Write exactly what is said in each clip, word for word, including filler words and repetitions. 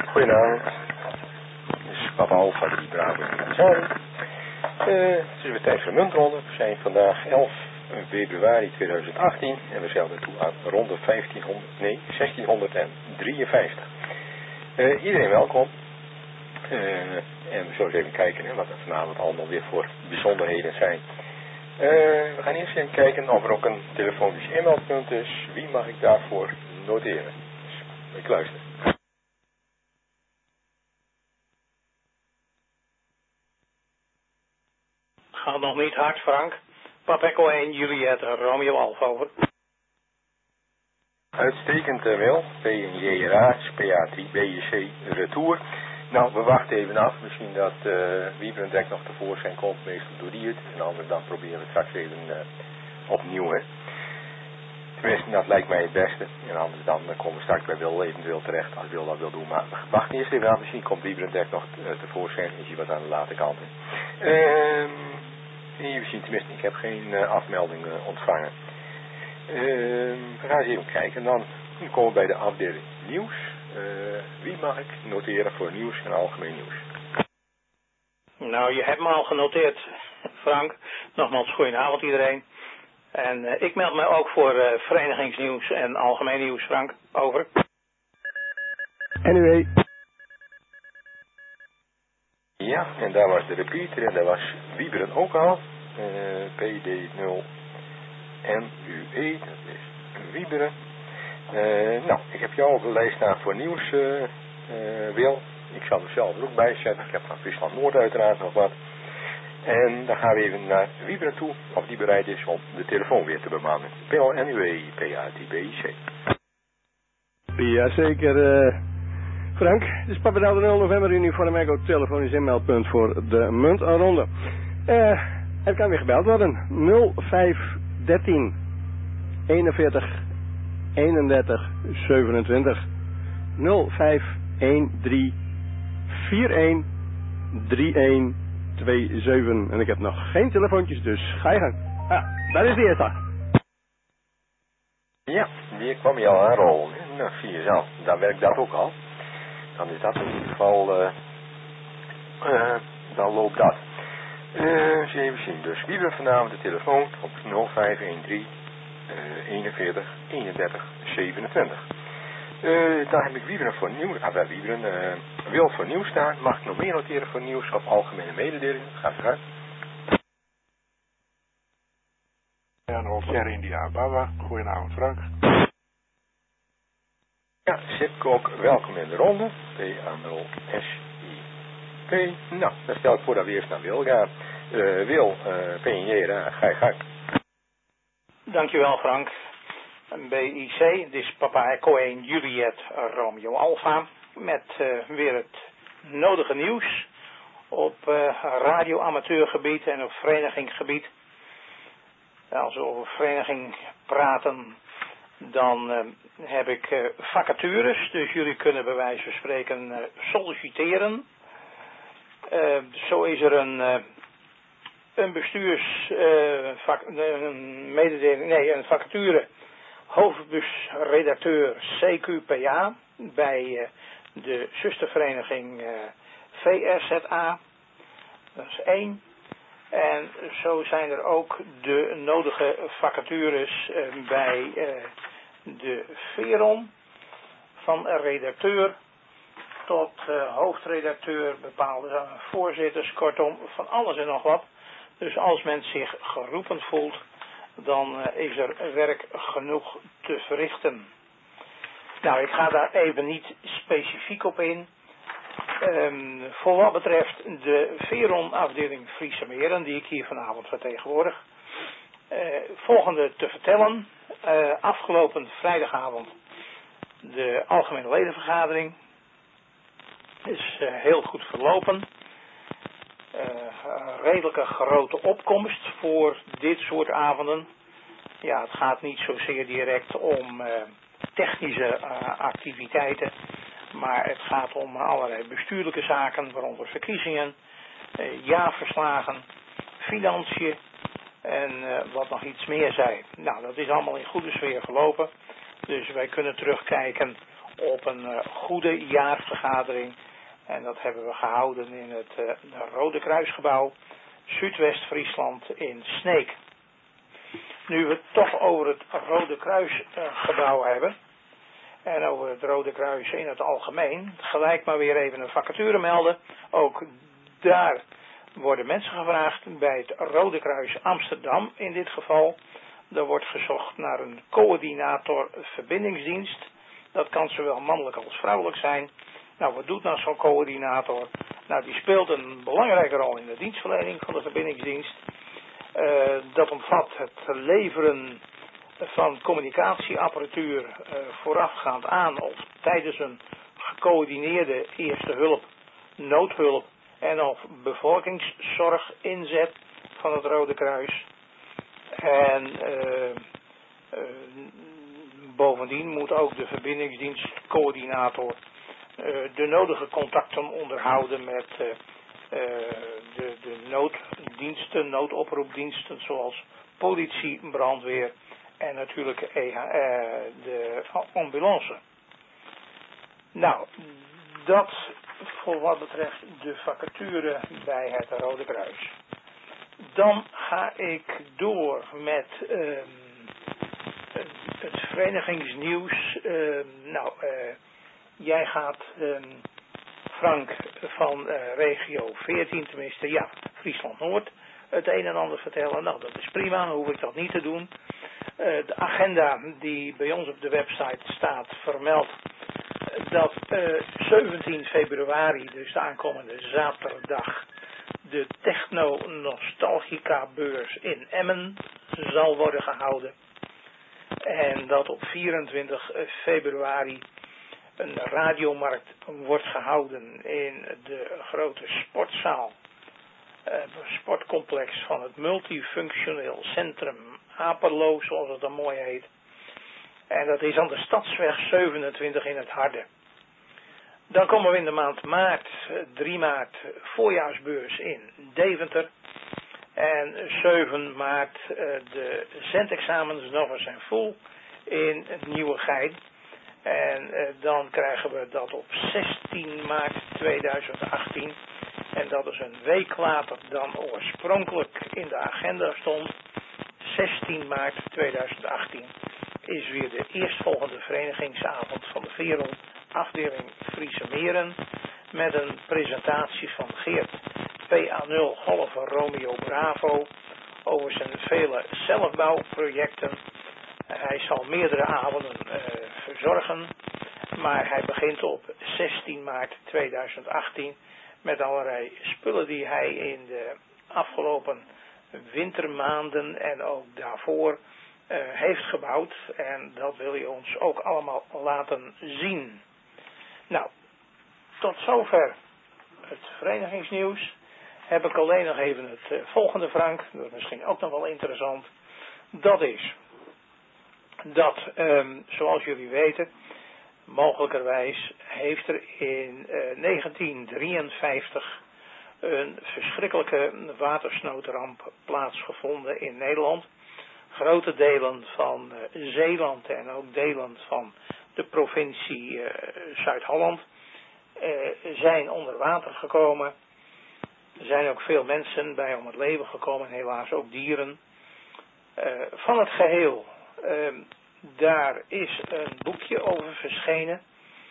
Goedenavond. Dit is Papa Alpha, die Bravo en Charlie. Uh, het is weer tijd voor de muntronde. We zijn vandaag elf februari tweeduizend achttien en we zijn naartoe aan ronde vijftienhonderd, nee, zestienhonderddrieënvijftig. Uh, iedereen welkom. Uh, en we zullen eens even kijken hè, wat er vanavond allemaal weer voor bijzonderheden zijn. Uh, we gaan eerst even kijken of er ook een telefonisch e-mailpunt is. Wie mag ik daarvoor noteren? Dus, ik luister. Gaat nog niet hard, Frank. Papa Echo één, Juliette, Romeo Alfa, over. Uitstekend, uh, Wil. P N J R A, P A T, B J C, retour. Nou, we wachten even af. Misschien dat uh, Wieberen direct nog tevoorschijn komt. Meestal doet hij het. En anders dan proberen we het straks even uh, opnieuw. Hè. Tenminste, dat lijkt mij het beste. En anders dan uh, komen we straks bij Wil eventueel terecht. Als Wil dat wil doen. Maar wacht eerst even af. Misschien komt Wieberen direct nog uh, tevoorschijn. Is hij wat aan de late kant. Ehm... Even zien, tenminste, ik heb geen uh, afmelding uh, ontvangen. Uh, we gaan eens even kijken. Dan komen we bij de afdeling nieuws. Uh, wie mag ik noteren voor nieuws en algemeen nieuws? Nou, je hebt me al genoteerd, Frank. Nogmaals, goedenavond iedereen. En uh, ik meld me ook voor uh, verenigingsnieuws en algemeen nieuws, Frank. Over. Anyway. Ja, en daar was de repeater en daar was Wieberen ook al. Uh, P D nul M U E, dat is Wieberen. Uh, nou, ik heb jou op de lijst staan voor nieuws, uh, uh, Wil. Ik zal er zelf er ook bij zetten. Ik heb van Friesland Noord uiteraard nog wat. En dan gaan we even naar Wieberen toe, of die bereid is om de telefoon weer te bemannen. P L N U E, P A T B I C. Jazeker, uh, Frank. Dit is Papa de nul november uniform echo telefonisch inmeldpunt voor de muntronde. Uh, er kan weer gebeld worden. nul vijf dertien eenenveertig eenendertig zevenentwintig. nul vijf dertien eenenveertig eenendertig zevenentwintig. En ik heb nog geen telefoontjes, dus ga je gang. Ah, daar is de eerste. Ja, die kwam je al aanrollen. Nou, zie je zelf. Dan werkt dat ook al. Dan is dat in ieder geval, uh, uh, dan loopt dat. Uh, eens even zien. Dus wie we vanavond de telefoon op nul vijf dertien eenenveertig eenendertig zevenentwintig. Uh, dan heb ik Wieberen voor nieuws, ah, Wieberen, uh, Wil voor nieuws staan. Mag ik nog meer noteren voor nieuws of algemene mededelingen? Ga vooruit. Ja, Rolf India Baba. Goedenavond, Frank. Ja, Sipke ook welkom in de ronde. P A nul S I P. Nou, dan stel ik voor dat we eerst naar Wil gaan. Uh, Wil, uh, P N J R A, ga je gang. Dankjewel, Frank. B I C, dit is Papa Echo één, Juliette, Romeo Alfa. Met uh, weer het nodige nieuws op uh, radio-amateurgebied en op verenigingsgebied. Als we over vereniging praten, dan uh, heb ik uh, vacatures. Dus jullie kunnen bij wijze van spreken uh, solliciteren. Uh, zo is er een, uh, een bestuurs, uh, vac, een mededeling, nee, een vacature hoofdbusredacteur C Q P A bij uh, de zustervereniging uh, V R Z A. Dat is één. En zo zijn er ook de nodige vacatures uh, bij uh, de Veron, van redacteur tot uh, hoofdredacteur, bepaalde uh, voorzitters, kortom van alles en nog wat. Dus als men zich geroepen voelt, dan uh, is er werk genoeg te verrichten. Nou, ik ga daar even niet specifiek op in. Um, voor wat betreft de Veron-afdeling Friese Meren, die ik hier vanavond vertegenwoordig, uh, volgende te vertellen. Uh, afgelopen vrijdagavond de algemene ledenvergadering is uh, heel goed verlopen. Uh, een redelijke grote opkomst voor dit soort avonden. Ja, het gaat niet zozeer direct om uh, technische uh, activiteiten, maar het gaat om allerlei bestuurlijke zaken, waaronder verkiezingen, uh, jaarverslagen, financiën en uh, wat nog iets meer zei. Nou, dat is allemaal in goede sfeer gelopen. Dus wij kunnen terugkijken op een uh, goede jaarvergadering. En dat hebben we gehouden in het uh, Rode Kruisgebouw, Zuidwest-Friesland in Sneek. Nu we het toch over het Rode Kruisgebouw uh, hebben, en over het Rode Kruis in het algemeen, gelijk maar weer even een vacature melden. Ook daar worden mensen gevraagd bij het Rode Kruis Amsterdam in dit geval. Er wordt gezocht naar een coördinator verbindingsdienst. Dat kan zowel mannelijk als vrouwelijk zijn. Nou, wat doet nou zo'n coördinator? Nou, die speelt een belangrijke rol in de dienstverlening van de verbindingsdienst. Uh, dat omvat het leveren van communicatieapparatuur uh, voorafgaand aan of tijdens een gecoördineerde eerste hulp, noodhulp en of bevolkingszorg inzet van het Rode Kruis. En uh, uh, bovendien moet ook de verbindingsdienstcoördinator uh, de nodige contacten onderhouden met uh, uh, de, de nooddiensten, noodoproepdiensten zoals politie, brandweer en natuurlijk E H, uh, de ambulance. Nou, dat voor wat betreft de vacature bij het Rode Kruis. Dan ga ik door met uh, het verenigingsnieuws. Uh, nou, uh, jij gaat, uh, Frank, van uh, regio veertien, tenminste, ja, Friesland-Noord, het een en ander vertellen. Nou, dat is prima, dan hoef ik dat niet te doen. Uh, de agenda die bij ons op de website staat vermeldt dat uh, zeventien februari, dus de aankomende zaterdag, de Techno Nostalgica beurs in Emmen zal worden gehouden. En dat op vierentwintig februari een radiomarkt wordt gehouden in de grote sportzaal, uh, sportcomplex van het multifunctioneel centrum Aperlo, zoals het dan mooi heet. En dat is aan de Stadsweg zevenentwintig in het Harde. Dan komen we in de maand maart, drie maart, voorjaarsbeurs in Deventer. En zeven maart de zendexamens nog eens en vol in Nieuwegein. En dan krijgen we dat op zestien maart tweeduizend achttien. En dat is een week later dan oorspronkelijk in de agenda stond. zestien maart tweeduizend achttien is weer de eerstvolgende verenigingsavond van de Verel, afdeling Friese Meren, met een presentatie van Geert P A nul Golf Romeo Bravo over zijn vele zelfbouwprojecten. Hij zal meerdere avonden uh, verzorgen, maar hij begint op zestien maart tweeduizend achttien met allerlei spullen die hij in de afgelopen wintermaanden en ook daarvoor uh, heeft gebouwd. En dat wil hij ons ook allemaal laten zien. Nou, tot zover het verenigingsnieuws. Heb ik alleen nog even het uh, volgende, Frank. Dat is misschien ook nog wel interessant. Dat is dat, um, zoals jullie weten, mogelijkerwijs heeft er in uh, negentien drieënvijftig een verschrikkelijke watersnoodramp plaatsgevonden in Nederland. Grote delen van uh, Zeeland en ook delen van de provincie uh, Zuid-Holland uh, zijn onder water gekomen. Er zijn ook veel mensen bij om het leven gekomen, en helaas ook dieren. Uh, van het geheel, uh, daar is een boekje over verschenen.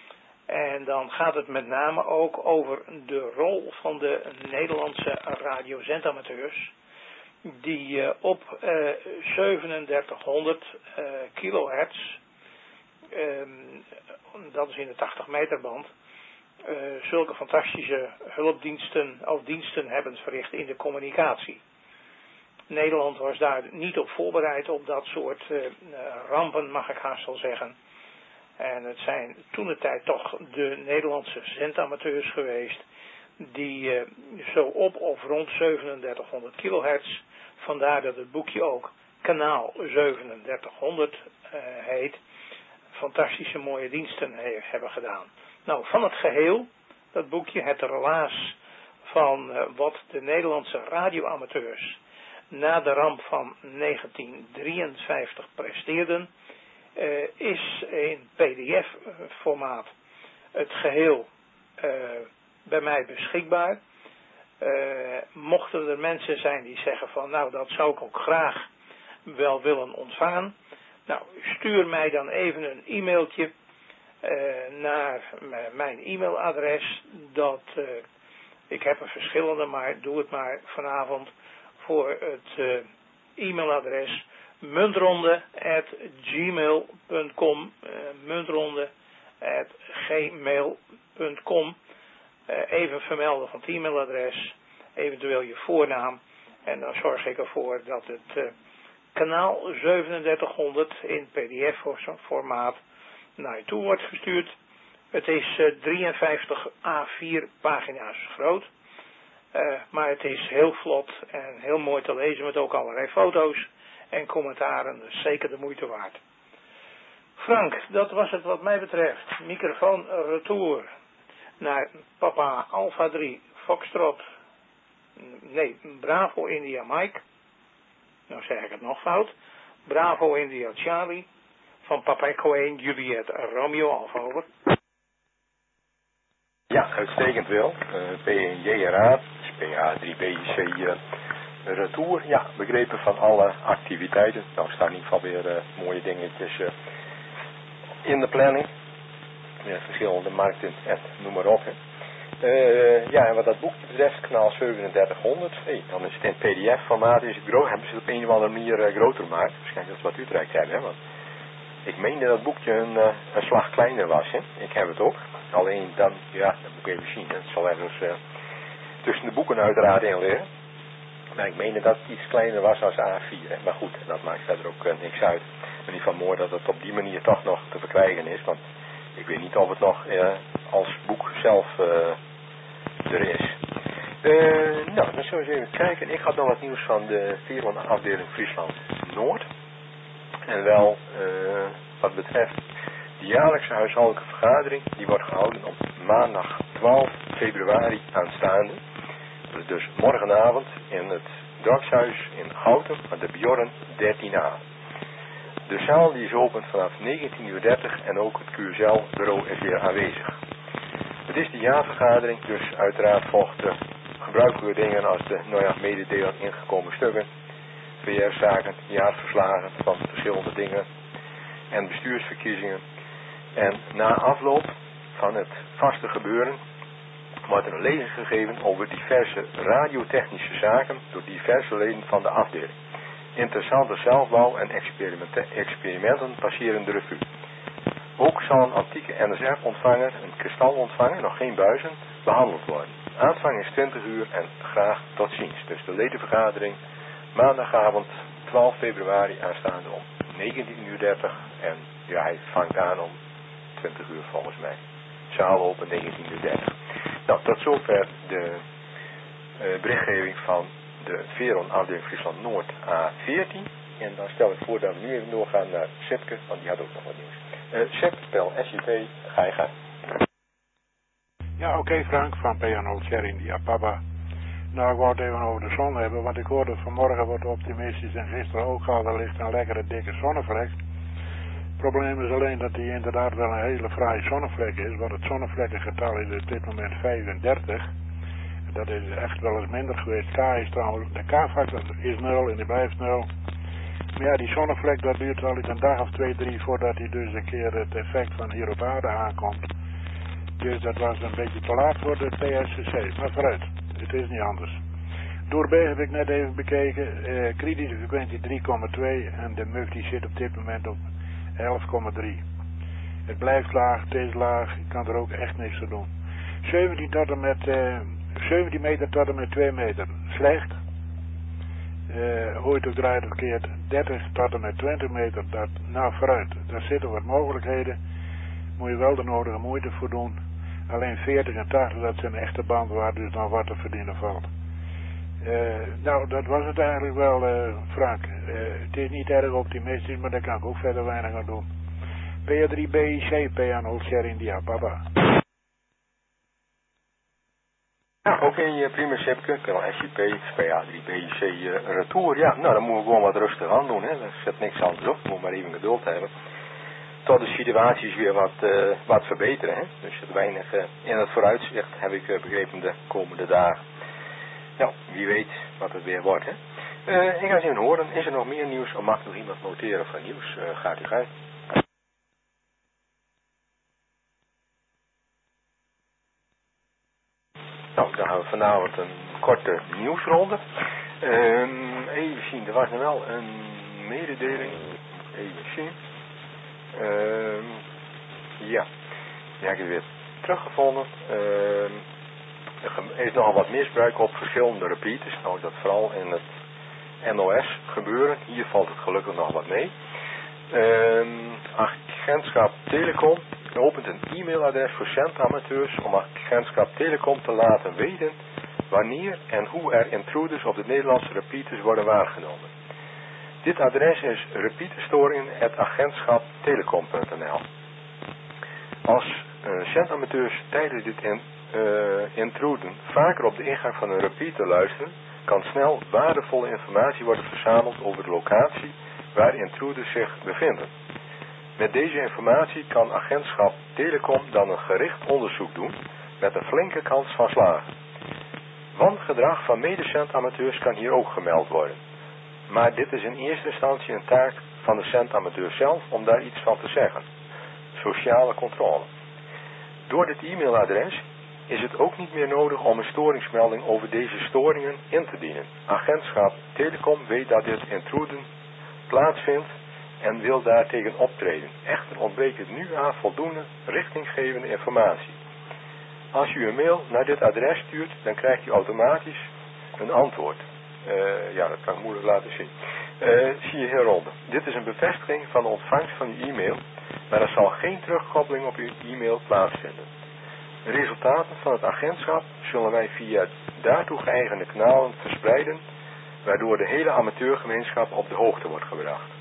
En dan gaat het met name ook over de rol van de Nederlandse radiozendamateurs, die uh, op uh, zevenendertighonderd uh, kilohertz, um, dat is in de tachtig meter band, uh, zulke fantastische hulpdiensten of diensten hebben verricht in de communicatie. Nederland was daar niet op voorbereid op dat soort uh, rampen, mag ik haast wel zeggen. En het zijn toentertijd toch de Nederlandse zendamateurs geweest die uh, zo op of rond zevenendertighonderd kilohertz, vandaar dat het boekje ook kanaal zevenendertighonderd uh, heet, fantastische mooie diensten he- hebben gedaan. Nou, van het geheel, dat boekje, het relaas van uh, wat de Nederlandse radioamateurs na de ramp van negentien drieënvijftig presteerden, uh, is in P D F formaat het geheel uh, bij mij beschikbaar. Uh, mochten er mensen zijn die zeggen van nou dat zou ik ook graag wel willen ontvangen. Nou, stuur mij dan even een e-mailtje uh, naar mijn e-mailadres. Dat, uh, ik heb er verschillende, maar doe het maar vanavond voor het uh, e-mailadres muntronde at gmail punt com uh, muntronde at gmail punt com. Uh, even vermelden van het e-mailadres, eventueel je voornaam en dan zorg ik ervoor dat het uh, kanaal zevenendertighonderd in P D F formaat naar je toe wordt gestuurd. Het is uh, drieënvijftig A vier pagina's groot, uh, maar het is heel vlot en heel mooi te lezen met ook allerlei foto's en commentaren, dus zeker de moeite waard. Frank, dat was het wat mij betreft. Microfoon retour naar Papa Alpha drie Foxtrot, nee, Bravo India Mike, nou zeg ik het nog fout, Bravo India Charlie, van Papa Echo één Juliet Romeo Alpha over. Ja, uitstekend wel. Uh, P één J R A, P A drie B C uh, retour, ja, begrepen van alle activiteiten. Nou staan in ieder geval weer uh, mooie dingetjes uh, in de planning. Met verschillende markten en noem maar op. Hè. Uh, ja, en wat dat boekje betreft, kanaal zevenendertighonderd, hey, dan is het in P D F formaat, is het groot, hebben ze het op een of andere manier uh, groter gemaakt. Waarschijnlijk dat ze wat Utrecht hebben, hè, want ik meende dat het boekje een, uh, een slag kleiner was. Hè. Ik heb het ook. Alleen dan, ja, dat moet ik even zien. Het zal ergens uh, tussen de boeken uiteraard in liggen. Maar ik meende dat het iets kleiner was als A vier. Hè. Maar goed, dat maakt verder ook uh, niks uit. In ieder geval mooi dat het op die manier toch nog te verkrijgen is. Want ik weet niet of het nog uh, als boek zelf uh, er is. Uh, nou, dan zullen we eens even kijken. Ik had nog wat nieuws van de Veron afdeling Friesland Noord. En wel uh, wat betreft de jaarlijkse huishoudelijke vergadering. Die wordt gehouden op maandag twaalf februari aanstaande. Dus morgenavond in het dorpshuis in Houten aan de Bjorn dertien A. De zaal die is open vanaf negentien uur dertig en ook het Q S L-bureau is weer aanwezig. Het is de jaarvergadering, dus uiteraard volgt de gebruikelijke dingen als de nou ja, mededeling ingekomen stukken, V R-zaken, jaarverslagen van verschillende dingen en bestuursverkiezingen. En na afloop van het vaste gebeuren wordt er een lezing gegeven over diverse radiotechnische zaken door diverse leden van de afdeling. Interessante zelfbouw en experimenten passeren de revue. Ook zal een antieke N S R-ontvanger, een kristalontvanger, nog geen buizen, behandeld worden. Aanvang is twintig uur en graag tot ziens. Dus de ledenvergadering maandagavond twaalf februari aanstaande om negentien uur dertig. En ja, hij vangt aan om twintig uur volgens mij. Zaal open negentien uur dertig. Nou, tot zover de uh, berichtgeving van de Veron afdeling Friesland Noord A veertien. En dan stel ik voor dat we nu even doorgaan naar Sipke, want die had ook nog wat nieuws. Uh, Sip, spel S I P, ga je gaan. Ja, oké okay, Frank, van P N O Cher India Papa. Nou, ik wou het even over de zon hebben, want ik hoorde vanmorgen wat optimistisch en gisteren ook al, er ligt een lekkere dikke zonnevlek. Het probleem is alleen dat die inderdaad wel een hele fraaie zonnevlek is, want het zonnevlekkengetal is op dit moment vijfendertig. Dat is echt wel eens minder geweest. K is trouwens, de K-factor is nul en die blijft nul. Maar ja, die zonnevlek, dat duurt wel eens een dag of twee, drie voordat hij dus een keer het effect van hier op aarde aankomt. Dus dat was een beetje te laat voor de T S C C. Maar vooruit, het is niet anders. Door B heb ik net even bekeken, eh, kritische frequentie drie komma twee en de mug die zit op dit moment op elf komma drie. Het blijft laag, het is laag, ik kan er ook echt niks aan doen. zeventien tot en met, eh, zeventien meter tot en met twee meter, slecht. Uh, ooit ook draait het verkeerd, dertig tot en met twintig meter, dat, nou vooruit, daar zitten wat mogelijkheden, moet je wel de nodige moeite voor doen. Alleen veertig en tachtig, dat zijn echte banden waar dus nog wat te verdienen valt. Uh, nou, dat was het eigenlijk wel, uh, Frank. Uh, het is niet erg optimistisch, maar daar kan ik ook verder weinig aan doen. P A drie B I C, P N O Cher India, papa. Ja, oké, okay, prima Sipke, kanaal S I P, P A drie B I C uh, retour. Ja, nou dan moeten we gewoon wat rustig aan doen, hè. Er zit niks anders op, we moeten maar even geduld hebben. tot de situaties weer wat, uh, wat verbeteren. Hè? Dus het weinig uh, in het vooruitzicht heb ik uh, begrepen de komende dagen. Nou, wie weet wat het weer wordt. Hè? Uh, ik ga eens even horen, is er nog meer nieuws? Of mag nog iemand noteren van nieuws? Uh, gaat u gaan. Nou, dan gaan we vanavond een korte nieuwsronde. Um, even zien, er was nog wel een mededeling. Even zien. Um, ja, die heb ik weer teruggevonden. Um, er is nogal wat misbruik op verschillende repeaters. Nou, dat vooral in het N O S gebeuren. Hier valt het gelukkig nog wat mee. Um, agentschap Telecom opent een e-mailadres voor centamateurs om agentschap Telecom te laten weten wanneer en hoe er intruders op de Nederlandse repeaters worden waargenomen. Dit adres is repeaterstoringen apenstaartje agentschap telecom punt n l. Als uh, centamateurs tijdens dit in, uh, intruden vaker op de ingang van een repeater luisteren, kan snel waardevolle informatie worden verzameld over de locatie waar intruders zich bevinden. Met deze informatie kan agentschap Telecom dan een gericht onderzoek doen met een flinke kans van slagen. Wangedrag van medecentamateurs kan hier ook gemeld worden. Maar dit is in eerste instantie een taak van de centamateur zelf om daar iets van te zeggen. Sociale controle. Door dit e-mailadres is het ook niet meer nodig om een storingsmelding over deze storingen in te dienen. Agentschap Telecom weet dat dit intruden plaatsvindt en wil daartegen optreden. Echter ontbreekt het nu aan voldoende richtinggevende informatie. Als u een mail naar dit adres stuurt, dan krijgt u automatisch een antwoord. Uh, ja, dat kan ik moeilijk laten zien. Uh, zie je hieronder. Dit is een bevestiging van de ontvangst van uw e-mail, maar er zal geen terugkoppeling op uw e-mail plaatsvinden. De resultaten van het agentschap zullen wij via daartoe geëigende kanalen verspreiden, waardoor de hele amateurgemeenschap op de hoogte wordt gebracht.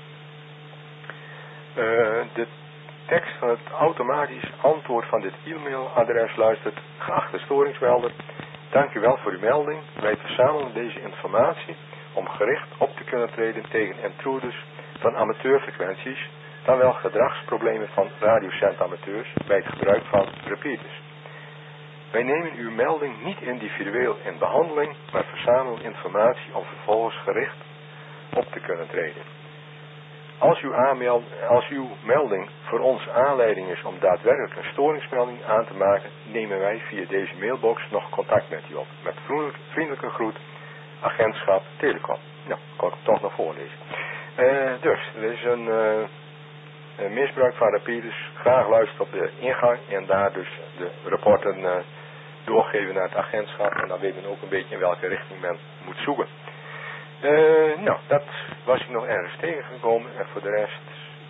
Uh, de tekst van het automatisch antwoord van dit e-mailadres luistert: geachte storingsmelder, dank u wel voor uw melding. Wij verzamelen deze informatie om gericht op te kunnen treden tegen intruders van amateurfrequenties, dan wel gedragsproblemen van radiocentamateurs bij het gebruik van repeaters. Wij nemen uw melding niet individueel in behandeling, maar verzamelen informatie om vervolgens gericht op te kunnen treden. Als uw, aanmeld, als uw melding voor ons aanleiding is om daadwerkelijk een storingsmelding aan te maken, nemen wij via deze mailbox nog contact met u op. Met vriendelijke groet, agentschap Telecom. Nou, kan ik het toch nog voorlezen. Uh, dus, er is een, uh, een misbruik van repeaters. Graag luisteren op de ingang en daar dus de rapporten uh, doorgeven naar het agentschap. En dan weet men ook een beetje in welke richting men moet zoeken. Uh, nou, dat was ik nog ergens tegengekomen. En voor de rest,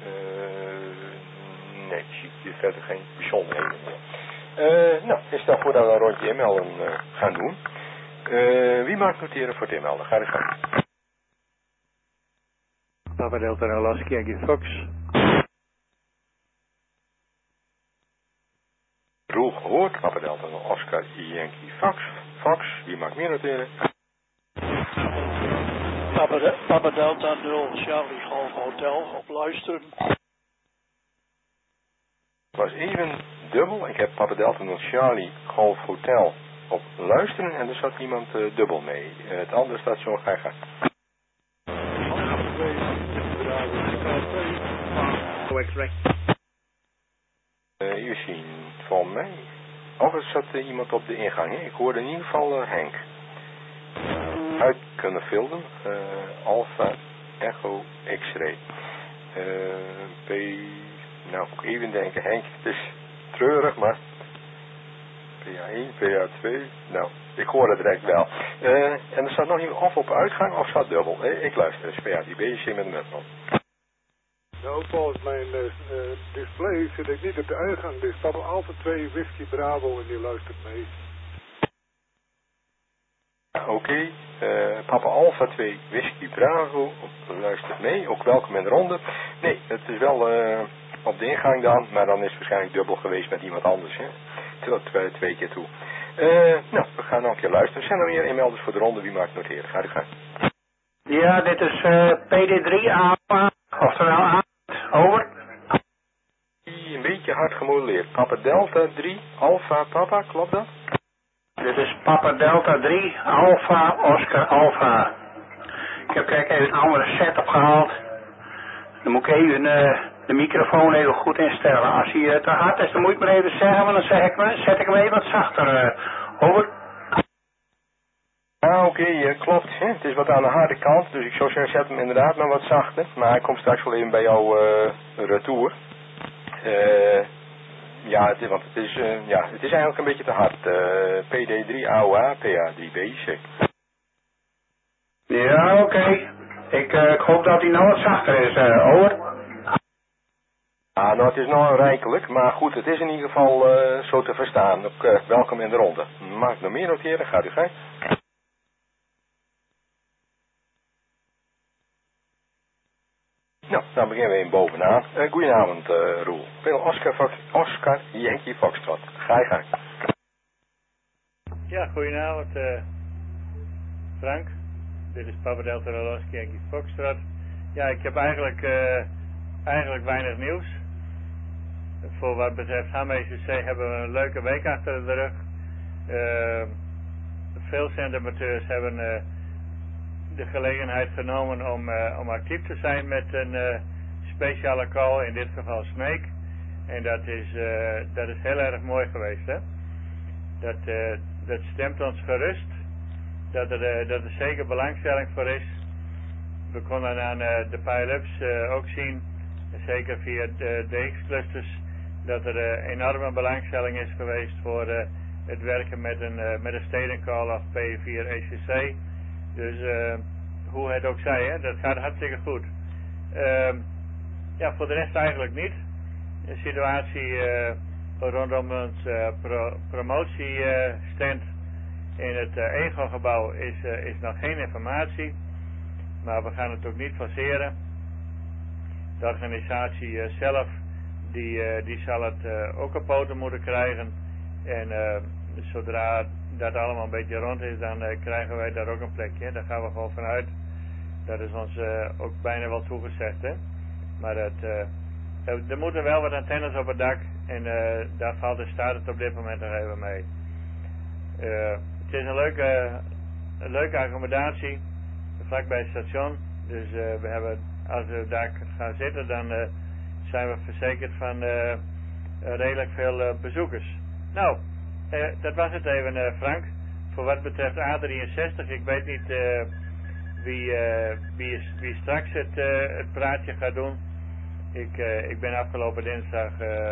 uh, nee, zie ik hier verder geen bijzonderheden meer. Uh, nou, is dan voordat we een rondje inmelden uh, gaan doen. Uh, wie mag noteren voor het inmelden? Ga eens gang. Papa Delta Alaska Yankee Fox. Roel gehoord. Papa Delta Oscar Yankee Fox. Fox, wie mag meer noteren? Papa, de, Papa Delta nul Charlie Golf Hotel op luisteren. Het was even dubbel. Ik heb Papa Delta nul Charlie Golf Hotel op luisteren en er zat iemand uh, dubbel mee. Uh, het andere station ga je gaan. Uh, hier zien van mij. Of er zat uh, iemand op de ingang. Hè? Ik hoorde in ieder geval uh, Henk. Uit kunnen filmen. Uh, Alpha Echo X-ray. Uh, P. Nou, ook even denken. Henk, het is treurig, maar P A één, P A twee. Nou, ik hoor het direct wel. Uh, en er staat nog iemand of op uitgang of staat dubbel. Uh, ik luister eens. P A die B C met een metman. Nou, volgens mijn uh, display zit ik niet op de uitgang. Er staat altijd twee Whisky Bravo en die luistert mee. Oké, okay. uh, Papa Alpha twee Whisky Bravo luistert mee. Ook welkom in de ronde. Nee, het is wel uh, op de ingang dan, maar dan is het waarschijnlijk dubbel geweest met iemand anders. Hè? Tot twee, twee keer toe. Uh, nou, we gaan nog een keer luisteren. Zijn er meer inmelders voor de ronde? Wie maakt noteren? Ga je gang. Ja, dit is uh, P D drie A, oftewel A, over. apart gemodelleerd. Papa Delta drie, Alpha Papa, klopt dat? Dit is Papa Delta drie, Alpha Oscar Alpha. Ik heb kijk even een andere setup gehaald. Dan moet ik even uh, de microfoon even goed instellen. Als hij uh, te hard is, dan moet ik maar even zeggen, want dan zeg ik me, zet ik hem even wat zachter uh, over. Ah, oké, okay, uh, klopt. Hè? Het is wat aan de harde kant, dus ik zou zeggen, zet hem inderdaad maar wat zachter. Maar hij komt straks wel even bij jou uh, retour. Uh, ja, het, want het is, uh, ja, het is eigenlijk een beetje te hard. Uh, P D drie A O A, P A drie B I C. Ja, oké. Okay. Ik, uh, ik hoop dat hij nou wat zachter is, uh, over. Ah, nou, het is nog rijkelijk, maar goed, het is in ieder geval uh, zo te verstaan. Ook, uh, welkom in de ronde. Mag ik nog meer noteren? Gaat u gang. Nou, dan beginnen we in bovenaan. Uh, goedenavond, uh, Roel. Ik ben Oscar, Fox, Oscar Yankee Foxtrot. Ga je gang. Ja, goedenavond, uh, Frank. Dit is Papa Delta Oscar Yankee Foxtrot. Ja, ik heb eigenlijk, uh, eigenlijk weinig nieuws. Voor wat betreft H M E C C hebben we een leuke week achter de rug. Uh, veel zendamateurs hebben uh, de gelegenheid genomen om, uh, om actief te zijn met een uh, speciale call, in dit geval Snake. En dat is, uh, dat is heel erg mooi geweest, hè. Dat, uh, dat stemt ons gerust. Dat er, uh, dat er zeker belangstelling voor is. We konden aan uh, de pile-ups uh, ook zien, zeker via de D X-clusters, dat er uh, enorme belangstelling is geweest voor uh, het werken met een, uh, met een stedencall of P vier E C C. Dus uh, hoe het ook zij, hè, dat gaat hartstikke goed. Uh, ja, voor de rest eigenlijk niet. De situatie uh, rondom ons uh, pro promotiestand uh, in het uh, Ego-gebouw is, uh, is nog geen informatie. Maar we gaan het ook niet forceren. De organisatie uh, zelf, die, uh, die zal het uh, ook op poten moeten krijgen. En uh, zodra dat allemaal een beetje rond is, dan uh, krijgen wij daar ook een plekje. Daar gaan we gewoon vanuit. Dat is ons uh, ook bijna wel toegezegd, hè. Maar het, uh, er moeten wel wat antennes op het dak. En uh, daar valt de staat het op dit moment nog even mee. Uh, het is een leuke, een leuke accommodatie. Vlakbij het station. Dus uh, we hebben, als we daar gaan zitten, dan uh, zijn we verzekerd van uh, redelijk veel uh, bezoekers. Nou, uh, dat was het even, uh, Frank. Voor wat betreft A drieënzestig, ik weet niet uh, wie, uh, wie, wie straks het, uh, het praatje gaat doen. Ik, uh, ik ben afgelopen dinsdag uh,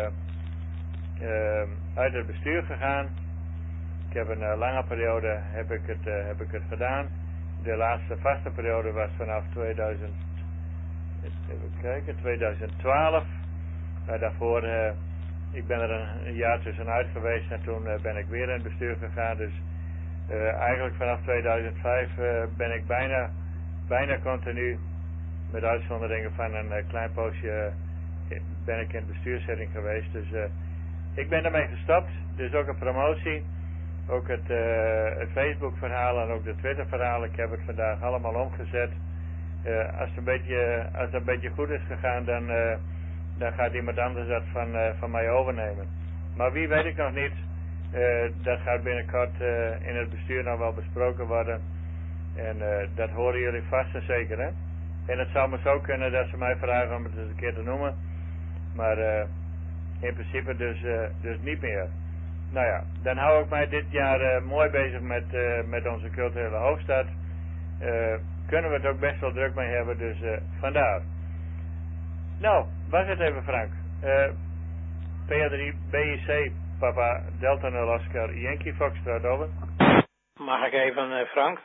uh, uit het bestuur gegaan. Ik heb een uh, lange periode heb ik het, uh, heb ik het gedaan. De laatste vaste periode was vanaf tweeduizend, even kijken, tweeduizend twaalf. Maar daarvoor, uh, ik ben er een, een jaar tussenuit geweest en toen uh, ben ik weer in het bestuur gegaan. Dus uh, eigenlijk vanaf tweeduizend vijf uh, ben ik bijna, bijna continu, met uitzonderingen van een uh, klein poosje, uh, ben ik in het bestuurszitting geweest. Dus uh, ik ben daarmee gestopt. Dus ook een promotie. Ook het, uh, het Facebook verhaal en ook de Twitter verhaal. Ik heb het vandaag allemaal omgezet. Uh, als, het een beetje, als het een beetje goed is gegaan, dan, uh, dan gaat iemand anders dat van, uh, van mij overnemen. Maar wie weet ik nog niet. Uh, dat gaat binnenkort uh, in het bestuur nog wel besproken worden. En uh, dat horen jullie vast en zeker, hè. En het zou maar zo kunnen dat ze mij vragen om het eens een keer te noemen. Maar uh, in principe dus, uh, dus niet meer. Nou ja, dan hou ik mij dit jaar uh, mooi bezig met, uh, met onze culturele hoofdstad. Uh, kunnen we het ook best wel druk mee hebben, dus uh, vandaar. Nou, was het even, Frank. Uh, P A drie B I C, Papa Delta nul Oscar Yankee Foxtrot, over. Mag ik even, uh, Frank?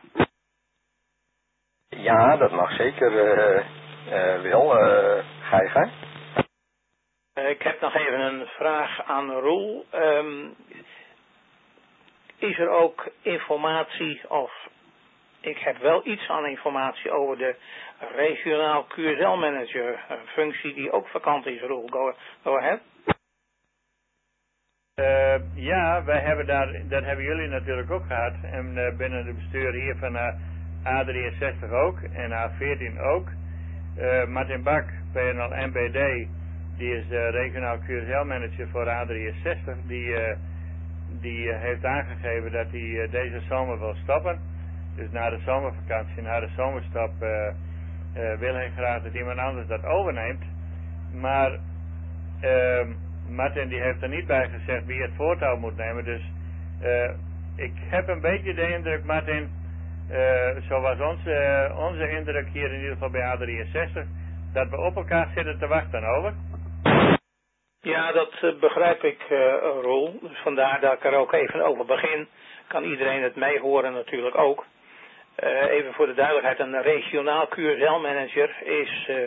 Ja, dat mag zeker, uh, uh, Wil. Uh, ga je gang. Uh, ik heb nog even een vraag aan Roel. Um, is er ook informatie, of ik heb wel iets aan informatie over de regionaal Q S L-manager, een functie die ook vakant is, Roel. Go, go ahead. Uh, ja, wij hebben daar, dat hebben jullie natuurlijk ook gehad. En uh, binnen het bestuur hier van uh, A drieënzestig ook en A veertien ook. Uh, Martin Bak, P N L N B D, die is uh, regionaal Q S L-manager voor A drieënzestig. Die, uh, die uh, heeft aangegeven dat hij uh, deze zomer wil stoppen. Dus na de zomervakantie, na de zomerstop, uh, uh, wil hij graag dat iemand anders dat overneemt. Maar uh, Martin die heeft er niet bij gezegd wie het voortouw moet nemen. Dus uh, ik heb een beetje de indruk, Martin, uh, zo was onze, uh, onze indruk hier in ieder geval bij A drieënzestig, dat we op elkaar zitten te wachten, over. Ja, dat uh, begrijp ik, uh, Roel. Dus vandaar dat ik er ook even over begin. Kan iedereen het meehoren natuurlijk ook. Uh, even voor de duidelijkheid, een regionaal Q S L-manager is uh, uh,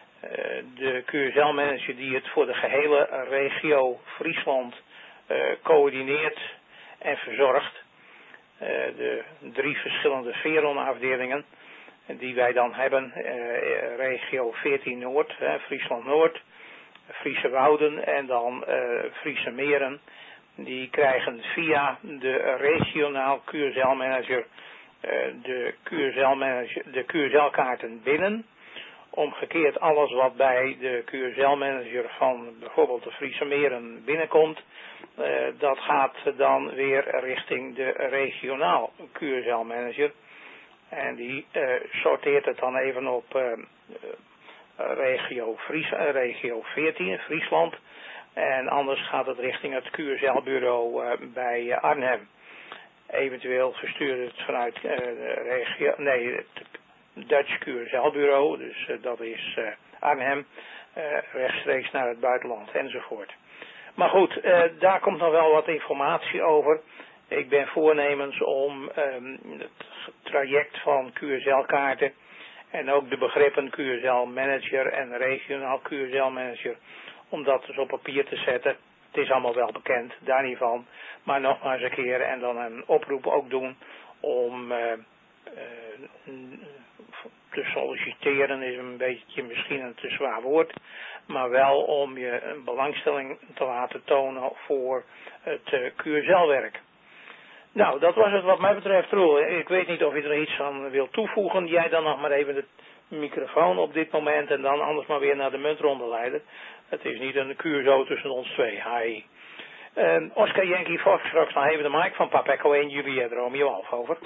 de Q S L-manager die het voor de gehele regio Friesland uh, coördineert en verzorgt. Uh, de drie verschillende Veron-afdelingen die wij dan hebben, uh, regio veertien Noord, uh, Friesland Noord, Friese Wouden en dan uh, Friese Meren. Die krijgen via de regionaal Q S L-manager uh, de Q S L-manager, de Q S L-kaarten binnen. Omgekeerd alles wat bij de Q S L-manager van bijvoorbeeld de Friese Meren binnenkomt, uh, dat gaat dan weer richting de regionaal Q S L-manager. En die uh, sorteert het dan even op uh, uh, regio, Fries, uh, regio veertien, Friesland. En anders gaat het richting het Q S L-bureau uh, bij uh, Arnhem. Eventueel verstuurt het vanuit uh, de regio, nee, het Dutch Q S L-bureau, dus uh, dat is uh, Arnhem, uh, rechtstreeks naar het buitenland enzovoort. Maar goed, uh, daar komt nog wel wat informatie over. Ik ben voornemens om um, het traject van Q S L-kaarten en ook de begrippen Q S L-manager en regionaal Q S L-manager, om dat dus op papier te zetten. Het is allemaal wel bekend, daar niet van. Maar nog maar eens een keer en dan een oproep ook doen om uh, uh, te solliciteren is een beetje misschien een te zwaar woord. Maar wel om je een belangstelling te laten tonen voor het uh, Q S L-werk. Nou, dat was het wat mij betreft, Roel. Ik weet niet of je er iets aan wil toevoegen. Jij dan nog maar even de microfoon op dit moment en dan anders maar weer naar de muntronde leiden. Het is niet een Q S O tussen ons twee. Hi. Uh, Oscar Yankee Fox, straks nog even de mic van Papa Echo één, Juliet Romeo Alfa, over.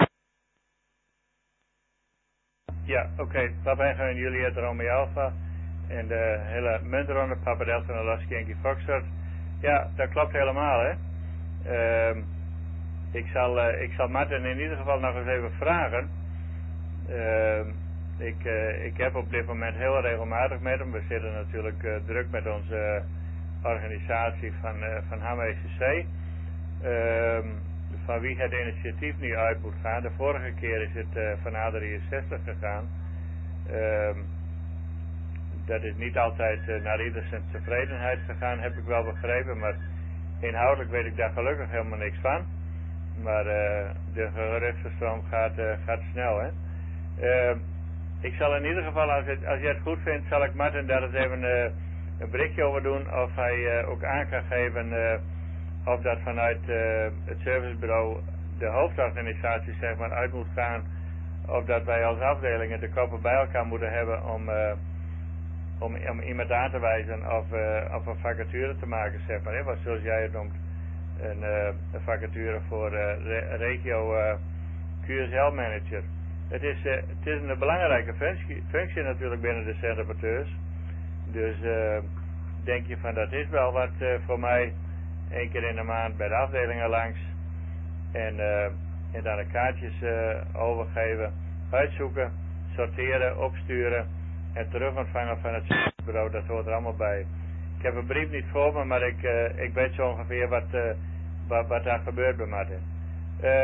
Ja, oké. Okay. Papa Echo en Juliet Romeo Alfa. En de hele muntronde, Papa Delta en Alaska Yankee Foxtrot. Ja, dat klopt helemaal, hè. Uh, ik, zal, uh, ik zal Martin in ieder geval nog eens even vragen. Uh, ik, uh, ik heb op dit moment heel regelmatig met hem. We zitten natuurlijk uh, druk met onze uh, organisatie van, uh, van H M E C C. Uh, van wie het initiatief nu uit moet gaan. De vorige keer is het uh, van A drieënzestig gegaan. Uh, dat is niet altijd uh, naar ieder zijn tevredenheid gegaan, heb ik wel begrepen. Maar inhoudelijk weet ik daar gelukkig helemaal niks van. Maar uh, de geruchtenstroom gaat, uh, gaat snel, hè. Uh, ik zal in ieder geval, als, het, als je het goed vindt, zal ik Martin daar eens even uh, een berichtje over doen. Of hij uh, ook aan kan geven uh, of dat vanuit uh, het servicebureau de hoofdorganisatie zeg maar uit moet gaan. Of dat wij als afdelingen de koppen bij elkaar moeten hebben om, uh, om, om iemand aan te wijzen of, uh, of een vacature te maken, zeg maar. Hè? Wat zoals jij het noemt, een, uh, een vacature voor uh, re regio uh, Q S L-manager. Het is, uh, het is een belangrijke functie, functie natuurlijk binnen de centrapporteurs. Dus uh, denk je van dat is wel wat uh, voor mij. Eén keer in de maand bij de afdelingen langs. En, uh, en dan de kaartjes uh, overgeven. Uitzoeken, sorteren, opsturen. En terug ontvangen van het bureau. Dat hoort er allemaal bij. Ik heb een brief niet voor me, maar ik, uh, ik weet zo ongeveer wat, uh, wat, wat daar gebeurt bij Martin. Uh,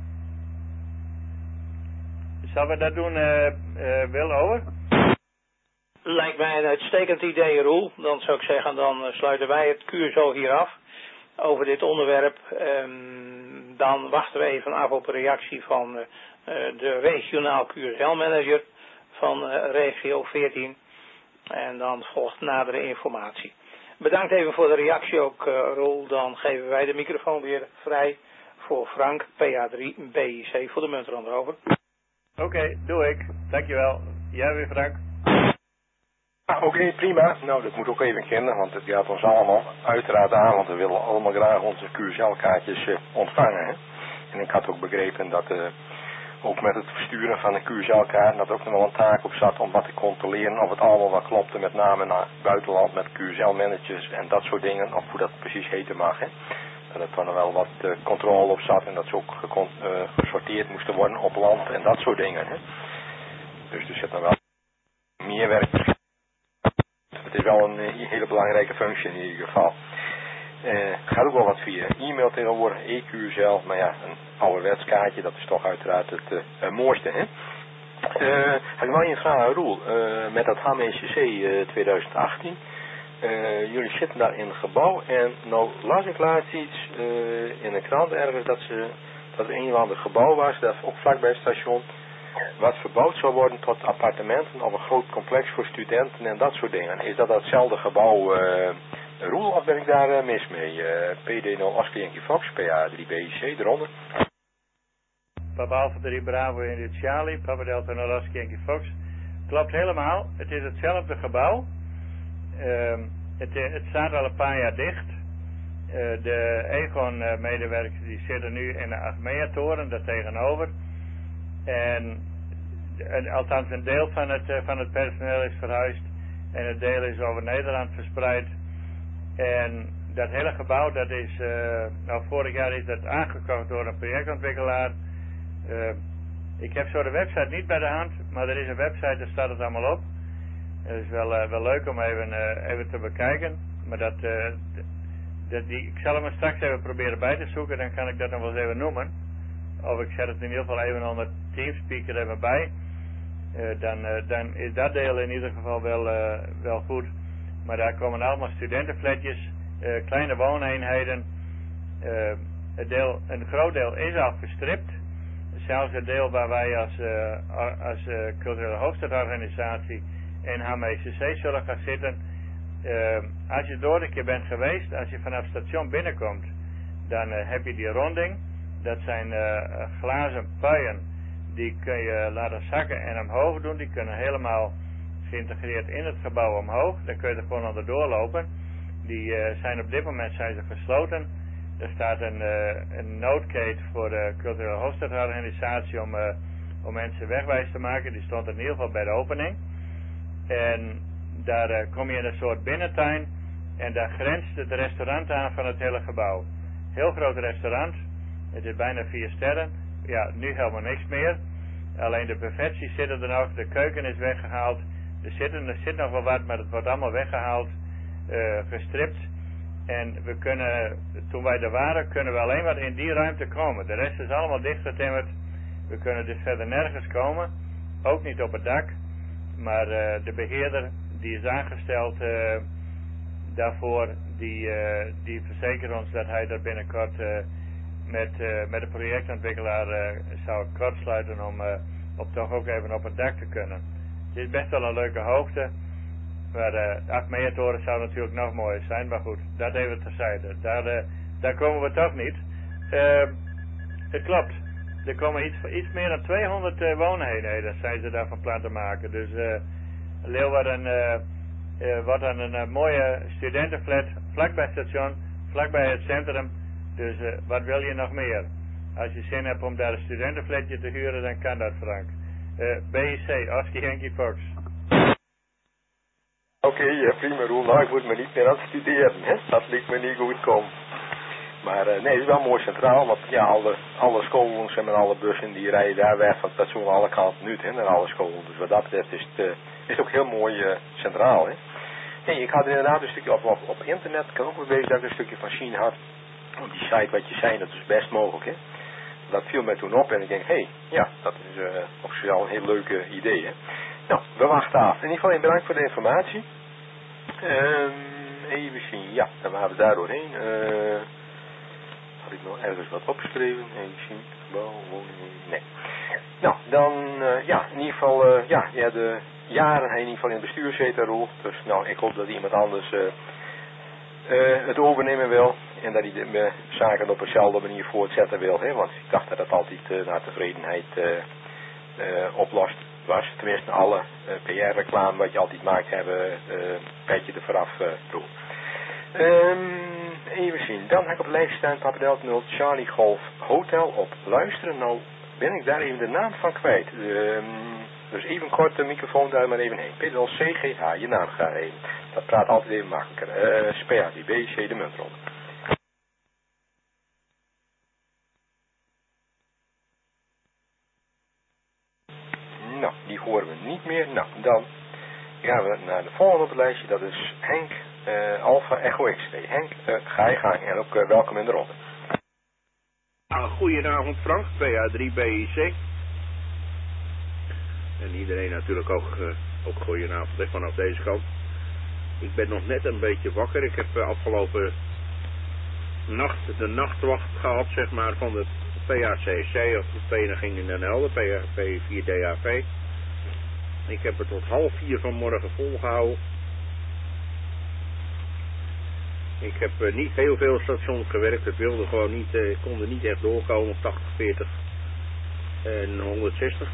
Zullen we dat doen, uh, uh, Wil, over? Lijkt mij een uitstekend idee, Roel. Dan zou ik zeggen, dan sluiten wij het Q S O hier af over dit onderwerp. Um, dan wachten we even af op een reactie van uh, de regionaal Q S L-manager van uh, regio veertien. En dan volgt nadere informatie. Bedankt even voor de reactie ook, uh, Roel. Dan geven wij de microfoon weer vrij voor Frank, P A drie B I C, voor de muntronde, over. Oké, okay, doe ik. Dankjewel. Jij weer, Frank. Ah, oké, okay, prima. Nou, dat moet ook even kennen, want het gaat ons allemaal uiteraard aan, want we willen allemaal graag onze Q S L-kaartjes uh, ontvangen. Hè? En ik had ook begrepen dat uh, ook met het versturen van een Q S L-kaart, dat ook nog wel een taak op zat om wat te controleren of het allemaal wat klopte, met name naar het buitenland met Q S L-managers en dat soort dingen, of hoe dat precies heten mag. Hè? Dat er dan wel wat uh, controle op zat en dat ze ook gekon, uh, gesorteerd moesten worden op land en dat soort dingen. Hè? Dus er zit dan wel meer werk. Het is wel een uh, hele belangrijke functie in ieder geval. Uh, gaat ook wel wat via e-mail tegenwoordig, E Q S L, maar ja, een ouderwets kaartje, dat is toch uiteraard het uh, uh, mooiste, hè? Uh, ik wil je vragen, Roel, uh, met dat H M E C C uh, twintig achttien, uh, jullie zitten daar in een gebouw en nou las ik laatst iets uh, in een krant ergens dat, ze, dat er een of ander gebouw was, dat ook vlakbij het station, wat verbouwd zou worden tot appartementen of een groot complex voor studenten en dat soort dingen. Is dat datzelfde gebouw, uh, Roel, of ben ik daar uh, mis mee? Uh, P D nul Oscar Yankee Fox, P A drie B I C, eronder. Papa Alpha drie Bravo in Charlie, Papa Delta nul Oscar Yankee Fox. Klopt helemaal, het is hetzelfde gebouw. Uh, het, het staat al een paar jaar dicht. Uh, de Egon-medewerkers die zitten nu in de Achmea-toren, daar tegenover. En, en althans een deel van het, uh, van het personeel is verhuisd en het deel is over Nederland verspreid. En dat hele gebouw, dat is, uh, nou vorig jaar is dat aangekocht door een projectontwikkelaar. Uh, ik heb zo de website niet bij de hand, maar er is een website, daar staat het allemaal op. Het is wel, uh, wel leuk om even, uh, even te bekijken, maar dat, uh, dat die, ik zal hem er straks even proberen bij te zoeken, dan kan ik dat nog wel eens even noemen. Of ik zet het in ieder geval even onder Teamspeaker even bij. Uh, dan, uh, dan is dat deel in ieder geval wel, uh, wel goed. Maar daar komen allemaal studentenflatjes, uh, kleine wooneenheden. Uh, het deel, een groot deel is al gestript. Zelfs het deel waar wij als, uh, als uh, culturele hoofdstadorganisatie in H M E C C zullen gaan zitten. Uh, als je door een keer bent geweest, als je vanaf het station binnenkomt, dan uh, heb je die ronding. Dat zijn uh, glazen puien, die kun je laten zakken en omhoog doen. Die kunnen helemaal geïntegreerd in het gebouw omhoog. Dan kun je er gewoon onderdoor lopen. Die uh, zijn op dit moment zijn ze gesloten. Er staat een, uh, een noodgate voor de culturele hoofdstadorganisatie om, uh, om mensen wegwijs te maken. Die stond in ieder geval bij de opening. En daar uh, kom je in een soort binnentuin. En daar grenst het restaurant aan van het hele gebouw. Heel groot restaurant. Het is bijna vier sterren. Ja, nu helemaal niks meer. Alleen de buffetjes zitten er nog. De keuken is weggehaald. Er zit, er zit nog wel wat, maar het wordt allemaal weggehaald. Uh, gestript. En we kunnen, toen wij er waren, kunnen we alleen maar in die ruimte komen. De rest is allemaal dichtgetimmerd. We kunnen dus verder nergens komen. Ook niet op het dak. Maar uh, de beheerder die is aangesteld uh, daarvoor, die, uh, die verzekert ons dat hij er binnenkort uh, met, uh, met de projectontwikkelaar uh, zou kortsluiten om, uh, om toch ook even op het dak te kunnen. Het is best wel een leuke hoogte. Maar de uh, Achmea-toren zou natuurlijk nog mooier zijn. Maar goed, dat even terzijde. Daar, uh, daar komen we toch niet. Uh, het klopt. Er komen iets, iets meer dan tweehonderd uh, wooneenheden zijn ze daar van plan te maken. Dus uh, Leeuwarden uh, uh, wordt dan een uh, mooie studentenflat vlakbij het station, vlakbij het centrum. Dus uh, wat wil je nog meer? Als je zin hebt om daar een studentenflatje te huren, dan kan dat, Frank. Uh, B I C, Oscar Yankee Fox. Oké, okay, ja, prima Roel. Nou, ik moet me niet meer aan het studeren, hè. Dat liet me niet goed komen. Maar uh, nee, het is wel mooi centraal, want ja, alle, alle scholen en alle bussen die rijden daar weg van het station aan alle kanten nu, hè, naar alle scholen. Dus wat dat betreft is het, uh, is het ook heel mooi uh, centraal, hè. Hey, ik had inderdaad een stukje op, op, op internet, ik kan ook wel wezen dat ik een stukje van zien had. Op die site wat je zei, dat is best mogelijk, hè. Dat viel mij toen op en ik denk, hé, hey, ja, dat is uh, op zichzelf een heel leuke idee, hè. Nou, we wachten af. In ieder geval bedankt voor de informatie. Um, even zien, ja, dan waren we daar doorheen. Uh, had ik nog ergens wat opgeschreven? Even zien, gebouw, woning, nee. Nou, dan, uh, ja, in ieder geval, uh, ja, ja, de jaren in ieder geval in het bestuur zitten, Roel. Dus nou, ik hoop dat iemand anders uh, uh, het overnemen wil. En dat hij de uh, zaken op dezelfde manier voortzetten wil, hè. Want ik dacht dat dat altijd uh, naar tevredenheid uh, uh, oplost. was. Tenminste alle uh, P R-reclame wat je altijd maakt hebben, uh, petje er vooraf uh, toe. Um, even zien, dan heb ik op de lijst staan Papa Delta nul Charlie Golf Hotel op luisteren. Nou ben ik daar even de naam van kwijt. Um, dus even kort de microfoon daar maar even heen. Peter C G H, je naam gaat heen. Dat praat altijd even makkelijker. Uh, Spea, die B C de muntronde. Nou, die horen we niet meer. Nou, dan gaan we naar de volgende op het lijstje. Dat is Henk uh, Alpha Echo X T. Henk, uh, ga je gang en ook uh, welkom in de ronde. Nou, goedenavond Frank, P A drie B I C. En iedereen natuurlijk ook, uh, ook goedenavond hè, vanaf deze kant. Ik ben nog net een beetje wakker. Ik heb uh, afgelopen nacht de nachtwacht gehad, zeg maar, van de P A C C, of de vereniging in Den Helder, P vier D A V. Ik heb het tot half vier vanmorgen volgehouden. Ik heb uh, niet heel veel stations gewerkt. Het wilde gewoon niet, uh, ik kon er niet echt doorkomen op tachtig, veertig en honderdzestig.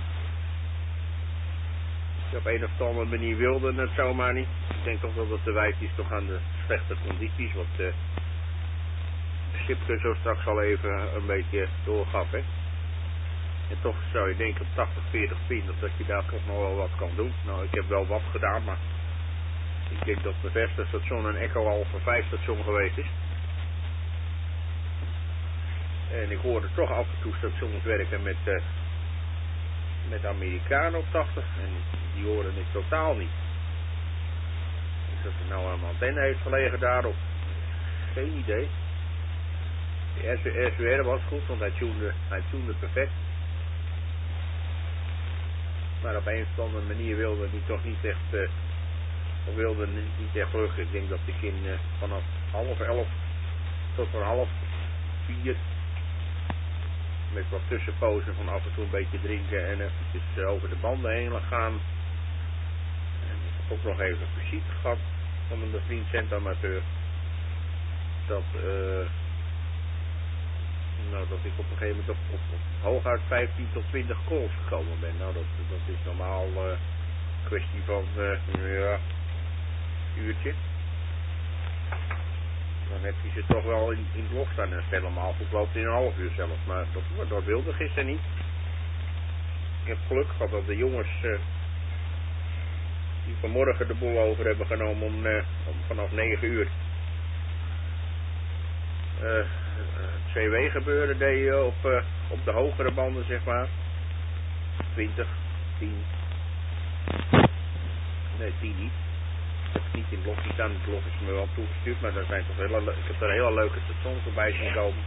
Op een of andere manier wilde het zomaar niet. Ik denk toch dat het te wijt is toch aan de slechte condities, wat uh, Sipke zo straks al even een beetje doorgaf, hè. En toch zou je denken op tachtig, veertig, twintig dat je daar toch nog wel wat kan doen. Nou, ik heb wel wat gedaan, maar ik denk dat mijn verste station een Echo Alpha vijf station geweest is. En ik hoorde toch af en toe stations werken met, uh, met Amerikanen op tachtig. En die horen ik totaal niet. Dus dat er nou een antenne heeft gelegen daarop, geen idee. De R W R was goed, want hij tunede, hij tunede perfect. Maar op een of andere manier wilde hij toch niet echt, uh, of wilde niet, niet echt lukken. Ik denk dat ik in uh, vanaf half elf tot van half vier, met wat tussenpozen van af en toe een beetje drinken en eventjes uh, over de banden heen gaan. En ik heb ook nog even een visite gehad van een bevriend centamateur. Dat, uh, nou, dat ik op een gegeven moment op, op, op hooguit vijftien tot twintig calls gekomen ben. Nou, dat, dat is normaal uh, kwestie van uh, ja, een uurtje. Dan heb je ze toch wel in, in het log staan. En helemaal goed loopt in een half uur zelfs. Maar dat, dat wilde gisteren niet. Ik heb geluk gehad dat de jongens uh, die vanmorgen de boel over hebben genomen om, uh, om vanaf negen uur. Uh, het C W gebeuren deed je op, uh, op de hogere banden, zeg maar. twintig, tien. Nee, tien niet. Ik heb het niet in het log staan. Het log is me wel toegestuurd, maar daar zijn toch hele, ik heb er hele leuke stations voorbij zien komen.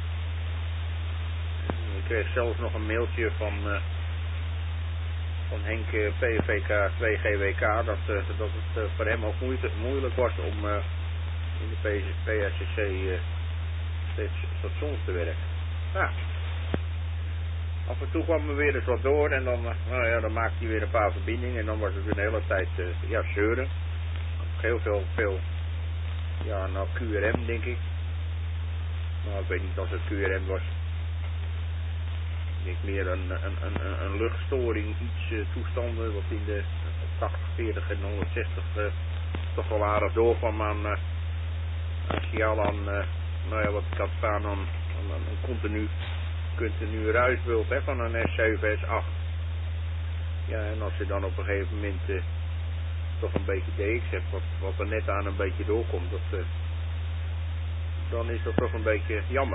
Ik kreeg zelfs nog een mailtje van, uh, van Henk uh, P V K twee G W K dat, uh, dat het uh, voor hem ook moeilijk, moeilijk was om uh, in de P A C C uh, stations te werken. Ja. Af en toe kwam er weer eens wat door en dan, nou ja, dan maakte hij weer een paar verbindingen en dan was het weer de hele tijd uh, ja, zeuren. Heel veel, veel, ja, nou Q R M denk ik. Nou, ik weet niet of het Q R M was. Ik denk meer een, een, een, een luchtstoring, iets uh, toestanden wat in de tachtig, veertig en honderdzestig uh, toch wel aardig doorkwam aan, uh, aan signaal aan, uh, nou ja, wat ik had staan aan, aan een continu, continu ruisbult hè, van een S zeven, S acht. Ja, en als je dan op een gegeven moment uh, toch een beetje D X hebt, wat, wat er net aan een beetje doorkomt, dat, uh, dan is dat toch een beetje jammer.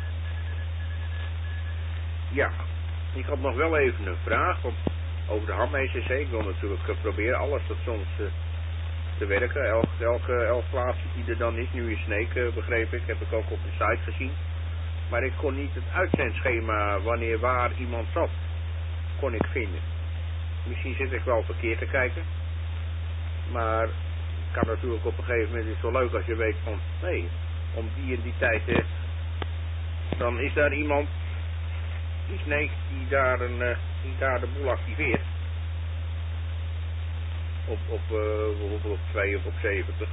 Ja, ik had nog wel even een vraag, want over de Ham E C C, ik wil natuurlijk uh, proberen alle stations uh, te werken, elke, elke, elke plaatsje die er dan is, nu in Sneek uh, begreep ik, heb ik ook op de site gezien. Maar ik kon niet het uitzendschema wanneer waar iemand zat, kon ik vinden. Misschien zit ik wel verkeerd te kijken. Maar het kan natuurlijk op een gegeven moment, is het wel leuk als je weet van, nee, om die en die tijd, eh, dan is daar iemand, die Sneek, die daar, een, uh, die daar de boel activeert. Op, op uh, bijvoorbeeld op twee of op zeventig.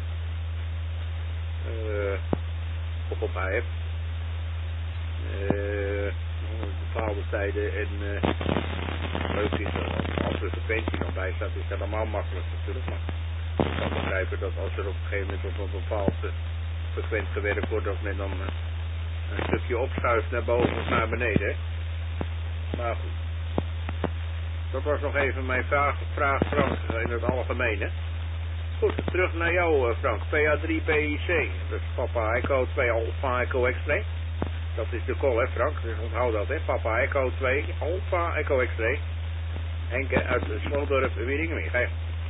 Uh, of op I F. Uh, bepaalde tijden en uh, leuk is, als er frequentie nog bij staat, is dat allemaal makkelijk natuurlijk. Maar ik kan begrijpen dat als er op een gegeven moment op een bepaald uh, frequent gewerkt wordt, dat men dan uh, een stukje opschuift naar boven of naar beneden. Hè? Maar goed. Dat was nog even mijn vraag, vraag Frank, in het algemeen. Hè? Goed, terug naar jou uh, Frank. P A drie B I C, dat is Papa Echo twee Alpha Echo X-ray. Dat is de call, hè Frank, dus onthoud dat, hè. Papa Echo twee Alpha Echo X-ray. Henk uit Sloodorp, Wieringenmeer. Ga je.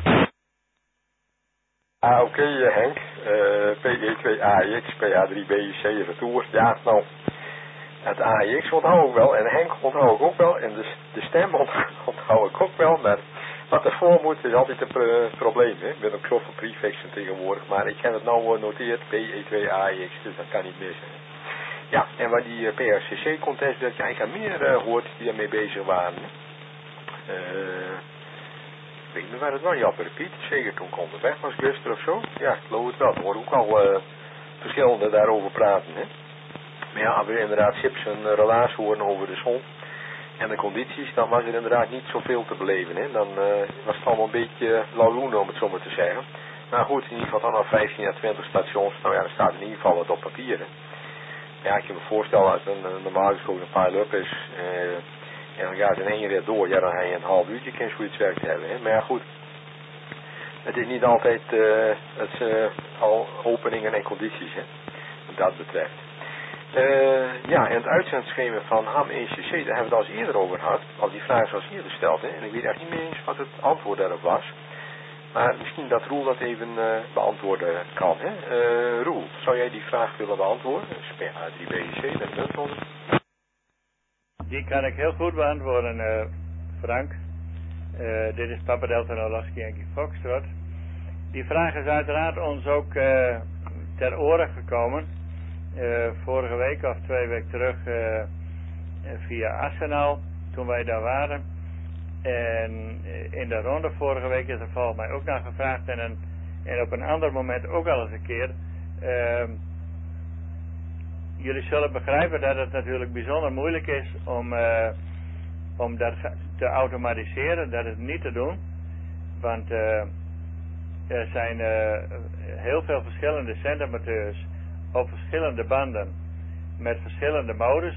Ah, oké okay, uh, Henk. Uh, P E twee A I X, P A drie B I C, retour. Ja, nou, het A I X onthoud ik wel en Henk onthoud ik ook wel en de, de stem onthoud ik ook wel, maar wat ervoor moet is altijd een pro probleem, hè. Ik ben ook zoveel prefixen tegenwoordig, maar ik heb het nou noteerd, P E twee A I X, dus dat kan niet missen. Ja, en waar die uh, P R C C-contest, dat je eigenlijk aan meer uh, hoort die ermee bezig waren. Uh, ik weet niet waar het was, Japper Piet, zeker toen ik onderweg was gisteren of zo. Ja, ik geloof het wel, er worden ook al uh, verschillende daarover praten, hè. Maar ja, als we inderdaad chips een uh, relaas horen over de zon en de condities, dan was er inderdaad niet zoveel te beleven, hè. Dan uh, was het allemaal een beetje uh, lauloen, om het zo maar te zeggen. Maar goed, in ieder geval dan al vijftien à twintig stations, nou ja, er staat in ieder geval wat op papier, hè. Ja, ik kan me voorstellen als een, een normaal gesproken een pile-up is uh, en dan gaat het in één rit door, ja dan ga je een half uurtje kan zoiets werk te hebben, hè. Maar ja goed, het is niet altijd uh, het, uh, al openingen en condities, hè, wat dat betreft. Uh, ja, en het uitzendschema van H A M E C C, daar hebben we het al eens eerder over gehad, als die vraag zoals eerder gesteld, hè, en ik weet echt niet meer eens wat het antwoord daarop was. Maar misschien dat Roel dat even uh, beantwoorden kan, hè. Uh, Roel, zou jij die vraag willen beantwoorden? P A drie B I C, dat munt onder. Die kan ik heel goed beantwoorden, uh, Frank. Uh, dit is Papa Delta Nolaski Yankee Foxtrot. Die vraag is uiteraard ons ook uh, ter oren gekomen. Uh, vorige week of twee weken terug uh, via Arsenal, toen wij daar waren. En in de ronde vorige week is er volgens mij ook naar gevraagd en, een, en op een ander moment ook al eens een keer. Uh, jullie zullen begrijpen dat het natuurlijk bijzonder moeilijk is om, uh, om dat te automatiseren, dat is niet te doen. Want uh, er zijn uh, heel veel verschillende zendamateurs op verschillende banden met verschillende modus.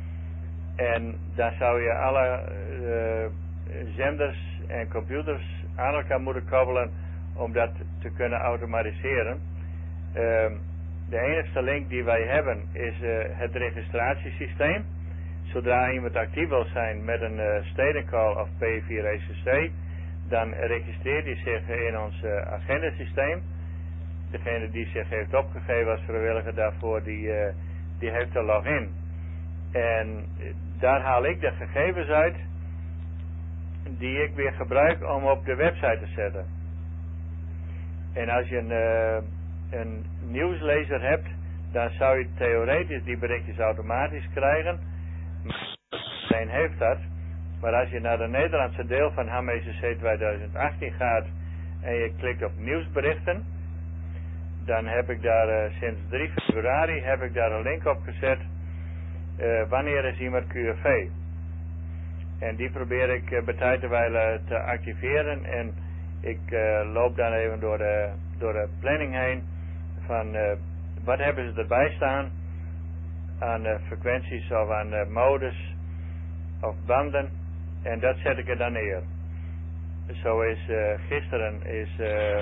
En daar zou je alle uh, zenders en computers aan elkaar moeten koppelen om dat te kunnen automatiseren. Uh, de enige link die wij hebben is uh, het registratiesysteem. Zodra iemand actief wil zijn met een uh, stedencall of P vier E C C, dan registreert hij zich in ons uh, agendasysteem. Degene die zich heeft opgegeven als vrijwilliger daarvoor, die, uh, die heeft een login. En daar haal ik de gegevens uit die ik weer gebruik om op de website te zetten. En als je een, uh, een nieuwslezer hebt, dan zou je theoretisch die berichtjes automatisch krijgen. Iedereen heeft dat. Maar als je naar de Nederlandse deel van H A M E C C twintig achttien gaat en je klikt op nieuwsberichten, dan heb ik daar uh, sinds drie februari heb ik daar een link op gezet. Uh, wanneer is iemand Q R V? En die probeer ik uh, bij tijd en wijle te activeren. En ik uh, loop dan even door de, door de planning heen. Van uh, wat hebben ze erbij staan. Aan uh, frequenties of aan uh, modus of banden. En dat zet ik er dan neer. Zo is uh, gisteren is, uh,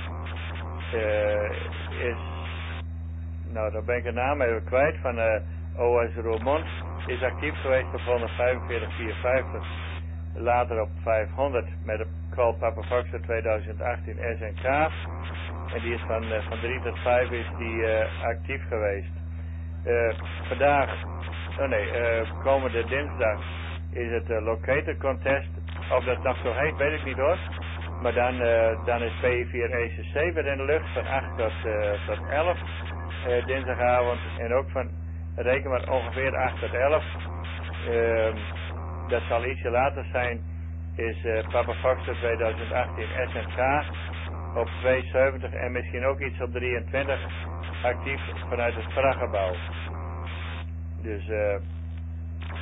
uh, is, nou dan ben ik de naam even kwijt, van uh, O S Roermond, is actief geweest op honderdvijfenveertig vierhonderdvijftig, later op vijfhonderd met de call Papa Foxtrot twintig achttien S N K. En die is van, uh, van drie tot vijf is die uh, actief geweest. Uh, vandaag, oh nee, uh, komende dinsdag is het uh, locator contest. Of dat nog zo heet, weet ik niet hoor. Maar dan, uh, dan is P vier E C C weer in de lucht van acht tot, uh, tot elf uh, dinsdagavond. En ook van, reken maar ongeveer acht tot elf. Uh, dat zal ietsje later zijn. Is uh, Papa Foxtrot twintig achttien S N K op tweeënzeventig en misschien ook iets op drieëntwintig actief vanuit het vrachtgebouw. Dus uh,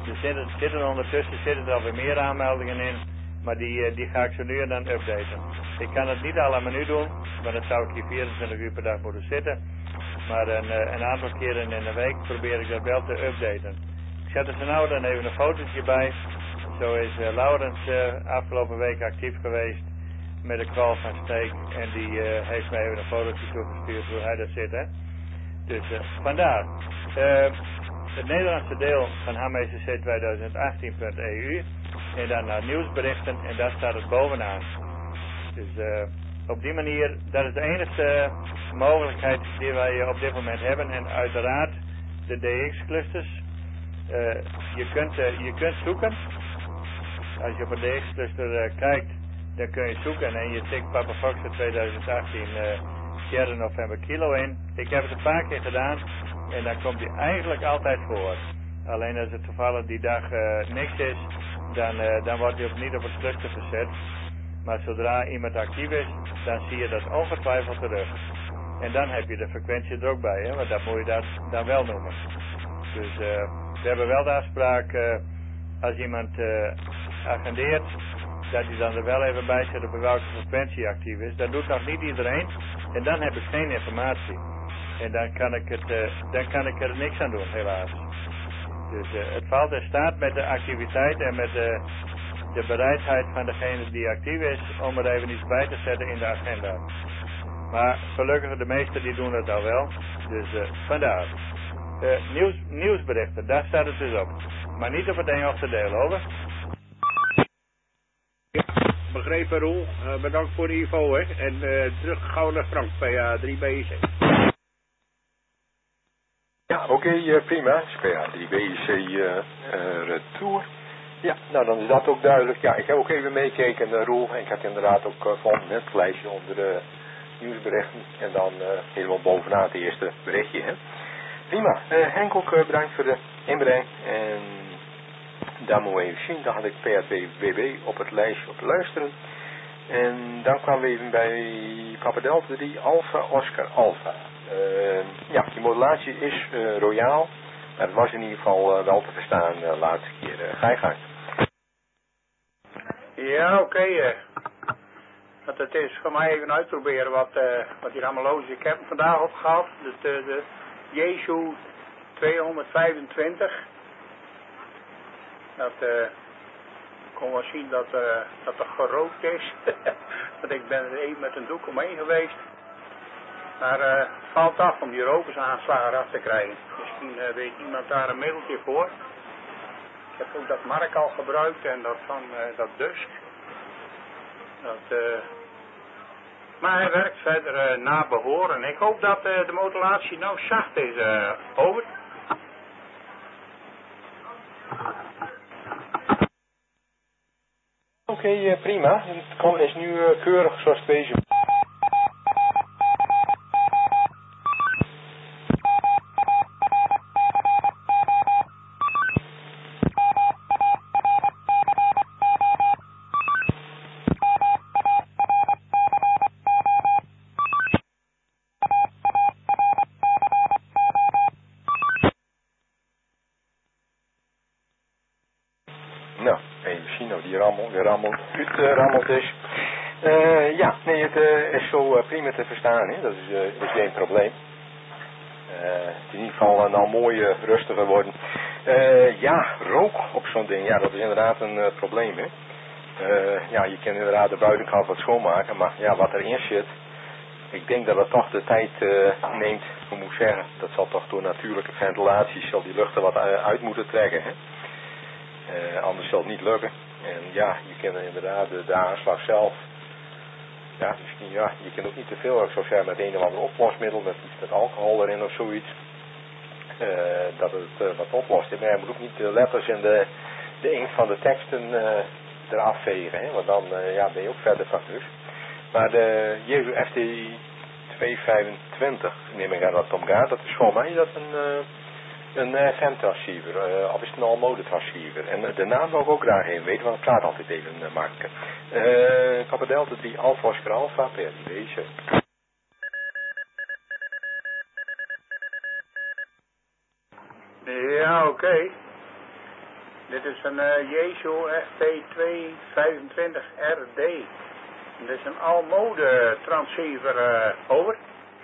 Er zitten, zitten ondertussen zitten er alweer meer aanmeldingen in, maar die, die ga ik zo nu en dan updaten. Ik kan het niet allemaal nu doen, want dan zou ik hier vierentwintig uur per dag moeten zitten. Maar een, een aantal keren in de week probeer ik dat wel te updaten. Ik zet er zo nou dan even een fotootje bij. Zo is uh, Laurens uh, afgelopen week actief geweest met de kwal van Steek. En die uh, heeft mij even een fotootje toegestuurd hoe hij daar zit. Hè? Dus uh, vandaar. Uh, het Nederlandse deel van H M E C C twintig achttien punt e u. En dan naar nieuwsberichten en daar staat het bovenaan. Dus uh, op die manier, dat is de enige mogelijkheid die wij op dit moment hebben. En uiteraard de D X-clusters. Uh, je, kunt, uh, je kunt zoeken. Als je op een D X-cluster uh, kijkt, dan kun je zoeken en je tikt Papa Foxtrot twintig achttien uh, Sierra November Kilo in. Ik heb het een paar keer gedaan en dan komt hij eigenlijk altijd voor. Alleen als het toevallig die dag uh, niks is, dan, uh, dan wordt hij op, niet op het cluster gezet. Maar zodra iemand actief is, dan zie je dat ongetwijfeld terug. En dan heb je de frequentie er ook bij, hè? Want dat moet je dat dan wel noemen. Dus uh, we hebben wel de afspraak, uh, als iemand uh, agendeert, dat hij dan er wel even bij zet op welke frequentie actief is. Dat doet nog niet iedereen. En dan heb ik geen informatie. En dan kan ik, het, uh, dan kan ik er niks aan doen, helaas. Dus uh, het valt in staat met de activiteit en met de, de bereidheid van degene die actief is om er even iets bij te zetten in de agenda. Maar gelukkig de meesten die doen het al wel. Dus uh, vandaar. Uh, nieuws, nieuwsberichten, daar staat het dus op. Maar niet op het Engelse deel, over. Ja, begrepen Roel. Uh, bedankt voor de info, hè. En uh, terug gauw naar Frank bij P A drie B I C. Ja, oké, okay, uh, prima. P A drie B I C uh, uh, retour. Ja, nou dan is dat ook duidelijk. Ja, ik heb ook even meekeken naar Roel. En ik had inderdaad ook uh, van het lijstje onder de nieuwsberichten. En dan uh, helemaal bovenaan het eerste berichtje, hè. Prima. Uh, Henk ook uh, bedankt voor de inbreng. En daar moeten we even zien. Dan had ik P A twee W B op het lijstje op luisteren. En dan kwamen we even bij Papa Delta drie Alpha Oscar Alpha. Uh, ja, die modulatie is uh, royaal. Maar het was in ieder geval uh, wel te verstaan de uh, laatste keer. Uh, ga je gang. Ja, oké. Okay, uh. Dat het is voor mij even uitproberen wat, uh, wat hier allemaal los is. Ik heb hem vandaag opgehaald. De, de, de Jesu tweehonderdvijfentwintig. Dat uh, kon wel zien dat, uh, dat er gerookt is. Want ik ben er even met een doek omheen geweest. Maar uh, het valt af om die rokersaanslagen af te krijgen. Misschien uh, weet iemand daar een middeltje voor. Ik heb ook dat Mark al gebruikt en dat van uh, dat Dusk. Dat, uh, maar hij werkt verder uh, na behoren. Ik hoop dat uh, de modulatie nou zacht is. Uh, over. Oké, okay, uh, prima. Het kan is nu uh, keurig zoals deze. Nou, even zien of die rammel, die rammel uitgerammeld uh, is. Uh, ja, nee, het uh, is zo uh, prima te verstaan, hè? Dat is, uh, is geen probleem. Uh, het is in ieder geval uh, nou mooi uh, rustiger worden. Uh, ja, rook op zo'n ding, ja, dat is inderdaad een uh, probleem, hè. Uh, ja, je kan inderdaad de buitenkant wat schoonmaken, maar ja, wat erin zit, ik denk dat het toch de tijd uh, neemt, hoe moet ik zeggen, dat zal toch door natuurlijke ventilatie, zal die lucht er wat uit moeten trekken, hè. Uh, anders zal het niet lukken. En ja, je kan inderdaad de, de aanslag zelf. Ja, misschien ja, je kan ook niet te veel, ik zou zeggen, met een of ander oplosmiddel, met iets met alcohol erin of zoiets. Uh, dat het uh, wat oplost. Maar je moet ook niet de letters en de, de inkt van de teksten uh, eraf vegen, hè? Want dan uh, ja, ben je ook verder van dus. Maar de Jesu F T tweehonderdvijfentwintig, neem ik aan dat het om gaat, dat is voor mij dat een... Uh, Een uh, F M-transceiver, uh, of is het een all-mode transceiver. En uh, de naam wil ik ook graag even weten, want ik praat altijd even uh, maken. Uh, Papa Delta drie Alpha Oscar Alpha, P A drie B I C. Ja, oké. Okay. Dit is een uh, Jesu F T twee vijfentwintig R D. Dit is een all-mode transceiver, uh, over.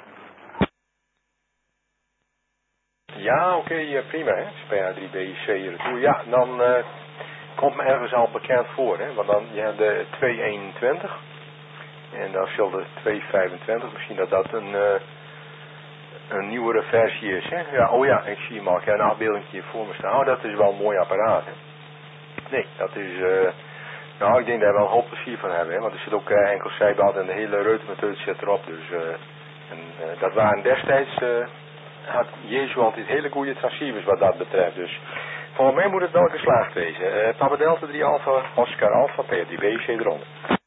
Ja, oké, okay, uh, prima, hè. S P A drie B I C retour. Ja, dan uh, komt me ergens al bekend voor, hè. Want dan, je hebt de twee eenentwintig. En dan zal de twee vijfentwintig, misschien dat dat een, uh, een nieuwere versie is, hè. Ja, oh ja, ik zie hem al. Ik heb een afbeelding hier voor me staan. Oh, dat is wel een mooi apparaat, hè. Nee, dat is, uh, nou, ik denk dat we wel een hoop plezier van hebben, hè. Want er zit ook uh, enkel zijbad en de hele reutemeteut zit erop. Dus, uh, en, uh, dat waren destijds, uh, had Jezus altijd hele goede transceivers wat dat betreft. Dus, volgens mij moet het wel geslaagd wezen. Uh, Papa Delta drie Alpha, Oscar Alpha, P drie B C eronder.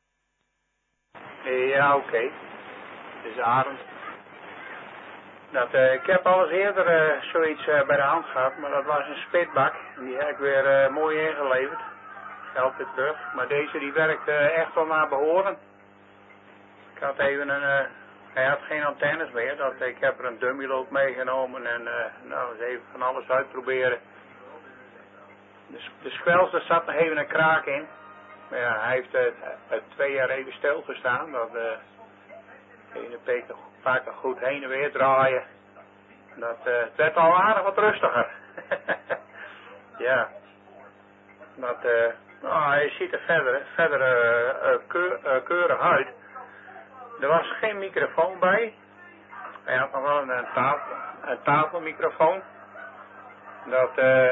Ja, oké. Okay. Het is Arend. Dat, uh, ik heb al eens eerder uh, zoiets uh, bij de hand gehad, maar dat was een spitbak. En die heb ik weer uh, mooi ingeleverd. Geld weer terug. Maar deze die werkt uh, echt wel naar behoren. Ik had even een... Uh, hij had geen antennes meer. Dat, ik heb er een dummy loop meegenomen en uh, nou, eens even van alles uitproberen. De, de squels, er zat nog even een kraak in. Maar ja, hij heeft uh, het twee jaar even stilgestaan. Dat uh, ene peek vaak goed heen en weer draaien. Dat, uh, het werd al aardig wat rustiger. Ja. Dat, uh, nou, hij ziet er verder, verder uh, uh, keur, uh, keurig uit. Er was geen microfoon bij. Hij had nog wel een, een, tafel, een tafelmicrofoon. Dat, uh,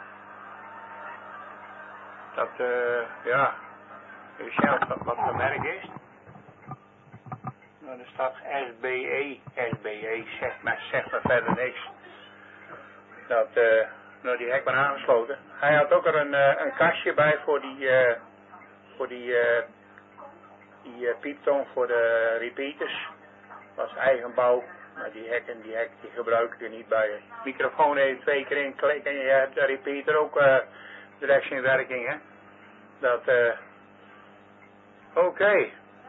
dat, uh, ja, u zelf wat, wat voor merk is. Nou, er staat S B E. S B E zegt me, zegt me verder niks. Dat, uh, nou, die heb ik maar aangesloten. Hij had ook er een, uh, een kastje bij voor die, uh, voor die, uh, die uh, pieptoon voor de repeaters. Dat was eigenbouw. Maar die hekken, die hek, die gebruik ik er niet bij. De microfoon even twee keer inklikken en je hebt de repeater ook uh, direct in werking, hè. Dat, uh, oké. Okay.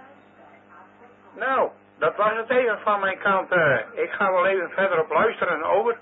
Nou, dat was het even van mijn kant. Uh, ik ga wel even verder op luisteren. Over.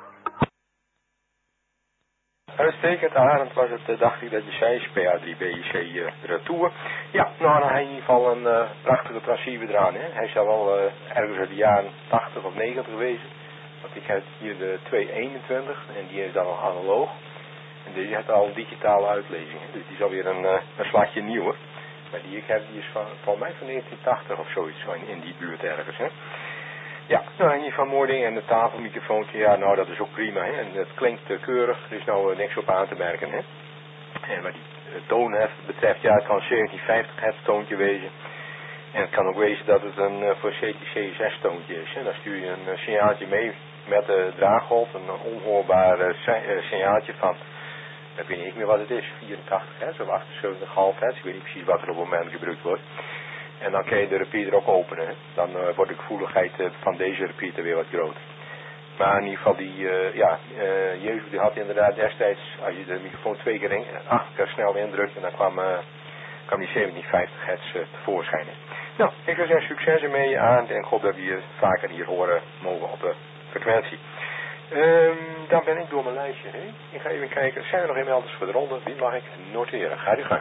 Uitstekend, Arend was het, uh, dacht ik dat je zei, S P A drie B I C uh, retour. Ja, nou dan heb je in ieder geval een uh, prachtige transceiver eraan, hè. Hij zou wel uh, ergens uit de jaren tachtig of negentig wezen. Want ik heb hier de twee eenentwintig en die is dan al analoog. En deze heeft al een digitale uitlezing, hè. Dus die is alweer een, uh, een slagje nieuwer. Maar die ik heb, die is van, van mij van negentien tachtig of zoiets, zo in, in die buurt ergens, hè. Ja, nou in ieder geval mooi ding. En de tafelmicrofoontje, ja nou dat is ook prima, hè. En het klinkt uh, keurig, er is nou uh, niks op aan te merken, hè. En wat die uh, toon betreft, ja het kan zeventienvijftig hertz toontje wezen. En het kan ook wezen dat het een uh, voor C T C zes toontje is, hè. Dan stuur je een uh, signaaltje mee met de uh, draaggolf, een uh, onhoorbaar uh, uh, signaaltje van... Ik weet niet meer wat het is, vierentachtig hertz of achtenzeventig komma vijf hertz. Ik weet niet precies wat er op het moment gebruikt wordt. En dan kun je de repeater ook openen. Hè. Dan uh, wordt de gevoeligheid uh, van deze repeater weer wat groter. Maar in ieder geval die, uh, ja, uh, Jezus die had inderdaad destijds, als je de microfoon twee keer, in, acht keer snel indrukt en dan kwam, uh, kwam die zeventienvijftig hertz uh, tevoorschijn. Nou, ik wil zeggen succes ermee aan en ik hoop dat we je vaker hier horen mogen op de frequentie. Um, dan ben ik door mijn lijstje heen. Ik ga even kijken, zijn er nog inmelders voor de ronde? Wie mag ik noteren? Ga je gang.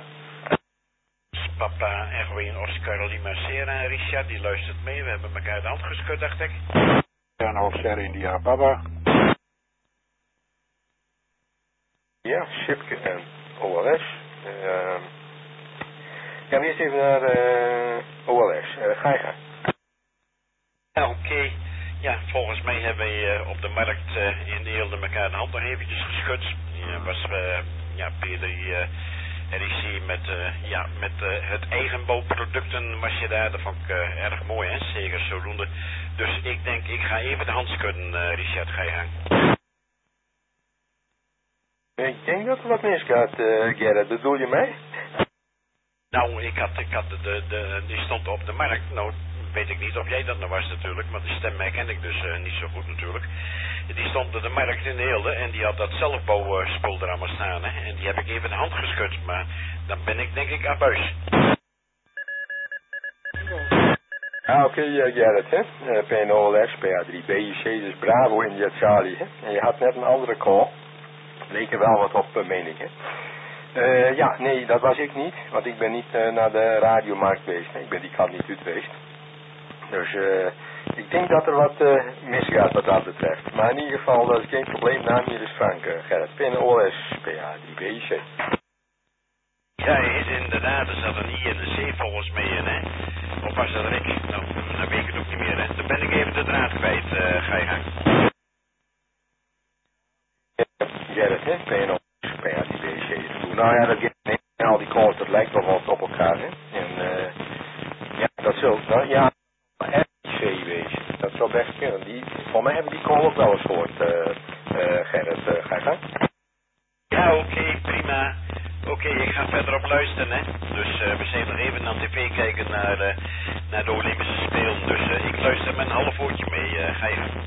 Papa Erwin Oscar Lima Sierra, Richard, die luistert mee. We hebben elkaar de hand geschud, dacht ik. Jan Holster India Papa. Ja, Sipke en O L S. Uh, ja, we eerst even naar uh, O L S. Uh, ga je gang. Ja, oké. Okay. Ja, volgens mij hebben we uh, op de markt uh, in Eelde elkaar de hand nog eventjes geschud. Je was uh, ja, P drie uh, R I C met, uh, ja, met uh, het eigenbouwproducten was je daar. Dat vond ik uh, erg mooi, hè, zeker zodoende. Dus ik denk, ik ga even de hand schudden, uh, Richard, ga je gang. Ik denk dat er wat misgaat, uh, Gerrit. Bedoel je mij? Nou, ik had, ik had de, de, de, die stond op de markt. Nou, weet ik niet of jij dat nou was natuurlijk, maar de stem herken ik dus uh, niet zo goed natuurlijk. Die stond op de markt in Eelde en die had dat zelfbouwspul er allemaal staan, hè. En die heb ik even de hand geschud, maar dan ben ik denk ik abuis. Ah, oké, okay, uh, Gerrit, hè. Uh, P N O L S, P A drie B I C, dus Bravo India Charlie, hè. En je had net een andere call. leek er wel wat op, uh, meen ik, hè. Uh, ja, nee, dat was ik niet, want ik ben niet uh, naar de radiomarkt geweest. Nee, ik ben die kant niet uit geweest. Dus uh, ik denk dat er wat uh, misgaat wat dat betreft. Maar in ieder geval, dat is geen probleem. Naam hier is Frank uh, Gerrit Pin, O S P A drie B C. Ja, is inderdaad, er zat er niet in de C volgens mij in, hè. Of was dat Rick? Nou, dan weet ik het ook niet meer, hè. Dan ben ik even de draad kwijt, uh, ga je gang. Gerrit, hè, P N O S P A drie B C. Nou ja, dat gaat al die calls, dat lijkt wel wat op elkaar, hè. En uh, ja, dat zult, nou ja, R I C wezen. Dat zou best kunnen. Die, voor mij hebben die call ook wel eens gehoord, uh, uh, Gerrit, uh, ga je gang. Ja, oké, okay, prima. Oké, okay, ik ga verder op luisteren, hè. Dus uh, we zijn nog even naar tv kijken naar, uh, naar de Olympische Spelen. Dus uh, ik luister met een half uurtje mee. Uh, ga je gang.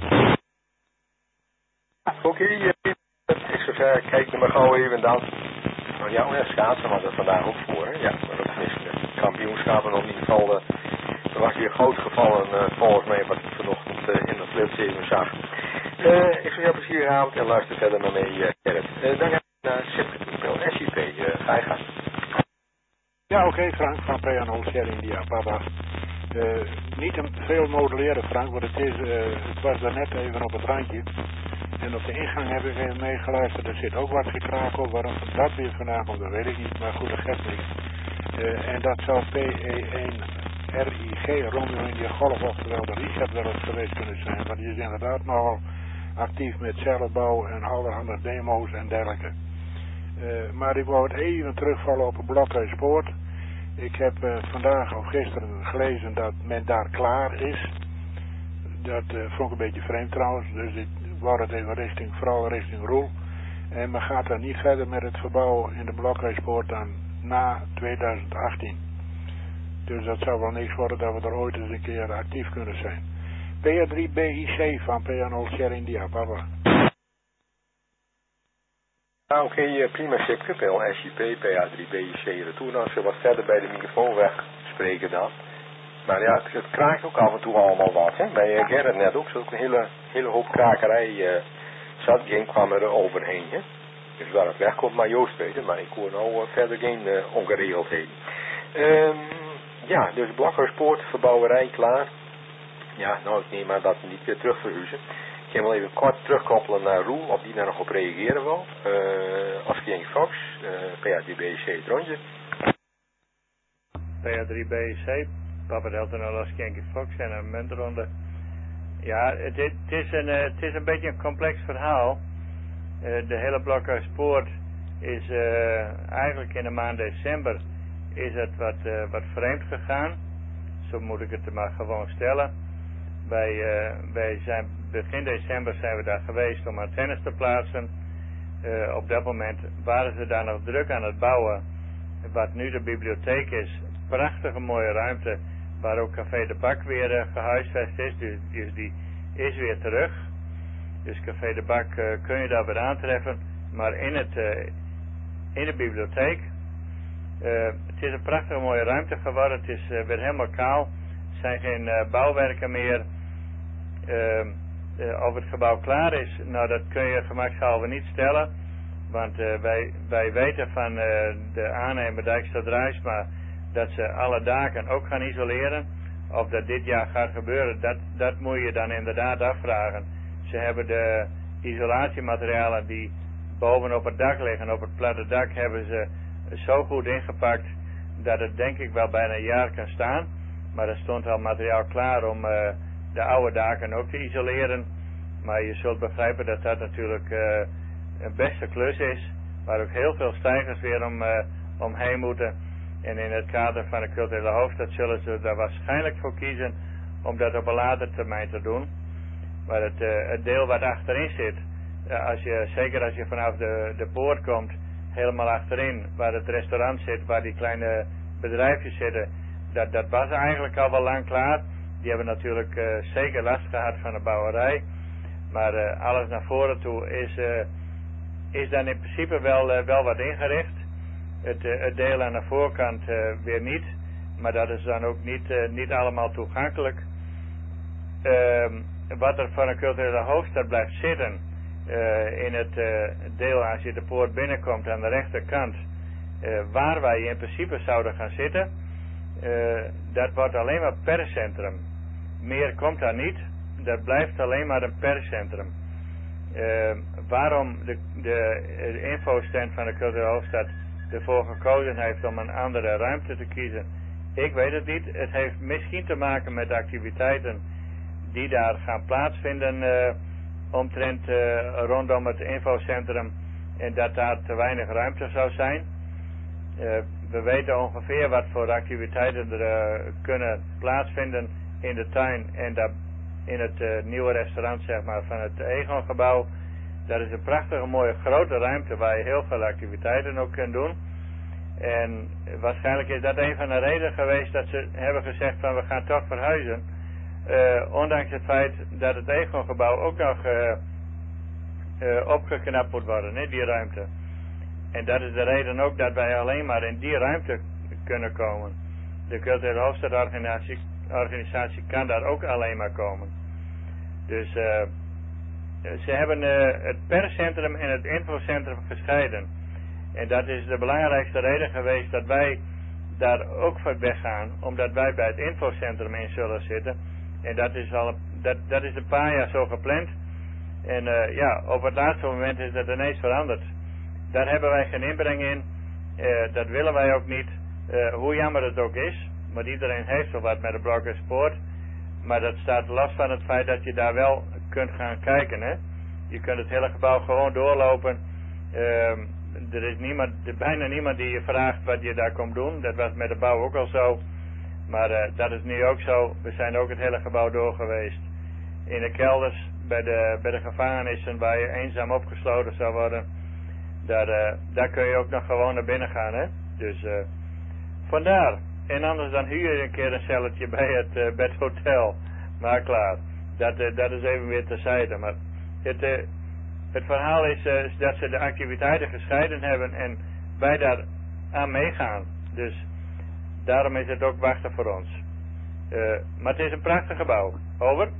Oké, okay, uh, ik zou zeggen, kijk er maar gauw even dan. Nou ja, ja, schaatsen was er vandaag ook voor, hè. Ja, maar dat is de kampioenschappen nog in ieder geval. Uh, er was hier groot gevallen, uh, volgens mij, wat ik vanochtend uh, in de flits even zag. Uh, ik zou zeggen, plezier avond en luister verder maar mee, uh, Gerrit. Uh, dan ga ik naar Sipke, S I P, uh, ga je gaan. Ja, oké, okay, Frank van P N O Sierra India, Papa. Uh, niet te veel modelleren, Frank, want het, is, uh, het was daarnet even op het randje. En op de ingang heb ik even meegeluisterd. Er zit ook wat gekraak op. Waarom dat weer vandaan komt, dat weet ik niet. Maar goed, dat geeft niks. Uh, en dat zou P E één R I G, Romeo India Golf, oftewel de Richard wel eens geweest kunnen zijn. Want die is inderdaad nogal actief met cellenbouw en allerhande demo's en dergelijke. Uh, maar ik wou het even terugvallen op het Blokhuispoort. Ik heb uh, vandaag of gisteren gelezen dat men daar klaar is. Dat uh, vond ik een beetje vreemd trouwens. Dus ik wou het even richting, vooral richting Roel. En men gaat dan niet verder met het verbouwen in de Blokhuispoort dan na tweeduizend achttien. Dus dat zou wel niks worden dat we er ooit eens een keer actief kunnen zijn. P A drie B I C van P N O Sierra India, papa. Nou, oké, okay, uh, prima Sipke, P L S I P, P A drie B I C retour. Nou, als we wat verder bij de microfoon wegspreken dan. Maar ja, het, het kraakt ook af en toe allemaal wat, hè. Bij uh, Gerrit net ook, zo'n hele, hele hoop krakerij uh, zat, geen kwam er overheen, hè. Dus waar het wegkomt, maar Joost weten, maar ik hoor nou uh, verder geen uh, ongeregeldheden. Um, ja, dus Blokhuispoort, verbouwerij klaar. Ja, nou, ik neem aan dat we niet weer terug verhuizen. Ik ga wel even kort terugkoppelen naar Roel, of die daar nog op reageren wil. Uh, Oscar Yankee Fox, uh, P A drie B C, het rondje. P A drie B C, Papa Delta en Oscar Yankee Fox en een muntronde. Ja, het, het, is een, het is een beetje een complex verhaal. Uh, de hele Blokhuispoort is uh, eigenlijk in de maand december is het wat, uh, wat vreemd gegaan. Zo moet ik het maar gewoon stellen. Wij, uh, wij zijn begin december zijn we daar geweest om antennes te plaatsen. Uh, op dat moment waren ze daar nog druk aan het bouwen. Wat nu de bibliotheek is. Prachtige mooie ruimte. Waar ook Café de Bak weer uh, gehuisvest is. Dus, dus die is weer terug. Dus Café de Bak uh, kun je daar weer aantreffen. Maar in, het, uh, in de bibliotheek. Uh, het is een prachtige mooie ruimte geworden. Het is uh, weer helemaal kaal. Er zijn geen uh, bouwwerken meer. Uh, uh, of het gebouw klaar is, nou dat kun je gemakshalve niet stellen. Want uh, wij, wij weten van uh, de aannemer Dijkstad Drijfsma dat ze alle daken ook gaan isoleren. Of dat dit jaar gaat gebeuren, dat, dat moet je dan inderdaad afvragen. Ze hebben de isolatiematerialen die bovenop het dak liggen, op het platte dak, hebben ze zo goed ingepakt dat het denk ik wel bijna een jaar kan staan. Maar er stond al materiaal klaar om uh, de oude daken ook te isoleren. Maar je zult begrijpen dat dat natuurlijk uh, een beste klus is. Waar ook heel veel stijgers weer om, uh, omheen moeten. En in het kader van de culturele hoofdstad zullen ze daar waarschijnlijk voor kiezen om dat op een later termijn te doen. Maar het, uh, het deel wat achterin zit, uh, als je, zeker als je vanaf de, de poort komt, helemaal achterin, waar het restaurant zit, waar die kleine bedrijfjes zitten, dat, dat was eigenlijk al wel lang klaar. Die hebben natuurlijk uh, zeker last gehad van de bouwerij. Maar uh, alles naar voren toe is, uh, is dan in principe wel, uh, wel wat ingericht. Het, uh, het deel aan de voorkant uh, weer niet. Maar dat is dan ook niet, uh, niet allemaal toegankelijk. Uh, wat er van een culturele hoofdstad blijft zitten, uh, in het uh, deel als je de poort binnenkomt aan de rechterkant, uh, waar wij in principe zouden gaan zitten, uh, dat wordt alleen maar perscentrum. Meer komt daar niet, dat blijft alleen maar een perscentrum. Uh, waarom de, de, de infostand van de culturele hoofdstad ervoor gekozen heeft om een andere ruimte te kiezen, ik weet het niet. Het heeft misschien te maken met de activiteiten die daar gaan plaatsvinden uh, omtrent uh, rondom het infocentrum en dat daar te weinig ruimte zou zijn. Uh, we weten ongeveer wat voor activiteiten er uh, kunnen plaatsvinden in de tuin en daar in het uh, nieuwe restaurant zeg maar, van het Egon-gebouw. Dat is een prachtige mooie grote ruimte waar je heel veel activiteiten ook kunt doen. En waarschijnlijk is dat een van de redenen geweest dat ze hebben gezegd van we gaan toch verhuizen. Uh, ondanks het feit dat het Egon-gebouw ook nog uh, uh, opgeknapt moet worden, hè, die ruimte. En dat is de reden ook dat wij alleen maar in die ruimte kunnen komen. De culturele hoofdstadorganisatie organisatie kan daar ook alleen maar komen. Dus uh, ze hebben uh, het perscentrum en het infocentrum gescheiden. En dat is de belangrijkste reden geweest dat wij daar ook van weggaan, omdat wij bij het infocentrum in zullen zitten. En dat is al dat, dat is een paar jaar zo gepland. En uh, ja, op het laatste moment is dat ineens veranderd. Daar hebben wij geen inbreng in. Uh, dat willen wij ook niet. Uh, hoe jammer het ook is. Want iedereen heeft wel wat met de Brokkerspoort. Maar dat staat los van het feit dat je daar wel kunt gaan kijken. Hè? Je kunt het hele gebouw gewoon doorlopen. Uh, er is niemand, er bijna niemand die je vraagt wat je daar komt doen. Dat was met de bouw ook al zo. Maar uh, dat is nu ook zo. We zijn ook het hele gebouw door geweest. In de kelders, bij de, bij de gevangenissen waar je eenzaam opgesloten zou worden. Daar, uh, daar kun je ook nog gewoon naar binnen gaan. Hè? Dus uh, vandaar. En anders dan huur je een keer een celletje bij het, uh, bij het hotel. Maar klaar. Dat, uh, dat is even weer terzijde. Maar het, uh, het verhaal is uh, dat ze de activiteiten gescheiden hebben en wij daar aan meegaan. Dus daarom is het ook wachten voor ons. Uh, maar het is een prachtig gebouw. Over.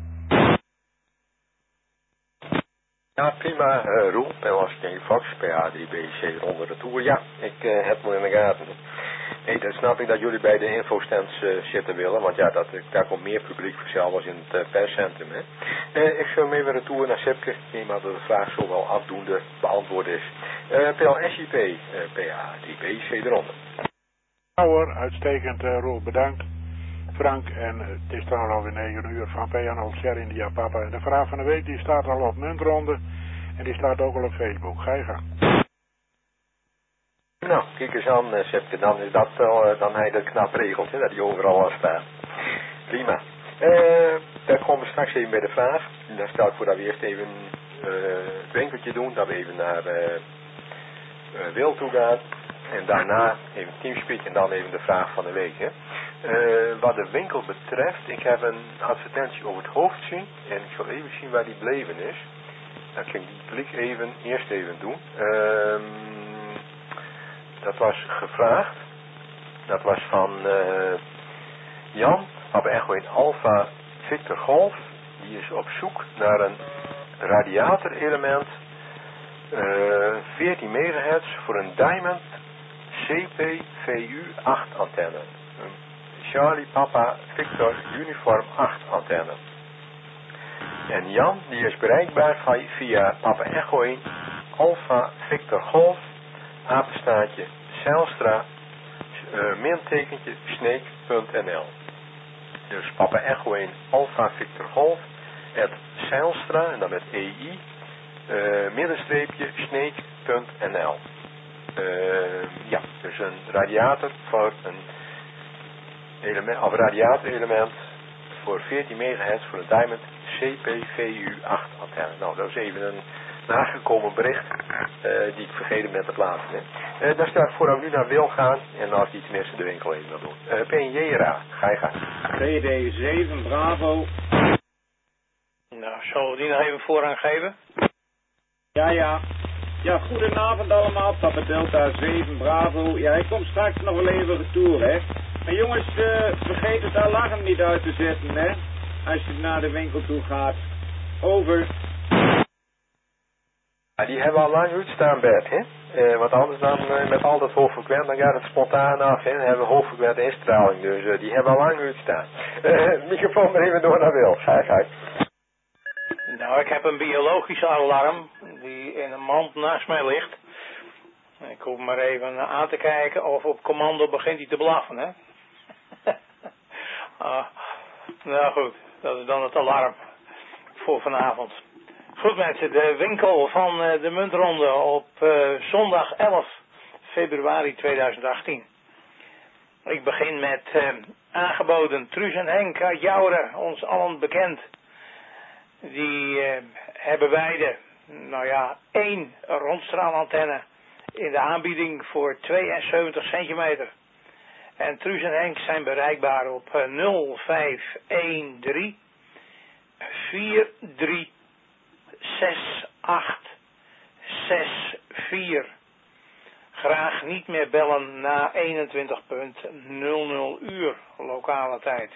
Ja, prima, uh, Roel. Ben Lasking Fox, P A drie B C Ronde Retour. Ja, ik uh, heb me in de gaten. Nee, dat snap ik dat jullie bij de infostands uh, zitten willen, want ja, dat, daar komt meer publiek vanzelf als in het uh, perscentrum. Hè. Uh, ik zou mee weer retour naar Sipke. Ik neem aan dat de vraag zo wel afdoende beantwoord is. Uh, P L S I P, uh, P A drie B C de Ronde. Ja hoor, uitstekend uh, Roel, bedankt. Frank, en uh, het is trouwens alweer negen uur van P Jan Olscher India Papa. En de vraag van de week die staat al op Muntronde en die staat ook al op Facebook. Ga je gang. Nou, kijk eens aan, uh, Sepke, dan is dat wel, uh, dan hij dat knap regelt, hè, dat hij overal al staat. Prima. Uh, daar komen we straks even bij de vraag. En dan stel ik voor dat we eerst even uh, het winkeltje doen, dat we even naar uh, uh, Wil toe gaan. En daarna even Teamspeak en dan even de vraag van de week. Hè. Uh, wat de winkel betreft, ik heb een advertentie over het hoofd zien. En ik zal even zien waar die bleven is. Dan kan ik die klik even, eerst even doen. Uh, dat was gevraagd. Dat was van uh, Jan, Papa Echo in Alpha Victor Golf. Die is op zoek naar een radiatorelement. Uh, veertien megahertz voor een Diamond C P V U acht antenne. Een Charlie Papa Victor Uniform acht antenne. En Jan die is bereikbaar via Papa Echo in Alpha Victor Golf apenstaartje Zijlstra uh, mintekentje sneek.nl. Dus Papa Echo in Alpha Victor Golf at Zijlstra en dan met E I uh, middenstreepje sneek.nl. Uh, ja, dus een radiator voor een element, of radiator element voor veertien megahertz voor een Diamond C P V U acht antenne. Nou, dat is even een nagekomen bericht uh, die ik vergeten ben te plaatsen. Hè. Uh, daar stel ik voor dat we nu naar Wil gaan en als die tenminste de winkel even wil doen. Uh, P N J R A, ga je gaan. P D zeven Bravo. Nou, zullen we die nog even voorrang geven? Ja, ja. Ja, goedenavond allemaal, Papa Delta zeven Bravo. Ja, ik kom straks nog wel even retour, hè. Maar jongens, uh, vergeet het alarm niet uit te zetten, hè. Als je naar de winkel toe gaat. Over. Ja, die hebben al lang uitstaan, Bert, hè? Uh, want anders dan uh, met al dat hoogfrequent, dan gaat het spontaan af, hè? Dan hebben we hoogfrequente instraling, dus uh, die hebben al lang uitstaan. Uh, microfoon maar even door naar Wil. Ga, ga. Nou, ik heb een biologische alarm die in een mand naast mij ligt. Ik hoef maar even aan te kijken of op commando begint hij te blaffen, hè? ah, nou goed, dat is dan het alarm voor vanavond. Goed mensen, de winkel van uh, de Muntronde op uh, zondag elf februari tweeduizend achttien. Ik begin met uh, aangeboden Truus en Henk uit Jouren, ons allen bekend. Die uh, hebben beide, nou ja, één rondstraalantenne in de aanbieding voor tweeënzeventig centimeter. En Truus en Henk zijn bereikbaar op uh, nul vijf een drie vier drie zes acht zes vier. Graag niet meer bellen na eenentwintig nul nul uur lokale tijd.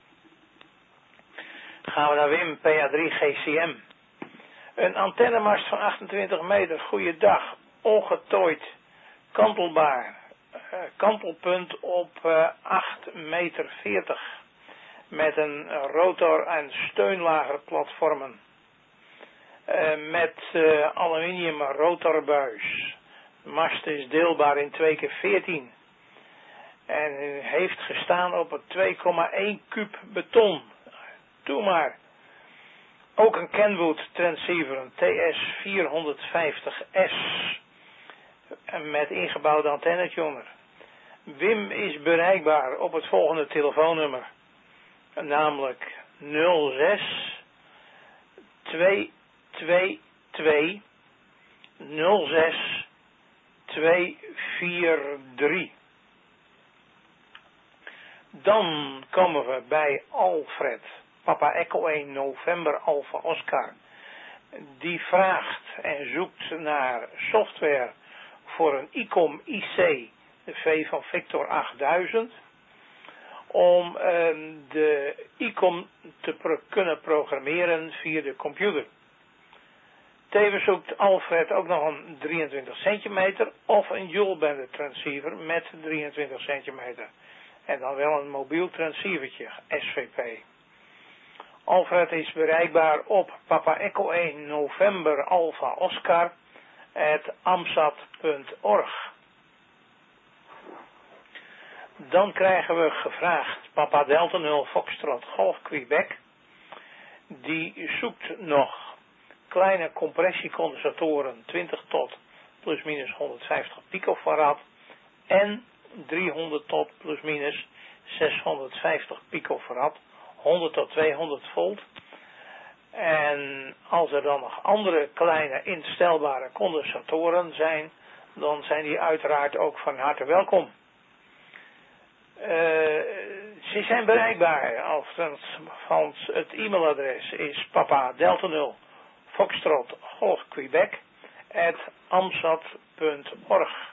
Gaan we naar Wim, P A drie G C M. Een antennemast van achtentwintig meter, goeiedag, ongetooid, kantelbaar, uh, kantelpunt op uh, acht meter veertig. Met een rotor- en steunlagerplatformen. Uh, met uh, aluminium rotorbuis. De mast is deelbaar in twee keer veertien. En heeft gestaan op een twee komma één kuub beton. Doe maar. Ook een Kenwood transceiver, een T S vierhonderdvijftig S. Met ingebouwde antennetje onder. Wim is bereikbaar op het volgende telefoonnummer. Namelijk nul zes twee twee twee nul zes twee vier drie. Dan komen we bij Alfred, Papa Echo één November Alpha Oscar. Die vraagt en zoekt naar software voor een ICOM I C, de V van Victor achttduizend. Om uh, de ICOM te pro- kunnen programmeren via de computer. Tevens zoekt Alfred ook nog een drieëntwintig centimeter of een Joule-band transceiver met drieëntwintig centimeter. En dan wel een mobiel transceivertje, S V P. Alfred is bereikbaar op Papa Echo één November Alpha Oscar at amsat punt org. Dan krijgen we gevraagd Papa Delta nul Foxtrot Golf Quebec. Die zoekt nog kleine compressiecondensatoren twintig tot plus minus honderdvijftig picofarad en driehonderd tot plus minus zeshonderdvijftig picofarad, honderd tot tweehonderd volt. En als er dan nog andere kleine instelbare condensatoren zijn, dan zijn die uiteraard ook van harte welkom. Uh, ze zijn bereikbaar, althans het e-mailadres is papa delta nul Foxtrot Golf Quebec at amsat punt org.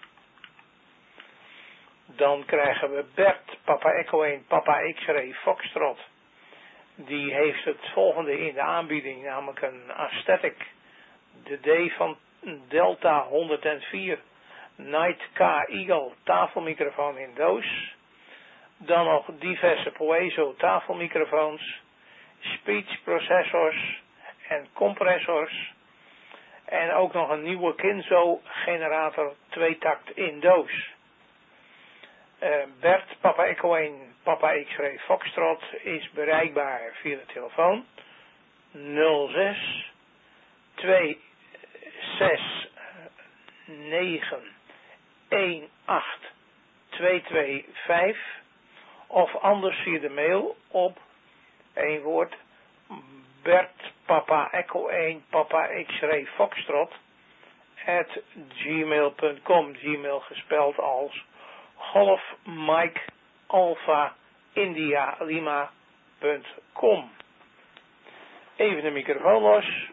Dan krijgen we Bert, Papa Echo één, Papa X-ray Foxtrot. Die heeft het volgende in de aanbieding, namelijk een Aesthetic, de D van Delta honderdvier, Night K Eagle tafelmicrofoon in doos. Dan nog diverse Poeso tafelmicrofoons, speech processors en compressors. En ook nog een nieuwe Kinzo generator tweetakt in doos. Uh, Bert, Papa Echo één, Papa X-ray Foxtrot is bereikbaar via de telefoon nul zes twee zes negen een acht twee twee vijf of anders via de mail op één woord Bert, Papa Echo één, Papa X-ray Foxtrot at gmail punt com, Gmail gespeld als Golf Mike Alpha India Lima punt com. Even de microfoon los.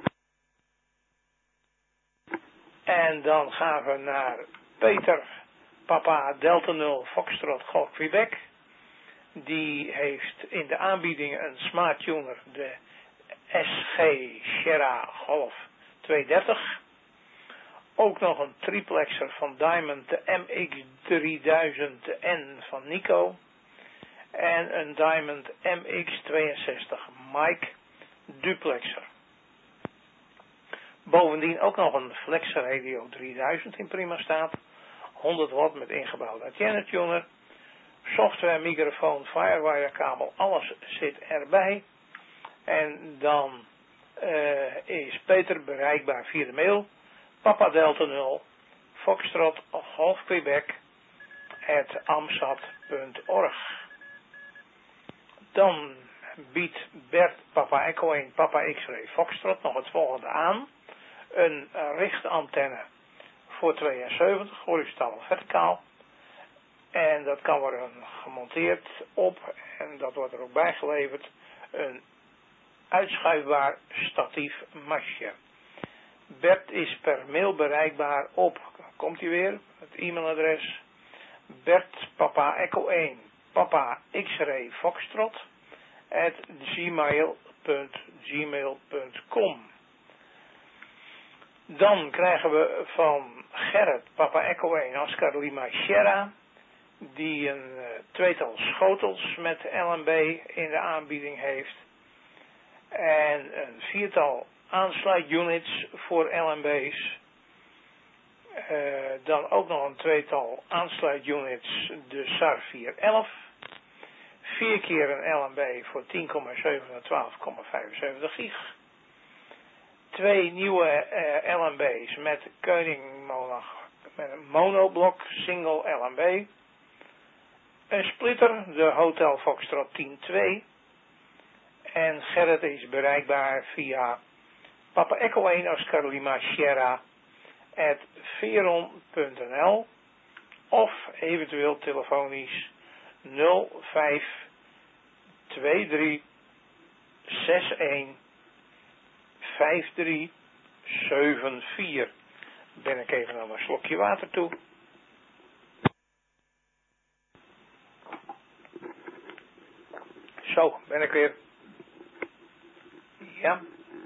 En dan gaan we naar Peter, Papa Delta nul Foxtrot Golf Quebec. Die heeft in de aanbieding een Smart Tuner, de S G Sierra Golf tweehonderddertig. ook nog een triplexer van Diamond, de M X drieduizend N van Nico. En een Diamond M X tweeënzestig Mike duplexer. Bovendien ook nog een Flex Radio drieduizend in prima staat. honderd watt met ingebouwde antenna tuner. Software, microfoon, firewire kabel, alles zit erbij. En dan uh, is Peter bereikbaar via de mail. Papa Delta nul, Foxtrot, Golf Quebec, at amsat punt org. Dan biedt Bert Papa Echo één, Papa X-Ray Foxtrot nog het volgende aan. Een richtantenne voor tweeënzeventig, horizontaal of verticaal. En dat kan worden gemonteerd op, en dat wordt er ook bijgeleverd, een uitschuifbaar statief masje. Bert is per mail bereikbaar op, komt hij weer, het e-mailadres, Bert Papa Echo één, Papa X-Ray Foxtrot, at gmail punt com. Dan krijgen we van Gerrit, Papa Echo één, Oscar Lima Sierra, die een uh, tweetal schotels met L N B in de aanbieding heeft. En een viertal aansluitunits voor L N B's. Uh, dan ook nog een tweetal aansluitunits, de S A R vierhonderdelf. Vier keer een L N B voor tien komma zeven en twaalf komma vijfenzeventig gig. Twee nieuwe uh, L N B's met Koenig mono, met een monoblok single L N B. Een splitter, de Hotel Foxtrot tien twee. En Gerrit is bereikbaar via Papa Echo één Oscar Lima Sierra at veron punt n l of eventueel telefonisch nul vijf twee drie zes een vijf drie zeven vier. Ben ik even aan een slokje water toe. Zo, ben ik weer. Ja.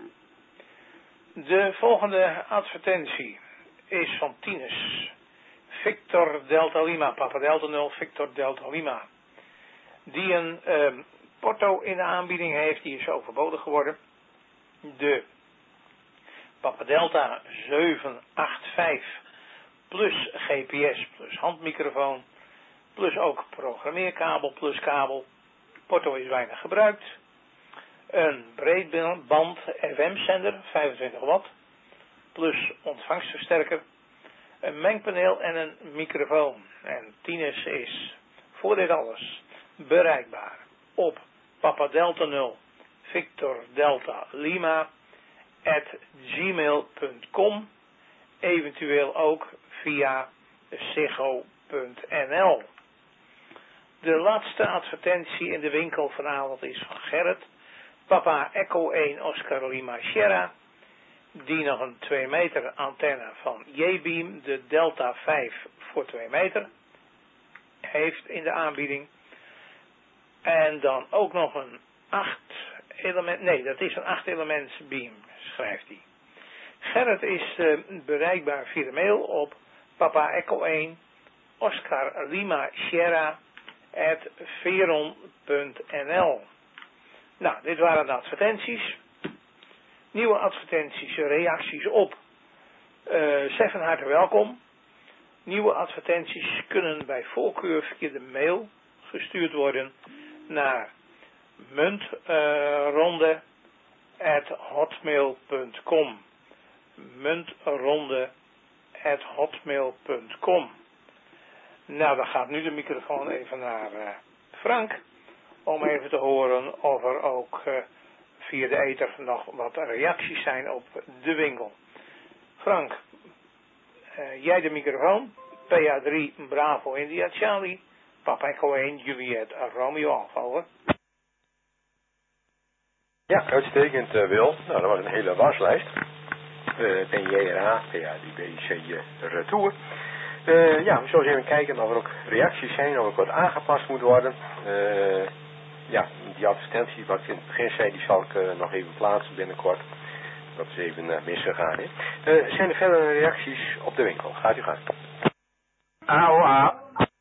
De volgende advertentie is van Tinus. Victor Delta Lima, Papa Delta nul, Victor Delta Lima. Die een uh, porto in de aanbieding heeft, die is overbodig geworden. De Papa Delta zeven acht vijf plus G P S plus handmicrofoon plus ook programmeerkabel plus kabel. Porto is weinig gebruikt. Een breedband F M-zender, vijfentwintig watt, plus ontvangstversterker, een mengpaneel en een microfoon. En Tinus is voor dit alles bereikbaar op Papa Delta nul, Victor Delta Lima, at gmail punt com, eventueel ook via ziggo punt n l. De laatste advertentie in de winkel vanavond is van Gerrit, Papa Echo één Oscar Lima Sierra, die nog een twee meter antenne van J-Beam, de Delta vijf voor twee meter, heeft in de aanbieding. En dan ook nog een acht element, nee dat is een acht elements beam, schrijft hij. Gerrit is uh, bereikbaar via de mail op Papa Echo één Oscar Lima Sierra at veron punt n l. Nou, dit waren de advertenties. Nieuwe advertenties, reacties op. Uh, zeg van harte welkom. Nieuwe advertenties kunnen bij voorkeur via de mail gestuurd worden naar muntronde at hotmail punt com. muntronde at hotmail punt com. Nou, dan gaat nu de microfoon even naar uh, Frank, om even te horen of er ook uh, via de ether nog wat reacties zijn op de winkel. Frank, uh, jij de microfoon, P A drie Bravo India Charlie, Papa Echo één Juliet Romeo Alpha, over. Ja, uitstekend uh, Wil. Nou, dat was een hele waslijst. Uh, P J R A, P A D B, C J Retour. Uh, ja, we zullen eens even kijken of er ook reacties zijn, of er wat aangepast moet worden. Uh, ja, die advertentie wat ik in het begin zei, die zal ik uh, nog even plaatsen binnenkort. Dat is even uh, misgegaan. Hè? Uh, zijn er verder reacties op de winkel? Gaat u gang. A O A.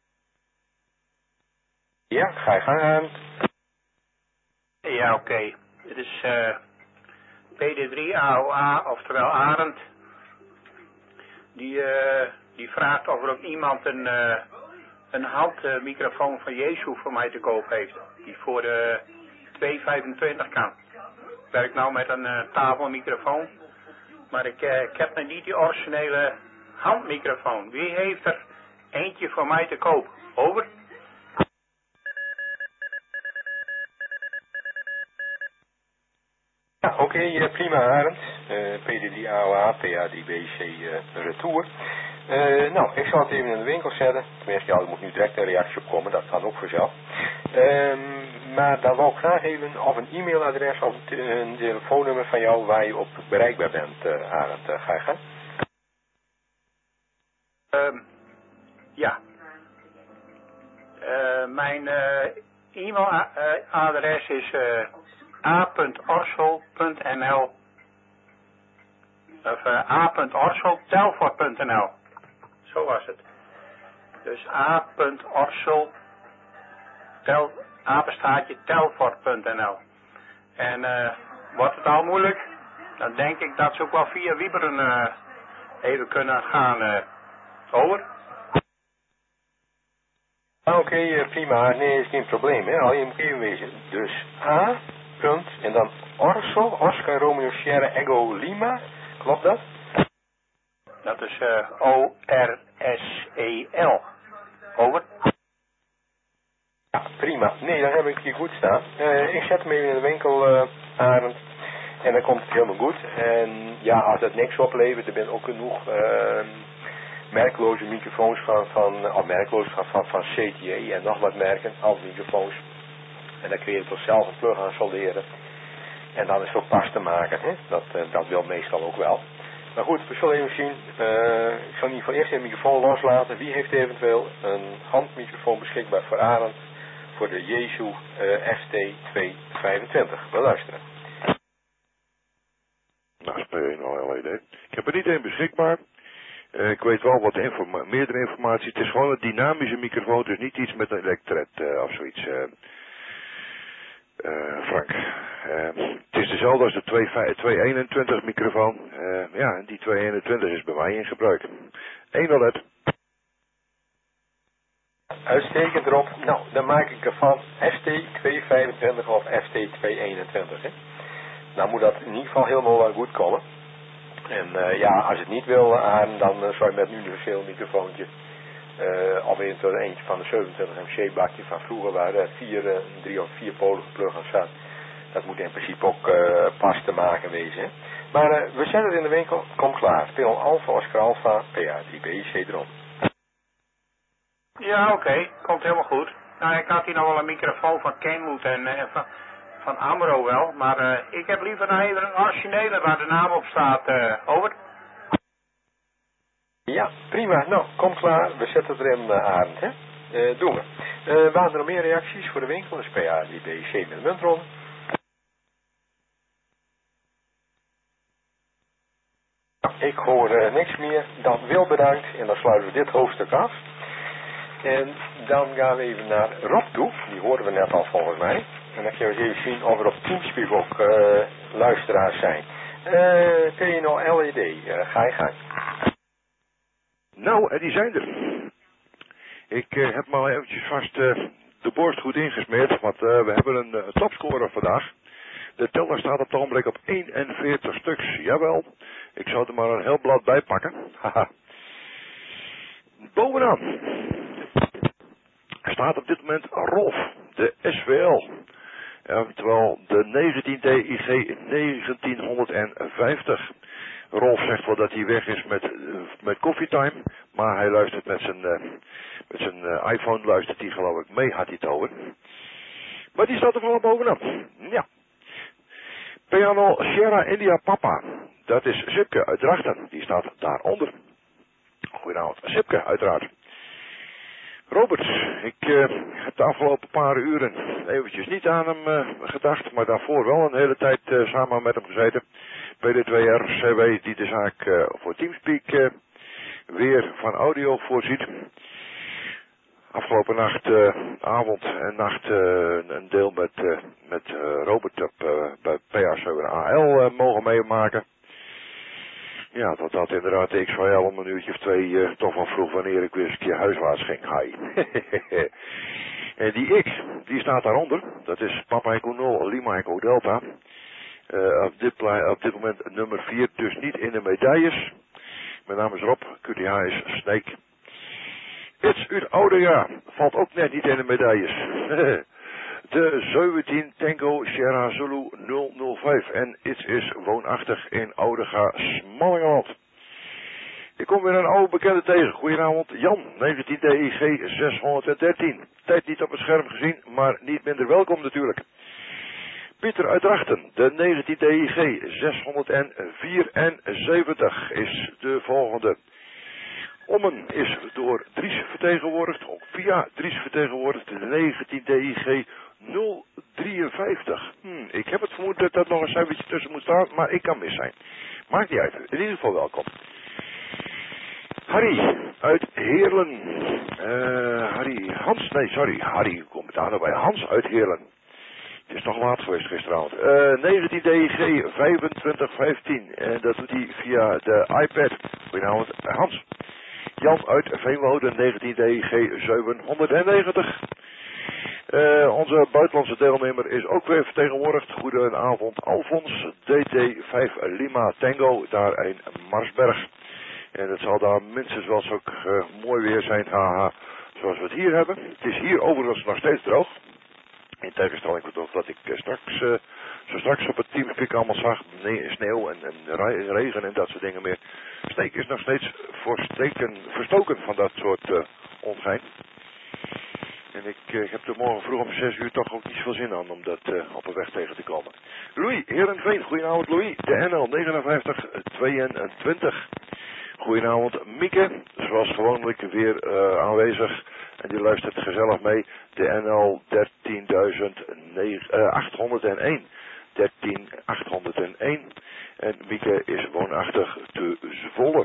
Ja, ga je gang aan. Ja, oké. Okay. Dit is uh, P D drie A O A, oftewel Arend. Die, uh, die vraagt of er ook iemand een, uh, een handmicrofoon van Jezus voor mij te koop heeft. Die voor de twee vijfentwintig kan. Ik werk nou met een uh, tafelmicrofoon. Maar ik, uh, ik heb nog niet die originele handmicrofoon. Wie heeft er eentje voor mij te koop? Over. Ja, oké, okay, uh, prima Arend. Uh, P D drie A O A, P A D B C uh, Retour. Uh, nou, ik zal het even in de winkel zetten. Tenminste, ja, er moet nu direct een reactie op komen, dat gaat ook vanzelf. Um, maar dan wil ik graag even of een e-mailadres of een, een telefoonnummer van jou waar je op bereikbaar bent, uh, Arend. Uh, ga je gaan? Um, ja. Uh, mijn uh, e-mailadres is uh, a punt orsel punt n l of uh, a punt orsel telfort punt n l. Zo was het. Dus a punt orsel tel, apenstaartje telfort punt n l. En uh, wordt het al moeilijk, dan denk ik dat ze ook wel via Wieberen uh, even kunnen gaan. Uh, over. Oké, okay, uh, prima. Nee, is geen probleem. Hè? Al je moet even wezen. Dus A, punt, en dan Orsel, Oscar Romeo Sierra Echo Lima. Klopt dat? Dat is uh, O R S E L. Over. Ja, prima. Nee, dan heb ik hier goed staan. Uh, ik zet hem even in de winkel, uh, Arend. En dan komt het helemaal goed. En ja, als dat niks oplevert, er zijn ook genoeg uh, merkloze microfoons van, van, of merkloos van, van, van C T A en nog wat merken, al microfoons. En dan kun je toch zelf een plug aan solderen. En dan is het ook pas te maken. Hè? Dat, uh, dat wil meestal ook wel. Maar goed, we zullen even zien. Uh, ik zal in ieder geval eerst een microfoon loslaten. Wie heeft eventueel een handmicrofoon beschikbaar voor Arend voor de Jesu uh, F T tweehonderdvijfentwintig? We luisteren. Nou, is P één al L E D. Ik heb er niet één beschikbaar. Uh, ik weet wel wat informa meerdere informatie. Het is gewoon een dynamische microfoon. Dus niet iets met een elektret uh, of zoiets. Uh, uh, Frank. Uh, het is dezelfde als de tweehonderdeenentwintig microfoon. Uh, ja, die tweehonderdeenentwintig is bij mij in gebruik. één O L E D. Uitstekend erop. Nou, dan maak ik ervan F T tweehonderdvijfentwintig of F T tweehonderdeenentwintig. Hè. Nou moet dat in ieder geval helemaal goed komen. En uh, ja, als je het niet wil aan, dan uh, zou je met een universeel microfoontje uh, of eventueel eentje van de zevenentwintig M C bakje van vroeger waar uh, vier, uh, drie of vier polige plug aan staat. Dat moet in principe ook uh, pas te maken wezen. Hè. Maar uh, we zetten het in de winkel, kom klaar. Speel Alpha, Oscar Alpha, P A drie B C erom. Ja, oké, okay. Komt helemaal goed. Nou, ik had hier nog wel een microfoon van Kenwood en uh, van, van Amro wel, maar uh, ik heb liever nog even een originele waar de naam op staat. Uh, over. Ja, prima. Nou, kom klaar. We zetten het erin, uh, Arend, hè. Uh, doen we. Uh, waren er nog meer reacties voor de winkel? Dus P A drie B C met de muntron. Nou, ik hoor uh, niks meer. Dan wil bedankt en dan sluiten we dit hoofdstuk af. En dan gaan we even naar Rob toe. Die hoorden we net al volgens mij. En dan kunnen we eens even zien of er op Teamspeak ook uh, luisteraars zijn. Uh, P N O L E D, uh, ga je gang. Nou, die zijn er. Ik uh, heb maar eventjes vast uh, de borst goed ingesmeerd, want uh, we hebben een uh, topscorer vandaag. De teller staat op het ogenblik op eenenveertig stuks. Jawel, ik zou er maar een heel blad bij pakken. Haha. Bovenaan staat op dit moment Rolf, de S V L. Terwijl de negentien D I G negentienhonderdvijftig. Rolf zegt wel dat hij weg is met, uh, met Coffeetime, maar hij luistert met zijn, uh, met zijn uh, iPhone, luistert hij geloof ik mee, had hij het over. Maar die staat er vooral bovenaan. Ja. Piano Sierra India Papa, dat is Sipke uit Drachten, die staat daaronder. Goedenavond, Sipke uiteraard. Rolf Robert, ik uh, heb de afgelopen paar uren eventjes niet aan hem uh, gedacht, maar daarvoor wel een hele tijd uh, samen met hem gezeten. P D twee R C W die de zaak uh, voor Teamspeak uh, weer van audio voorziet. Afgelopen nacht, uh, avond en nacht uh, een deel met, uh, met uh, Robert op, uh, bij P A zeven A L uh, mogen meemaken. Ja, dat had inderdaad de X V L om een uurtje of twee uh, toch wel vroeg wanneer ik weer eens een keer huiswaarts ging. Hi. En die X, die staat daaronder. Dat is Papa Echo nul, Lima Echo Delta. Uh, op, dit op dit moment nummer vier, dus niet in de medailles. Mijn naam is Rob, Q T H is Snake. It's uit oude jaar, valt ook net niet in de medailles. De zeventien Tango Sierra Zulu nul nul vijf en It's is woonachtig in Oudega, Smallingeland. Ik kom weer een oude bekende tegen. Goedenavond, Jan, negentien D I G zeshonderddertien. Tijd niet op het scherm gezien, maar niet minder welkom natuurlijk. Pieter uit Drachten, de negentien D I G zeshonderdvierenzeventig is de volgende. Ommen is door Dries vertegenwoordigd, ook via Dries vertegenwoordigd, de negentien D I G nul drieënvijftig. Hm, ik heb het vermoed dat dat nog een cijfertje tussen moet staan, maar ik kan mis zijn. Maakt niet uit, in ieder geval welkom. Harry uit Heerlen. Uh, Harry, Hans, nee sorry, Harry, kom het aan bij Hans uit Heerlen. Het is toch laat geweest gisteravond. Uh, negentien D I G vijfentwintig vijftien. En dat doet hij via de iPad. Goedenavond, Hans. Jan uit Veenwouden, negentien D I G zevenhonderdnegentig. Uh, onze buitenlandse deelnemer is ook weer vertegenwoordigd. Goedenavond, Alfons. D T vijf Lima Tango, daar in Marsberg. En het zal daar minstens wel eens ook uh, mooi weer zijn, haha, zoals we het hier hebben. Het is hier overigens nog steeds droog. In tegenstelling tot wat ik uh, straks, uh, zo straks op het Teamspeak allemaal zag, nee, sneeuw en, en regen en dat soort dingen meer. Sneek is nog steeds versteken, verstoken van dat soort uh, ongein. En ik uh, heb er morgen vroeg om zes uur toch ook niet zoveel zin aan om dat uh, op een weg tegen te komen. Louis, Heerenveen, goedenavond Louis, de N L negenenvijftig tweeëntwintig. Goedenavond Mieke, zoals gewoonlijk weer uh, aanwezig en die luistert gezellig mee. De N L dertienduizend achthonderdéén. dertien achthonderdéén. En Mieke is woonachtig te Zwolle.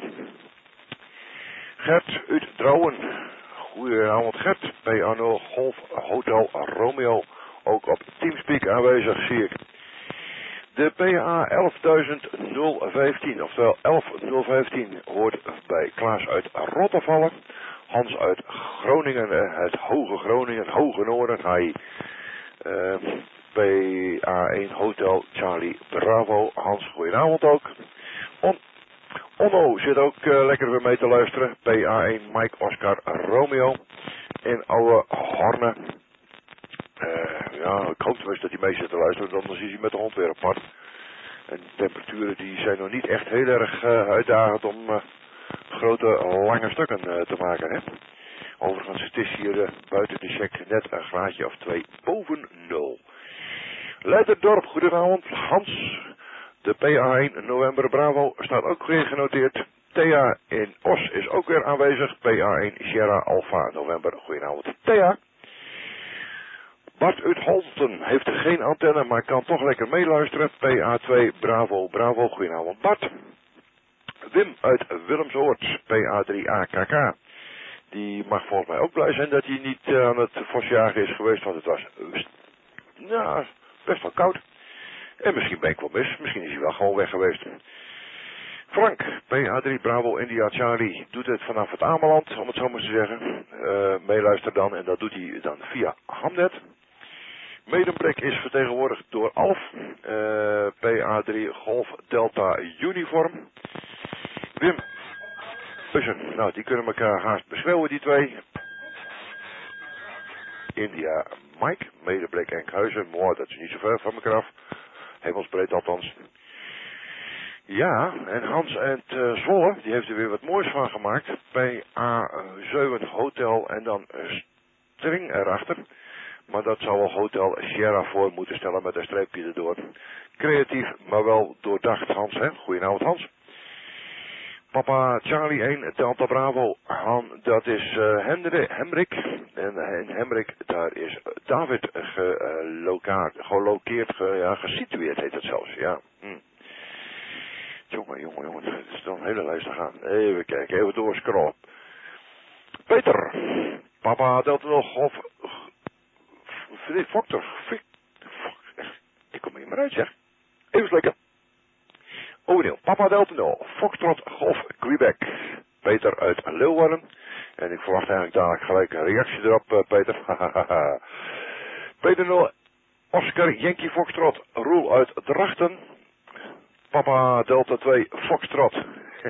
Gert uit Drouwen. Goedenavond Gert, P A nul Golf Hotel Romeo. Ook op Teamspeak aanwezig zie ik. De P A elfduizend vijftien, oftewel elf nul vijftien, hoort bij Klaas uit Rottervallen. Hans uit Groningen, het Hoge Groningen, Hoge Noorden, hi. Uh, P A één Hotel Charlie Bravo, Hans, goedenavond ook. On Onno zit ook uh, lekker weer mee te luisteren. P A één Mike Oscar Romeo in Oude Horne. Uh, ja, ik hoop tenminste dat hij mee zit te luisteren, anders is hij met de hond weer apart. En de temperaturen die zijn nog niet echt heel erg uh, uitdagend om uh, grote lange stukken uh, te maken. Hè? Overigens, het is hier uh, buiten de check net een graadje of twee boven nul. Leiderdorp, goedenavond. Hans, de P A één November Bravo staat ook weer genoteerd. Thea in Os is ook weer aanwezig. P A één Sierra Alpha November, goedenavond. Thea. Bart uit Holten heeft geen antenne, maar kan toch lekker meeluisteren. P A twee Bravo Bravo, goedenavond Bart. Wim uit Willemsoord, P A drie A K K. Die mag volgens mij ook blij zijn dat hij niet uh, aan het vosjagen is geweest, want het was uh, nou, best wel koud. En misschien ben ik wel mis, misschien is hij wel gewoon weg geweest. Frank, P A drie Bravo India Charlie, doet het vanaf het Ameland, om het zo maar te zeggen. Uh, meeluister dan en dat doet hij dan via Hamnet. Medemblik is vertegenwoordigd door Alf, uh, P A drie Golf Delta Uniform. Wim, Bussen, nou die kunnen elkaar haast beschreeuwen die twee. India Mike, Medemblik Enkhuizen, mooi, dat is niet zo ver van elkaar af. Hemelsbreed althans. Ja, en Hans uit uh, Zwolle, die heeft er weer wat moois van gemaakt. P A zeven Hotel en dan een string erachter. Maar dat zou wel Hotel Sierra voor moeten stellen met een streepje erdoor. Creatief, maar wel doordacht Hans, hè. Goedenavond Hans. P Papa Charlie één, Delta Bravo, Han, dat is uh, Hendrik, Hemrik. En, en Hemrik, daar is David gelokaard, gelokeerd, ge, ja, gesitueerd heet het zelfs, ja. Hm. Jongen, jongen, jongen, het is dan een hele lijst te gaan. Even kijken, even doorscrollen. Peter, Papa Delta nog, of... Victor, ik kom hier maar uit, zeg. Even slikken. O'Neill, Papa Delta nul, Foxtrot Golf Quebec. Peter uit Leeuwarden. En ik verwacht eigenlijk dadelijk gelijk een reactie erop, uh, Peter. Peter nul, Oscar Yankee Foxtrot, Roel uit Drachten. Papa Delta twee, Foxtrot. uh,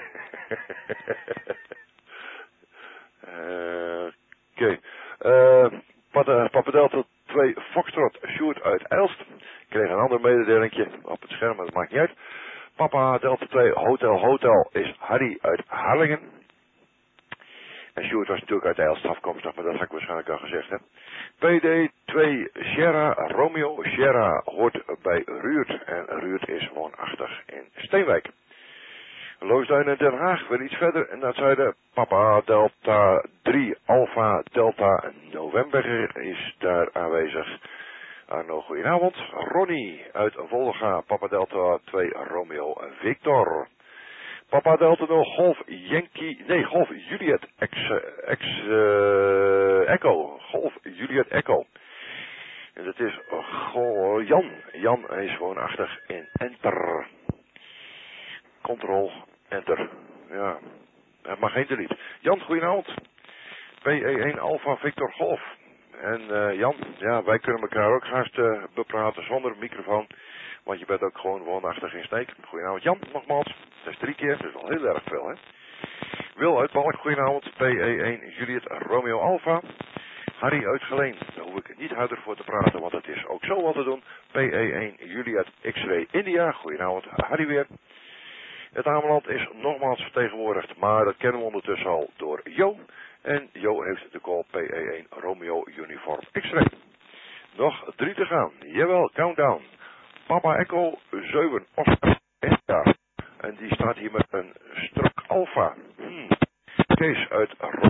Oké. Okay. Uh, Papa, Papa Delta twee, Foxtrot, Sjoerd uit Elst. Ik kreeg een ander mededelingje op het scherm, maar dat maakt niet uit. Papa Delta twee, Hotel Hotel is Harry uit Harlingen. En Sjoerd was natuurlijk uit Elst afkomstig, maar dat had ik waarschijnlijk al gezegd, hè. P D twee, Sierra Romeo. Sierra hoort bij Ruurt. En Ruurt is woonachtig in Steenwijk. Loosduin en Den Haag weer iets verder. En dat zuiden, Papa Delta drie, Alpha Delta November is daar aanwezig. Arno, goedenavond. Ronnie uit Volga, Papa Delta twee, Romeo Victor. Papa Delta nul, Golf Yankee, nee, Golf Juliet X, X uh, Echo. Golf Juliet Echo. En dat is uh, Jan. Jan is woonachtig in Enter. Control, Enter. Ja, het mag geen delete. Jan, goedenavond. P E één Alpha Victor Golf. En uh, Jan, ja, wij kunnen elkaar ook haast uh, bepraten zonder microfoon. Want je bent ook gewoon woonachtig in Sneek. Goedenavond Jan, nogmaals. Dat is drie keer, dat is wel heel erg veel, hè. Wil uit Balk, goedenavond. P E één Juliet Romeo Alpha. Harry uit Geleen, daar hoef ik niet harder voor te praten, want het is ook zo wat te doen. P E één Juliet X-Ray India, goedenavond Harry weer. Het Ameland is nogmaals vertegenwoordigd, maar dat kennen we ondertussen al door Jo. En Jo heeft de call P E één Romeo Uniform X-Ray. Nog drie te gaan. Jawel, countdown. Papa Echo zeven Oscar India. En die staat hier met een strak Alpha. Hmm. Kees uit Ro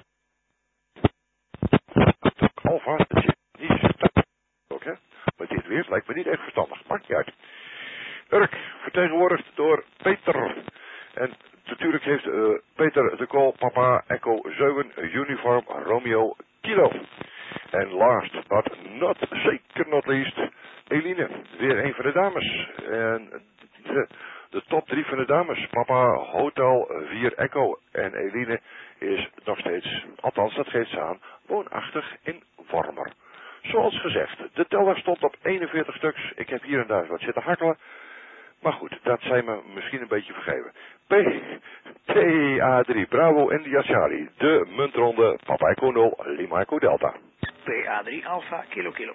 Alpha, dat zit niet strak. Oké? Maar dit weer lijkt me niet echt verstandig. Maakt niet uit. Urk, vertegenwoordigd door Peter. En natuurlijk heeft uh, Peter de call Papa Echo zeven Uniform Romeo Kilo. En last but not, zeker not least, Eline. Weer een van de dames. En de, de top drie van de dames. Papa Hotel vier Echo. En Eline is nog steeds, althans dat geeft ze aan, woonachtig in Wormer. Zoals gezegd, de teller stond op eenenveertig stuks. Ik heb hier en daar wat zitten hakkelen. Maar goed, dat zijn me misschien een beetje vergeven. P T A drie, Bravo India Charlie. De muntronde, Papa Echo nul, Lima Echo Delta. P A drie, Alpha, Kilo Kilo.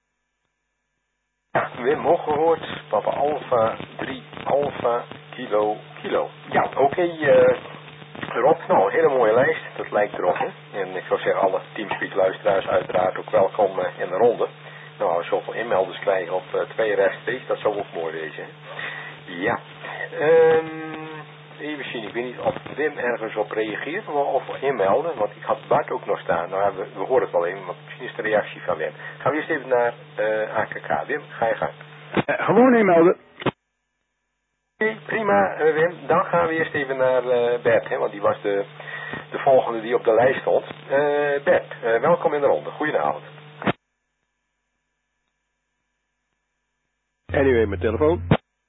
Ja, Wim Hoog gehoord. Papa Alpha drie, Alpha, Kilo, Kilo. Ja, oké, okay, uh, Rob, nou, een hele mooie lijst. Dat lijkt erop, hè. En ik zou zeggen, alle Teamspeak luisteraars uiteraard ook welkom uh, in de ronde. Nou, als we zoveel inmelders krijgen op uh, twee rechtstreeks, dat zou ook mooi wezen, hè. Ja, um, even zien, ik weet niet of Wim ergens op reageert of inmelden, want ik had Bart ook nog staan. Nou, we, we horen het wel even, maar misschien is de reactie van Wim. Gaan we eerst even naar uh, A K K. Wim, ga je gang. Uh, gewoon inmelden. Oké, okay, prima uh, Wim. Dan gaan we eerst even naar uh, Bert, hè, want die was de, de volgende die op de lijst stond. Uh, Bert, uh, welkom in de ronde. Goedenavond. Anyway, mijn telefoon.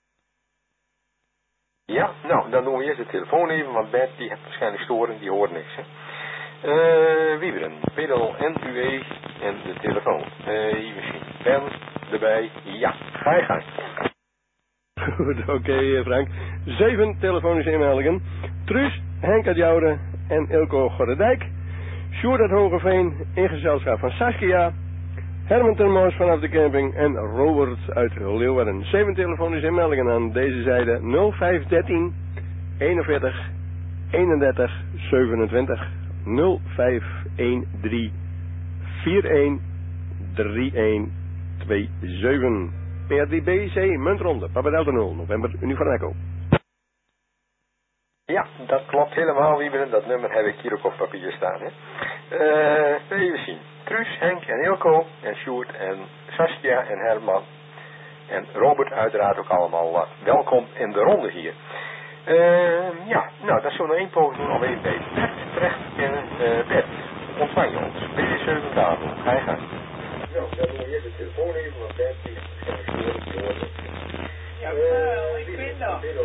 Ja, nou, dan doen we eerst de telefoon even, want Bert die heeft waarschijnlijk storing, die hoort niks, hè. Uh, Wieberen, P D L N U E en de telefoon. Uh, even zien, pen erbij, ja, ga je gang. Goed, oké okay, Frank. Zeven telefonische inmeldingen. Truus, Henk uit Jouden en Ilko Gorredijk. Sjoerd uit Hogeveen in gezelschap van Saskia. Herman Termoos vanaf de camping en Robert uit Leeuwarden. Zeven telefonische inmeldingen aan deze zijde nul vijf een drie eenenveertig eenendertig zevenentwintig nul vijf een drie vier een drie een twee zeven. P R D B C Muntronde, Papa Delta nul, November Uniform Echo. Ja, dat klopt helemaal, Wieberen. Dat nummer heb ik hier ook op papier staan. Hè. Uh, even zien. Truus, Henk en Ilko en Sjoerd en Saskia en Herman en Robert uiteraard ook allemaal uh, welkom in de ronde hier. Uh, ja, nou, dat zullen we nog één poging doen om even bij Bert terecht te kennen. Uh, Bert, ontvang je ons. B D zeven tafel. Ga je gang. Nou, dan doen we eerst de telefoon even, want Bert die gaat sturen. Ja, wel, ik ben dat. Ik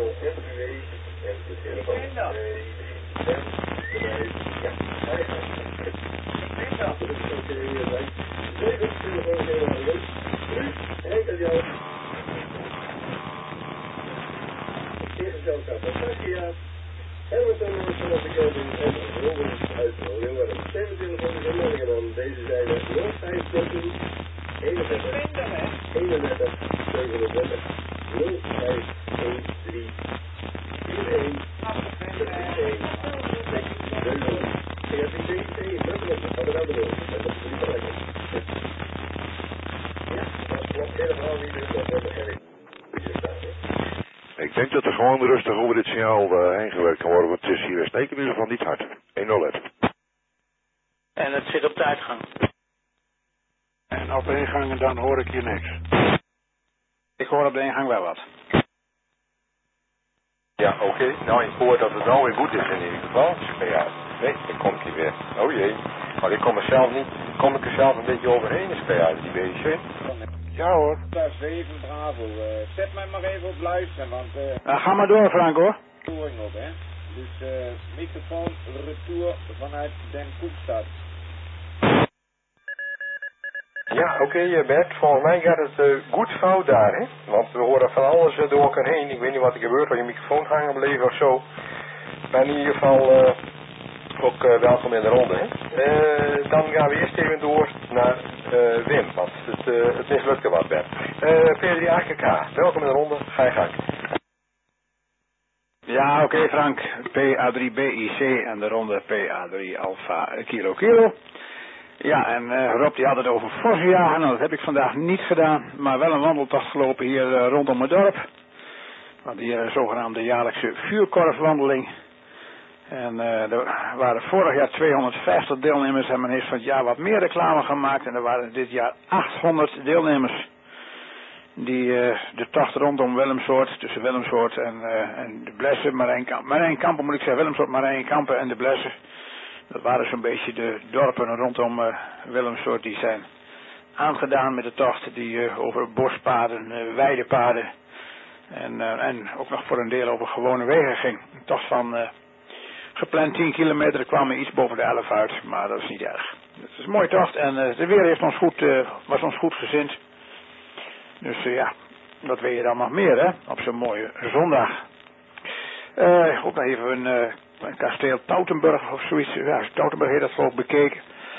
ben dat. Ja, ga je gang. Ik ben dat. Henk en jou. Gezelschap van Saskia. En we zijn nog vanaf de Kelvin en Robert uit Leeuwarden. zevenentwintig van de meldingen aan deze zijde nul vijf dertien eenendertig eenendertig zevenendertig nul vijf een drie vier een zes een seks zeven. C S I C C, Nutteloos, Abonabelo, met op drie plekken. Ja, dat klopt helemaal niet, dus dat hebben we hier staan. Ik denk dat er gewoon rustig over dit signaal uh, heen gewerkt kan worden, want het is hier in Sneek in ieder geval niet hard. één nul let. En het zit op de uitgang. En op de ingang en dan hoor ik hier niks. Ik hoor op de ingang wel wat. Ja, oké. Okay. Nou, ik hoor dat het nou weer goed is in ieder geval. Ja, nee, dan komt hij weer. Oh jee. Maar ik kom er zelf niet, kom ik er zelf een beetje overheen, is bij uit die B C. Ja hoor. zeven Bravo. Uh, zet mij maar even op luisteren, want... Uh, nou, ga maar door, Frank, hoor. Storing op, hè. Dus, uh, microfoon, retour vanuit Den Koekstad. Ja, oké, okay, Bert. Volgens mij gaat het uh, goed fout daar, hè. Want we horen van alles uh, door elkaar heen. Ik weet niet wat er gebeurt, waar je microfoon hangen gebleven of zo. Maar in ieder geval... Uh, ook uh, welkom in de ronde. Hè? Uh, dan gaan we eerst even door naar uh, Wim, want het, uh, het mislukte wat, Bert. Uh, P drie A K K, welkom in de ronde, ga je gang. Ja, oké okay, Frank. P A drie B I C en de ronde P A drie Alpha Kilo Kilo. Ja, en uh, Rob die had het over vossenjagen. Nou, dat heb ik vandaag niet gedaan, maar wel een wandeltocht gelopen hier uh, rondom het dorp. Want hier een zogenaamde jaarlijkse vuurkorfwandeling. En uh, er waren vorig jaar tweehonderdvijftig deelnemers en men heeft van het jaar wat meer reclame gemaakt. En er waren dit jaar achthonderd deelnemers die uh, de tocht rondom Willemsoort, tussen Willemsoort en, uh, en de Blessen, Marijnkampen, Marijnkampen moet ik zeggen, Willemsoort, Marijnkampen en de Blessen. Dat waren zo'n beetje de dorpen rondom uh, Willemsoort die zijn aangedaan met de tocht die uh, over bospaden, uh, weidepaden en, uh, en ook nog voor een deel over gewone wegen ging. Een tocht van... Uh, Gepland tien kilometer, kwamen iets boven de elf uit, maar dat is niet erg. Het is een mooie tocht en uh, de weer heeft ons goed, uh, was ons goed gezind. Dus uh, ja, wat wil je dan nog meer, hè, op zo'n mooie zondag. Uh, ook nog even een, uh, een kasteel Tautenburg of zoiets. Ja, Tautenburg heeft dat geloof ik bekeken.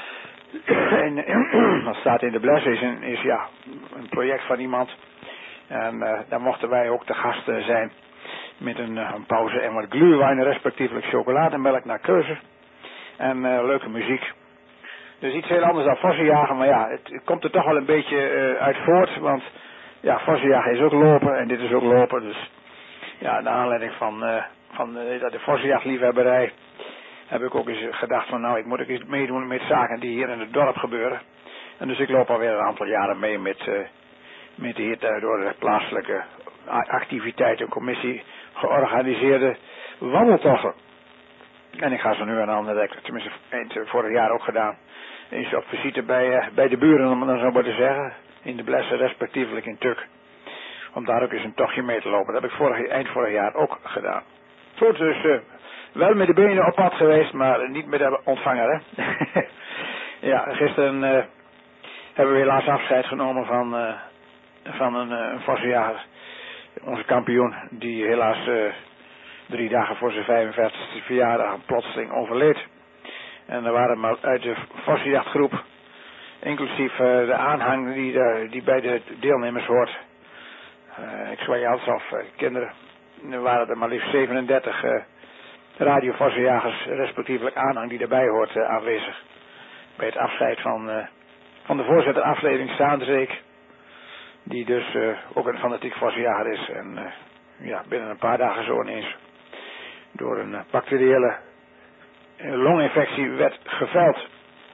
en uh, dat staat in de Blessen, is, een, is ja, een project van iemand. En uh, daar mochten wij ook te gast uh, zijn. Met een, een pauze en wat glühwein, respectievelijk chocolademelk naar keuze. En uh, leuke muziek. Dus iets heel anders dan vossenjagen, maar ja, het, het komt er toch wel een beetje uh, uit voort. Want ja, vossenjagen is ook lopen en dit is ook lopen. Dus ja, naar aanleiding van, uh, van uh, de vossenjachtliefhebberij heb ik ook eens gedacht van nou, ik moet ook eens meedoen met zaken die hier in het dorp gebeuren. En dus ik loop alweer een aantal jaren mee met, uh, met de hier door de plaatselijke activiteiten, commissie georganiseerde wandeltochten. En ik ga zo nu en dan, dat heb ik tenminste eind vorig jaar ook gedaan, eens op visite bij, uh, bij de buren, om het dan zo maar te zeggen, in de Blessen, respectievelijk in Tuk. Om daar ook eens een tochtje mee te lopen. Dat heb ik vorig, eind vorig jaar ook gedaan. Goed, dus uh, wel met de benen op pad geweest, maar niet met de ontvanger, hè. Ja, gisteren uh, hebben we helaas afscheid genomen van, uh, van een, uh, een vossenjager. Onze kampioen, die helaas uh, drie dagen voor zijn vijfenvijftigste verjaardag plotseling overleed. En er waren maar uit de vossenjachtgroep, inclusief uh, de aanhang die, uh, die bij de deelnemers hoort. Uh, ik zwaai alles af, uh, kinderen. Er waren er maar liefst zevenendertig uh, radiovossenjagers, respectievelijk aanhang die erbij hoort, uh, aanwezig. Bij het afscheid van, uh, van de voorzitter aflevering Saandreek. Die dus uh, ook een fanatiek vossenjager is. En uh, ja, binnen een paar dagen zo ineens door een bacteriële longinfectie werd geveld.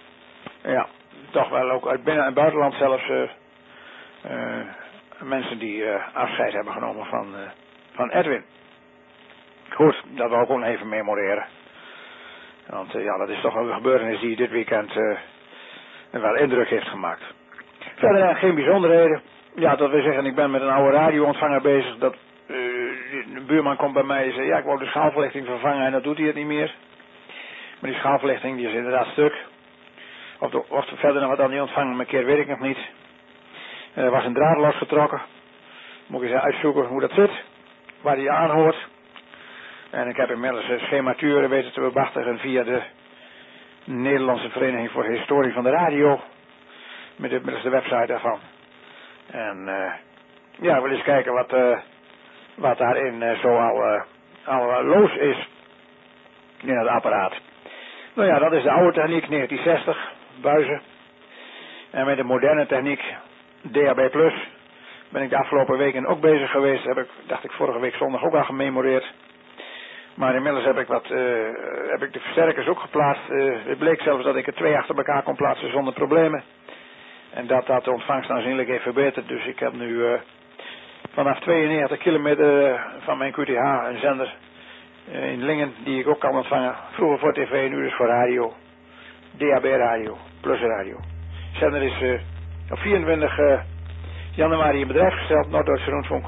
Ja, toch wel ook uit binnen- en buitenland zelfs uh, uh, mensen die uh, afscheid hebben genomen van, uh, van Edwin. Goed, dat wil ik ook even memoreren. Want uh, ja, dat is toch een gebeurtenis die dit weekend uh, wel indruk heeft gemaakt. Verder uh, geen bijzonderheden. Ja, dat wil zeggen, ik ben met een oude radioontvanger bezig. Dat, uh, de buurman komt bij mij en zei, ja, ik wou de schaalverlichting vervangen en dat doet hij het niet meer. Maar die schaalverlichting die is inderdaad stuk. Of, de, of verder nog wat aan die ontvanger, een keer weet ik nog niet. Er was een draad losgetrokken. Moet ik eens uitzoeken hoe dat zit. Waar die aanhoort. En ik heb inmiddels schematuren weten te bemachtigen via de Nederlandse Vereniging voor Historie van de Radio. Met de, met de website daarvan. En uh, ja, we willen eens kijken wat, uh, wat daarin uh, zo al, uh, al uh, los is. In het apparaat. Nou ja, dat is de oude techniek, negentien zestig, buizen. En met de moderne techniek, D A B plus, ben ik de afgelopen weken ook bezig geweest. Heb ik, dacht ik vorige week zondag ook al gememoreerd. Maar inmiddels heb ik wat, uh, heb ik de versterkers ook geplaatst. Uh, het bleek zelfs dat ik er twee achter elkaar kon plaatsen zonder problemen. En dat dat de ontvangst aanzienlijk heeft verbeterd. Dus ik heb nu uh, vanaf tweeënnegentig kilometer van mijn Q T H een zender uh, in Lingen die ik ook kan ontvangen. Vroeger voor tv, nu dus voor radio. D A B radio, plus radio. De zender is uh, op vierentwintig uh, januari in bedrijf gesteld, Noord-Duitse Rundfunk.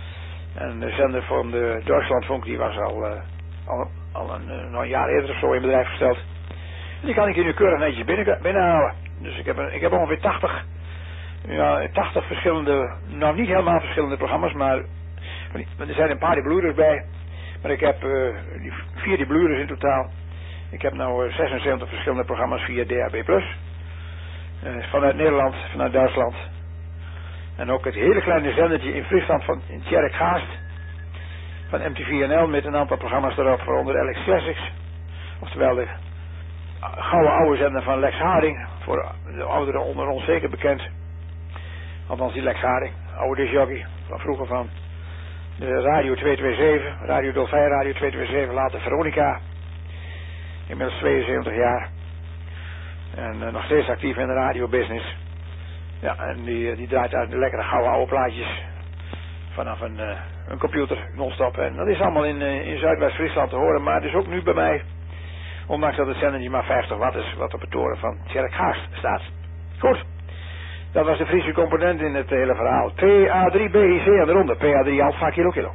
En de zender van de Duitslandfunk die was al, uh, al, al een, uh, nog een jaar eerder of zo in bedrijf gesteld. En die kan ik hier nu keurig netjes binnen, binnenhalen. Dus ik heb, een, ik heb ongeveer tachtig, ja, tachtig verschillende, nou niet helemaal verschillende programma's, maar er zijn een paar debloeders bij. Maar ik heb uh, die, vier debloeders in totaal. Ik heb nou uh, zesenzeventig verschillende programma's via D A B plus. Uh, vanuit Nederland, vanuit Duitsland. En ook het hele kleine zendertje in Friesland van Tjerk Gaast. Van M T V N L met een aantal programma's erop, waaronder L X Classics. Oftewel de gouden oude zender van Lex Haring. Voor de ouderen onder ons zeker bekend. Althans die Lex Haring, oude discjockey van vroeger van de Radio tweehonderdzevenentwintig, Radio Dolfijn, Radio tweehonderdzevenentwintig, later Veronica. Inmiddels tweeënzeventig jaar. En uh, nog steeds actief in de radiobusiness. Ja, en die, die draait uit de lekkere gouden oude plaatjes. Vanaf een, uh, een computer, non-stop. En dat is allemaal in, uh, in Zuidwest-Friesland te horen. Maar het is ook nu bij mij. Ondanks dat het zendertje maar vijftig watt is. Wat op het toren van Tjerk Gaast staat. Goed. Dat was de Friese component in het hele verhaal. P A drie B I C aan de ronde. P A drie Alpha Kilo Kilo.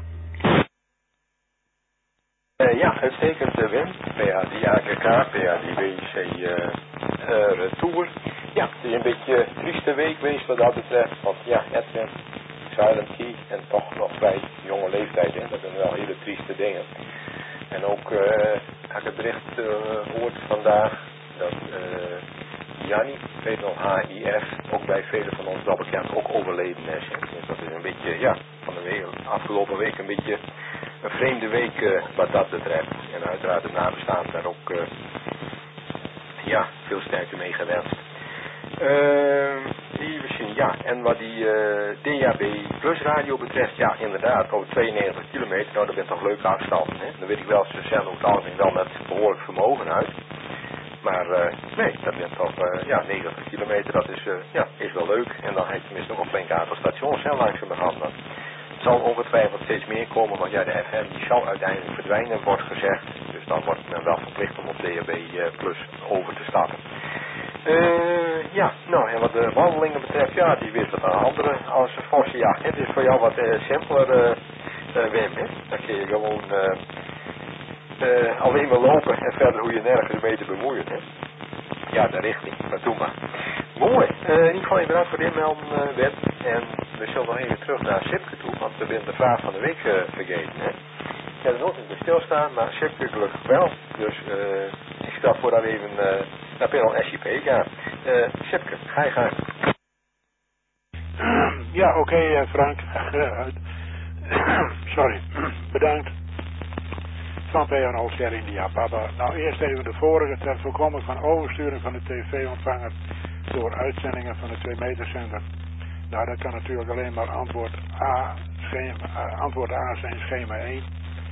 Uh, ja, uitstekend uh, Wim. P A drie A K K, P A drie B I C uh, uh, Retour. Ja, het is een beetje een trieste week geweest wat dat betreft. Want ja, Edwin, Silent Key en toch nog vrij jonge leeftijd. Hè. Dat zijn wel hele trieste dingen. En ook uh, heb ik het bericht uh, gehoord vandaag dat uh, Jannie, veelal H I F, ook bij velen van ons wel bekend, ook overleden is. Hè. Dus dat is een beetje, ja, van de week, afgelopen week een beetje een vreemde week uh, wat dat betreft. En uiteraard de nabestaanden daar ook uh, ja, veel sterkte mee gewenst. Uh, even zien, ja, en wat die uh, D A B plus radio betreft, ja, inderdaad, over tweeënnegentig kilometer, nou, dat bent toch leuke afstanden, hè? Dan weet ik wel, ze zenden ook altijd wel met behoorlijk vermogen uit. Maar, uh, nee, dat bent toch, uh, ja, negentig kilometer, dat is, uh, ja, is wel leuk. En dan heeft tenminste nog een flink aantal stations, hè, langs de hand. Het zal ongetwijfeld steeds meer komen, want ja, de F M die zal uiteindelijk verdwijnen, wordt gezegd. Dus dan wordt men wel verplicht om op D A B plus over te stappen. Uh, ja, nou, en wat de wandelingen betreft, ja, die wist het aan anderen als een forse jacht. Het is voor jou wat uh, simpeler, uh, uh, Wim, hè? Dan kun je gewoon uh, uh, alleen maar lopen en verder hoe je nergens mee te bemoeien, hè? Ja, de richting, maar doe maar. Mooi, uh, in ieder geval even bedankt voor de inmelding, uh, Wim. En we zullen nog even terug naar Sipke toe, want we willen de vraag van de week uh, vergeten, hè? Ik heb er nooit niet stilstaan, maar Sipke gelukkig wel. Dus uh, ik stel voor dat we even uh, naar panel S I P gaan. Uh, Sipke, ga je gang. Ja, oké okay, uh, Frank. Sorry, bedankt. Van P N O Cher India, papa. Nou, eerst even de vorige ter voorkoming van oversturing van de tv-ontvanger door uitzendingen van de twee meter zender. Nou, dat kan natuurlijk alleen maar antwoord A, schema, uh, antwoord A zijn schema één.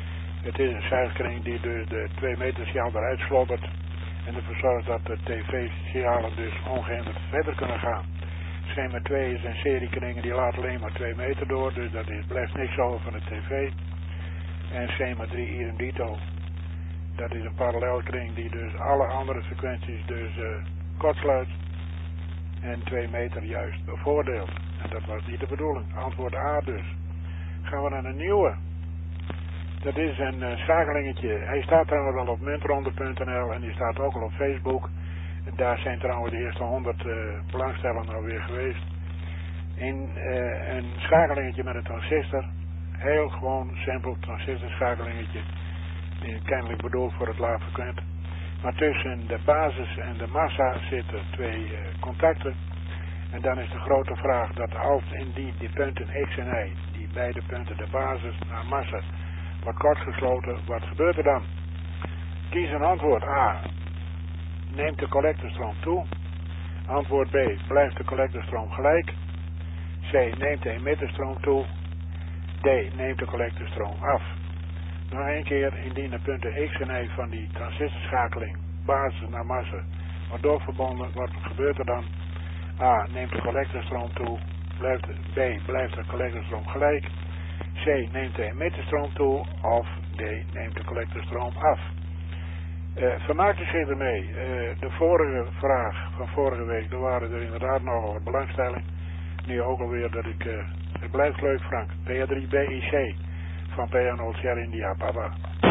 Het is een zuigkring die dus de twee meter signaal eruit slobbert en ervoor zorgt dat de tv-signalen dus ongehinderd verder kunnen gaan. Schema twee is een seriekringen die laat alleen maar twee meter door, dus dat is, blijft niks over van de tv. En schema drie idem dito. Dat is een parallelkring die dus alle andere frequenties dus uh, kortsluit en twee meter juist bevoordeelt. En dat was niet de bedoeling. Antwoord A dus. Gaan we naar een nieuwe. Dat is een uh, schakelingetje. Hij staat trouwens al op muntronde punt n l en die staat ook al op Facebook. Daar zijn trouwens de eerste honderd uh, belangstellenden alweer geweest. In uh, een schakelingetje met een transistor. Heel gewoon, simpel transistorschakelingetje. Kennelijk bedoeld voor het laagfrequent. Maar tussen de basis en de massa zitten twee uh, contacten. En dan is de grote vraag dat als indien die punten X en Y, die beide punten de basis naar massa, wordt kortgesloten, wat gebeurt er dan? Kies een antwoord. A. Neemt de collectorstroom toe. Antwoord B. Blijft de collectorstroom gelijk. C. Neemt de emitterstroom toe. D. Neemt de collectorstroom af. Nog een keer, indien de punten X en Y van die transistorschakeling, basis naar massa, wordt doorverbonden, wat gebeurt er dan? A. Neemt de collectorstroom toe. Blijft, B. Blijft de collectorstroom gelijk. C. Neemt de emitterstroom toe. Of D. Neemt de collectorstroom af. Uh, vermaakt u zich ermee. Uh, de vorige vraag van vorige week, er waren er inderdaad nogal wat belangstelling. Nu ook alweer dat ik, uh, het blijft leuk Frank. P A drie B I C van P A nul Sierra India Papa.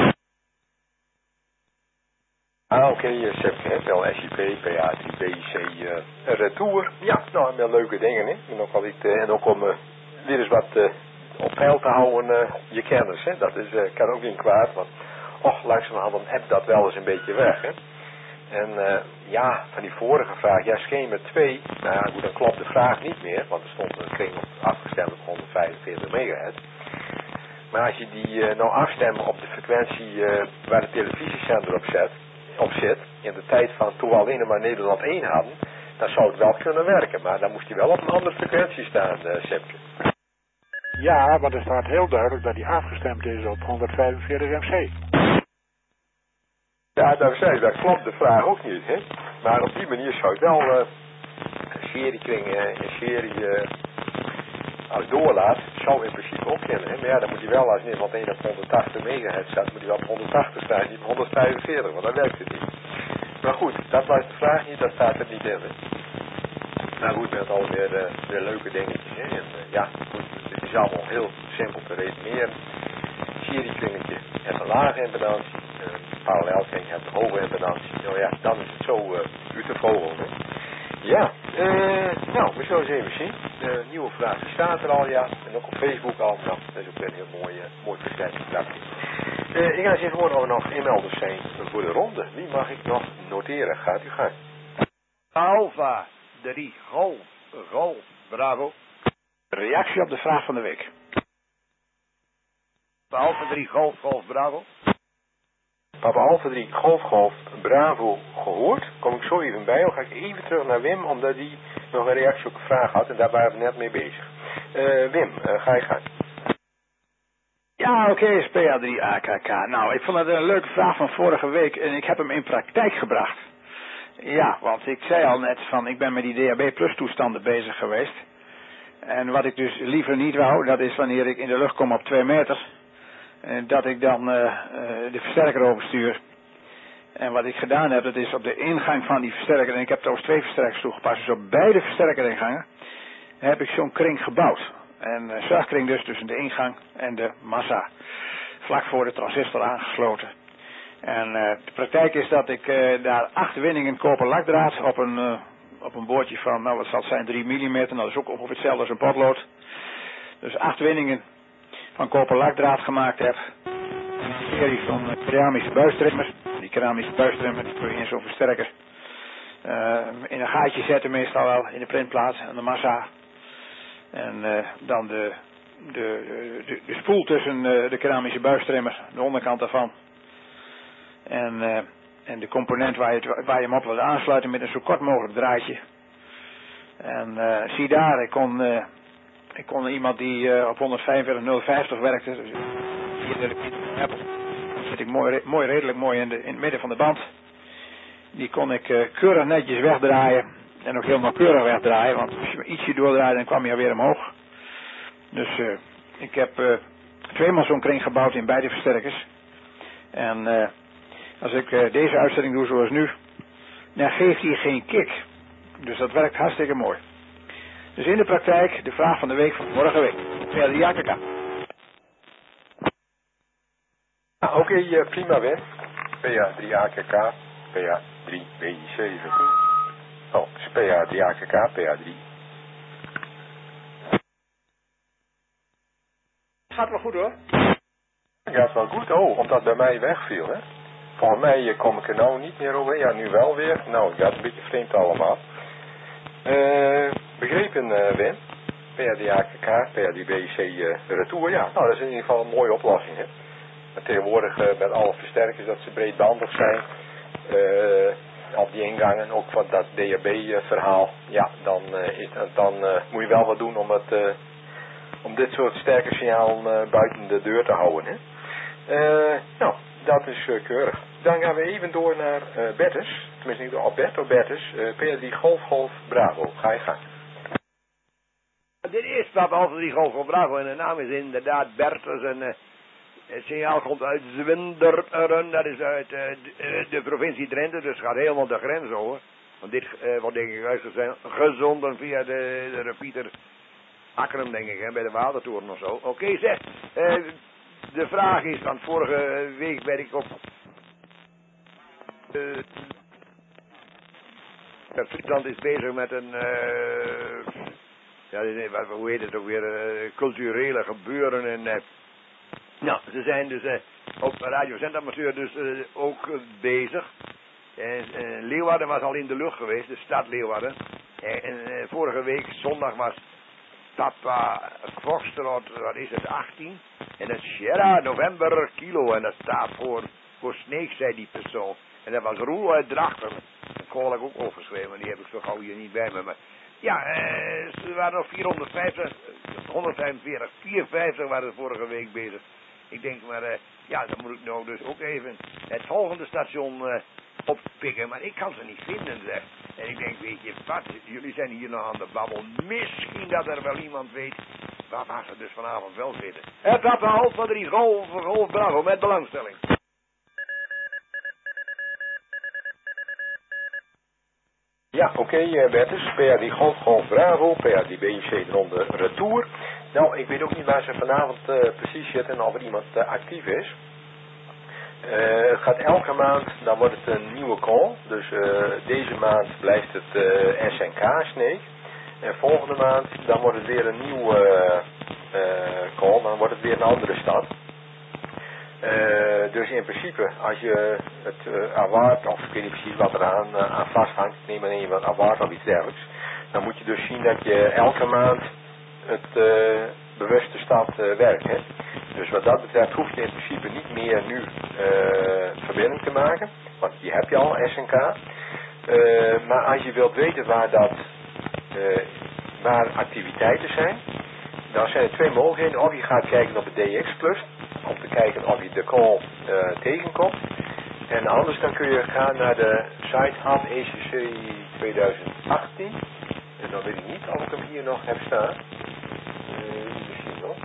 Ah, oké, okay, Sep, wel S I P, P A drie B I C, uh, retour. Ja, nou, wel leuke dingen, hè. En ook, wel iets, uh, en ook om uh, weer eens wat uh, op peil te houden, uh, je kennis, hè. Dat is, uh, kan ook niet kwaad, want och, langzamerhand dan hebt dat wel eens een beetje weg, hè. En uh, ja, van die vorige vraag, ja, schema twee, nou ja, goed, dan klopt de vraag niet meer, want er stond een kring op afgestemd op honderdvijfenveertig megahertz. Maar als je die uh, nou afstemt op de frequentie uh, waar de televisiezender op, zet, op zit, in de tijd van toen we alleen maar Nederland één hadden, dan zou het wel kunnen werken, maar dan moest hij wel op een andere frequentie staan, uh, Sepje. Ja, maar er staat heel duidelijk dat hij afgestemd is op honderdvijfenveertig M C. Ja, dat, zei, dat klopt de vraag ook niet, hè. Maar op die manier zou je wel uh, een seriekringen, een serie uh, als doorlaat, zou in principe ook kennen, hè. Maar ja, dan moet hij wel, als iemand één op honderdtachtig megahertz staat, moet hij wel op honderdtachtig staan, niet op honderdvijfenveertig, want dan werkt het niet. Maar goed, dat was de vraag niet, dat staat er niet in, hè. Maar goed, met alweer uh, weer leuke dingetjes, hè. En uh, ja, goed, het is allemaal heel simpel te redeneren. Seriekringetje heeft een lage impedantie. Uh, parallelkring heeft een hoge impedantie. Nou ja, dan is het zo uh, uit de vogel. Hè? Ja, uh, nou, we zullen eens even zien. De nieuwe vraag staat er al, ja. En ook op Facebook al. Nou, dat is ook weer een heel mooi, uh, mooi versterkingsdag. Uh, ik ga eens even horen of er nog inmelders zijn voor de ronde. Wie mag ik nog noteren? Gaat u gang. Alpha drie Golf, Golf, Bravo. Reactie op de vraag van de week. Alpha drie Golf, Golf, Bravo. Papa Alpha drie Golf, Golf, Bravo gehoord. Kom ik zo even bij. Dan ga ik even terug naar Wim, omdat hij nog een reactie op een vraag had. En daar waren we net mee bezig. Uh, Wim, uh, ga je gang. Ja, oké, okay, is P A drie A K K. Nou, ik vond het een leuke vraag van vorige week en ik heb hem in praktijk gebracht. Ja, want ik zei al net van, ik ben met die D A B plus toestanden bezig geweest. En wat ik dus liever niet wou, dat is wanneer ik in de lucht kom op twee meter, dat ik dan uh, uh, de versterker overstuur. En wat ik gedaan heb, dat is op de ingang van die versterker, en ik heb trouwens twee versterkers toegepast, dus op beide versterkeringangen heb ik zo'n kring gebouwd. Een uh, zuigkring dus tussen de ingang en de massa, vlak voor de transistor aangesloten. En uh, de praktijk is dat ik uh, daar acht winningen koper lakdraad op een, uh, op een boordje van, nou wat zal het zijn, drie millimeter, nou dat is ook ongeveer hetzelfde als een potlood. Dus acht winningen van koper lakdraad gemaakt heb. Een serie van uh, keramische buistrimmers. Die keramische buistrimmers die kun je in zo'n versterker uh, in een gaatje zetten meestal wel, in de printplaat, aan de massa. En uh, dan de, de, de, de spoel tussen uh, de keramische buistrimmer, de onderkant daarvan. En, uh, en de component waar je, het, waar je hem op wilt aansluiten met een zo kort mogelijk draadje. En uh, zie daar, ik kon, uh, ik kon iemand die uh, op honderdvijfenveertig nul vijftig werkte, dus via de Apple, zit ik mooi, mooi redelijk mooi in, de, in het midden van de band. Die kon ik uh, keurig netjes wegdraaien. En ook heel nauwkeurig wegdraaien, want als je ietsje doordraait, dan kwam hij alweer omhoog. Dus uh, ik heb uh, tweemaal zo'n kring gebouwd in beide versterkers. En uh, als ik uh, deze uitzending doe zoals nu, dan geeft hij geen kick. Dus dat werkt hartstikke mooi. Dus in de praktijk, de vraag van de week van vorige week. Ja, de J K K. Ah, Oké, okay, uh, prima Wim. P A drie A K K, P A drie B I zeven. Oh, is P A drie A K K, P A drie. Gaat wel goed hoor. Gaat wel goed, oh, omdat bij mij wegviel hè. Volgens mij kom ik er nou niet meer over. Ja, nu wel weer. Nou, het gaat een beetje vreemd allemaal. Uh, begrepen uh, Wim. P A drie A K K, P A drie B I C uh, retour. Ja, nou dat is in ieder geval een mooie oplossing hè. Maar tegenwoordig uh, met alle versterkers dat ze breedbandig zijn. Uh, op die ingangen, ook van dat D A B uh, verhaal. Ja, dan, uh, is, dan uh, moet je wel wat doen om het... Uh, om dit soort sterke signaal uh, buiten de deur te houden hè. Uh, nou, dat is uh, keurig. Dan gaan we even door naar uh, Bertus. Tenminste niet Alberto Bertus. Uh, P A drie Golf Golf Bravo. Ga je gang. Dit is dat Alfa drie Golf Golf Bravo. En de naam is inderdaad Bertus. En uh, het signaal komt uit Zwinderen. Dat is uit uh, de, de provincie Drenthe. Dus gaat helemaal de grens over. Want dit uh, wordt denk ik uitgezend gezonden via de, de repeater Akkerum denk ik. Hè, bij de Watertoren of zo. Oké okay, zeg. Uh, de vraag is, want vorige week werd ik op... Uh, Friesland is bezig met een, uh, ja, hoe heet het ook weer, uh, culturele gebeuren. En, uh, nou, ze zijn dus uh, op Radio Zendamateur dus uh, ook uh, bezig. En uh, Leeuwarden was al in de lucht geweest, de stad Leeuwarden. En, en uh, vorige week, zondag, was Papa Foxtrot, wat is het, achttien. En dat is Sierra November Kilo. En dat staat voor, voor Sneek, zei die persoon. En dat was Roel uit Drachten. Dat kon ik ook opgeschreven, maar die heb ik zo gauw hier niet bij me. Maar ja, eh, ze waren nog vierhonderdvijftig, honderdvijfenveertig, vierhonderdvijftig waren ze vorige week bezig. Ik denk maar, eh, ja, dan moet ik nou dus ook even het volgende station eh, oppikken. Maar ik kan ze niet vinden, zeg. En ik denk, weet je wat, jullie zijn hier nog aan de babbel. Misschien dat er wel iemand weet waar, waar ze dus vanavond wel zitten. Het had de Alfa drie Golf, Golf Bravo met belangstelling. Ja, oké, okay, uh, Bertus. P A drie Golf Golf Bravo, P A drie B I C ronde retour. Nou, ik weet ook niet waar ze vanavond uh, precies zitten en of er iemand uh, actief is. Uh, het gaat elke maand, dan wordt het een nieuwe call. Dus uh, deze maand blijft het uh, S N K-sneek. En volgende maand, dan wordt het weer een nieuwe uh, uh, call. Dan wordt het weer een andere stad. Uh, dus in principe, als je het uh, award, of ik weet niet precies wat er aan, uh, aan vasthangt, ik neem maar een wat award of iets dergelijks. Dan moet je dus zien dat je elke maand het uh, bewuste stad uh, werkt. Hè? Dus wat dat betreft hoef je in principe niet meer nu uh, verbinding te maken. Want die heb je al, S N K. Uh, maar als je wilt weten waar, dat, uh, waar activiteiten zijn, dan zijn er twee mogelijkheden. Of je gaat kijken op het D X Plus, om te kijken of je de call uh, tegenkomt. En anders dan kun je gaan naar de site Ham E C C tweeduizend achttien. En dan weet ik niet of ik hem hier nog heb staan. Uh, misschien nog.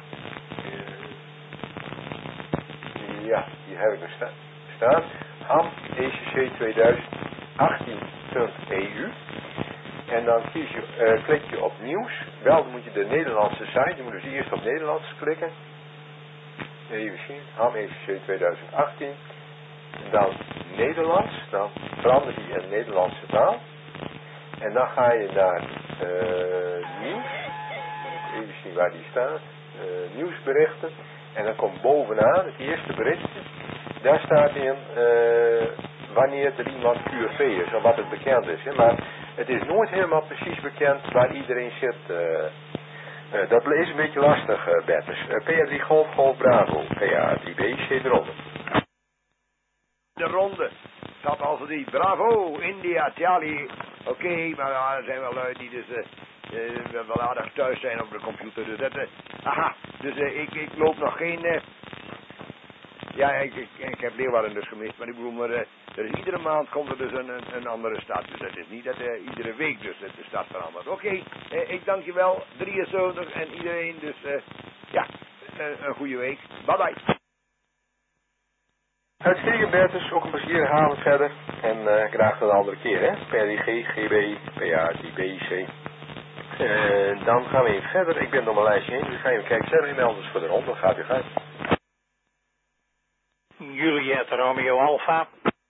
Uh, ja, hier heb ik hem sta staan. Ham E C C tweeduizend achttien punt E U. En dan kies je, uh, klik je op nieuws. Wel, dan moet je de Nederlandse site, je moet dus eerst op Nederlands klikken. Even zien, Ham E C C tweeduizend achttien. Dan Nederlands, dan verander die in Nederlandse taal. En dan ga je naar uh, nieuws. Even zien waar die staat. Uh, nieuwsberichten. En dan komt bovenaan het eerste berichtje. Daar staat in uh, wanneer er iemand Q R V is of wat het bekend is. Hè? Maar het is nooit helemaal precies bekend waar iedereen zit. Uh, uh, dat is een beetje lastig, uh, Bertus. Uh, P A drie Golf Golf Bravo. P A drie B I C de ronde. De ronde. Dat als die Bravo, India, Charlie. Oké, okay, maar uh, er zijn wel lui die dus uh, uh, wel aardig thuis zijn op de computer. Dus dat, uh, aha, dus uh, ik, ik loop nog geen... Uh, ja, ik, ik, ik heb Leeuwarden dus gemist, maar ik bedoel, maar, uh, er is iedere maand komt er dus een, een, een andere stad. Dus het is niet dat uh, iedere week dus de stad verandert. Oké, okay, uh, ik dank je wel, drieënzeventig en iedereen, dus uh, ja, uh, een goede week. Bye bye. Uitstekend Bertus, ook een plezier, halen verder. En uh, graag tot een andere keer, hè. P R I G, G B, P A, B I C. Uh, dan gaan we even verder. Ik ben door mijn lijstje heen, dus ga even kijken. Zijn er inmelders voor de ronde? Gaat u gaan. Juliet Romeo Alpha.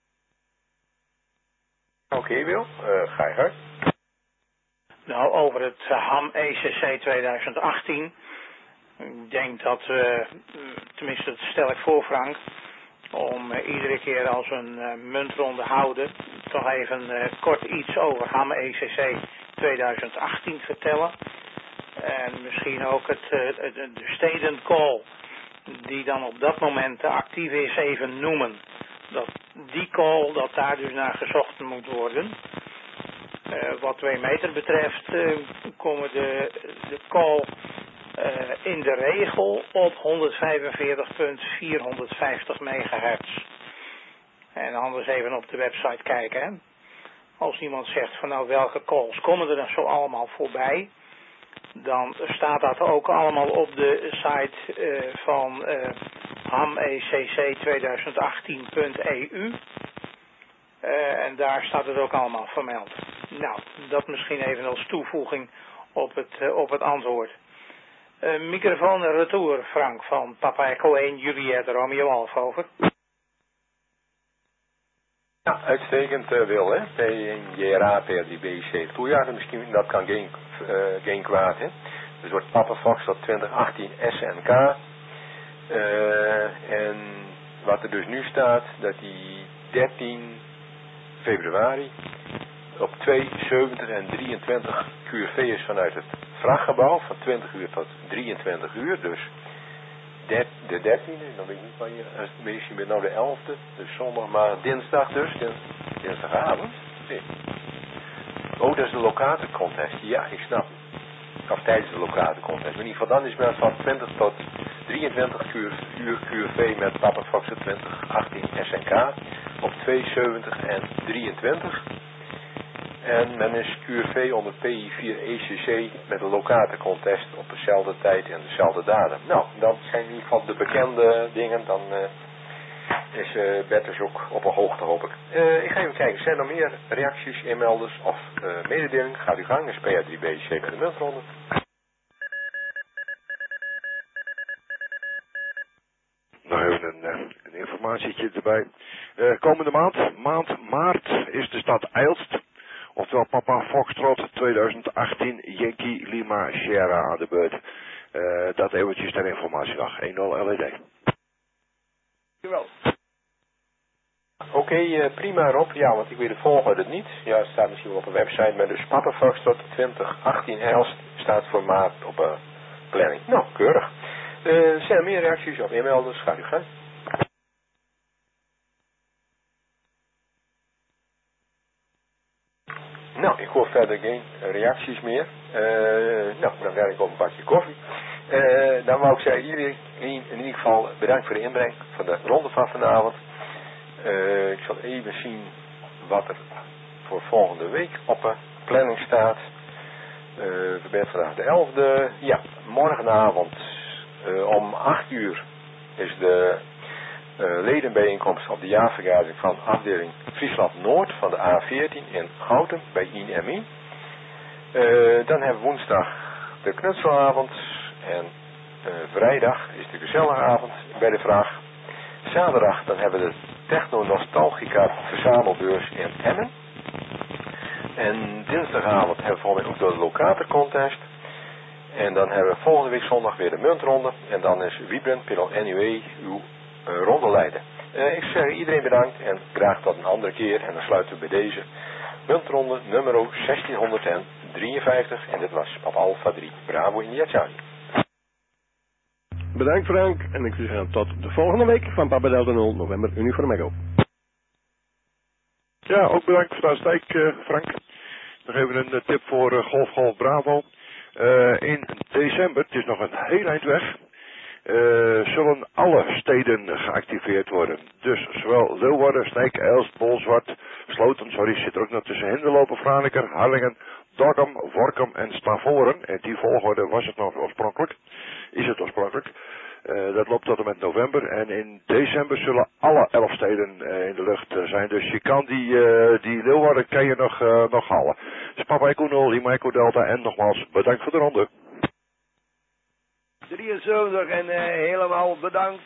Oké, okay, Wil. Uh, ga je gang. Nou, over het uh, H A M E C C twintig achttien. Ik denk dat we, uh, tenminste dat stel ik voor Frank, om uh, iedere keer als we een uh, muntronde houden, toch even uh, kort iets over H A M E C C twintig achttien vertellen. En misschien ook het, uh, het, de stedencall die dan op dat moment actief is even noemen. Dat die call, dat daar dus naar gezocht moet worden. Uh, wat twee meter betreft uh, komen de, de call uh, in de regel op honderdvijfenveertig komma vierhonderdvijftig megahertz. En anders even op de website kijken. Hè. Als iemand zegt van nou welke calls komen er dan zo allemaal voorbij, dan staat dat ook allemaal op de site uh, van uh, H A M E C C twintig achttien punt E U. Uh, en daar staat het ook allemaal vermeld. Nou, dat misschien even als toevoeging op het, uh, op het antwoord. Uh, microfoon retour, Frank, van Papa Echo één, Juliet Romeo Alpha, over. Ja, uitstekend uh, Wil, hè. P één J R A, P R D B C toejagen, misschien, dat kan geen, uh, geen kwaad, hè. Dus wordt Papa Fox tot twintig achttien S N K. Uh, en wat er dus nu staat, dat die dertien februari op twee, zeventig en drieëntwintig Q R V is vanuit het vrachtgebouw van twintig uur tot drieëntwintig uur. Dus de, de dertiende, dan weet ik niet wanneer, misschien ben nou de elfde, dus zondag, maar dinsdag dus, dins, dinsdagavond. Nee. Oh, dat is de locator contest, ja, ik snap het. Of tijdens de locator contest. Maar in ieder geval dan is men van twintig tot drieëntwintig uur Q R V met Papa Fox twintig achttien S N K op twee, zeventig en drieëntwintig. En men is Q R V onder P I vier E C C met een locator contest op dezelfde tijd en dezelfde datum. Nou, dat zijn in ieder geval de bekende dingen. Dan uh, is uh, Bertus ook op een hoogte, hoop ik. Uh, ik ga even kijken, zijn er meer reacties, inmelders of uh, mededelingen? Gaat u gang, is P A drie B C met de muntronde. Nog even een, uh, een informatietje erbij. Uh, komende maand, maand maart, is de stad Eilst, oftewel Papa Foxtrot twintig achttien Yankee Lima Sierra aan de beurt. Uh, dat eventjes ter informatie nog. één nul L E D. Dankjewel. Oké, okay, uh, prima Rob. Ja, want ik weet de volgorde het niet. Ja, het staat misschien wel op een website, maar dus Papa Foxtrot twintig achttien Eilst staat voor maart op een uh, planning. Nou, keurig. Uh, zijn er meer reacties of inmelders? Gaat u gaan. Nou, ik hoor verder geen reacties meer. Uh, nou, dan ga ik op een bakje koffie. Uh, dan wou ik zeggen, iedereen in ieder geval bedankt voor de inbreng van de ronde van vanavond. Uh, ik zal even zien wat er voor volgende week op de planning staat. Uh, we zijn vandaag de elfde. Ja, morgenavond uh, om acht uur is de uh, ledenbijeenkomst op de jaarvergadering van afdeling Friesland Noord van de A veertien in Houten bij I N M I. Uh, dan hebben we woensdag de knutselavond en uh, vrijdag is de gezelligavond bij de vraag. Zaterdag dan hebben we de Techno Nostalgica verzamelbeurs in Emmen. En dinsdagavond hebben we volgende week ook de locator contest. En dan hebben we volgende week zondag weer de muntronde. En dan is Wiebren, P N U E, uw uh, rondeleider. Uh, ik zeg iedereen bedankt en graag tot een andere keer. En dan sluiten we bij deze muntronde nummer zestienhonderddrieënvijftig. En dit was Papa Alpha drie, Bravo India Charlie. Bedankt Frank en ik zou zeggen tot de volgende week van Papa Delta nul, november Uniform Echo. Ja, ook bedankt voor de aansteek, uh, Frank. Nog even een uh, tip voor uh, Golf Golf Bravo. Uh, in december, het is nog een heel eind weg, uh, zullen alle steden geactiveerd worden. Dus zowel Leeuwarden, Sneek, Elst, Bolzwart, Sloten, sorry, zit er ook nog tussen Hinderlopen, Franeker, Harlingen, Dokkum, Workum en Stavoren. En die volgorde was het nog oorspronkelijk. Is het oorspronkelijk. Uh, dat loopt tot en met november. En in december zullen alle elf steden uh, in de lucht uh, zijn. Dus je kan die, uh, die Leeuwarden kan je nog, uh, nog halen. Dus Papa Echo nul, Lima Echo Delta en nogmaals bedankt voor de ronde. drieënzeventig en uh, helemaal bedankt.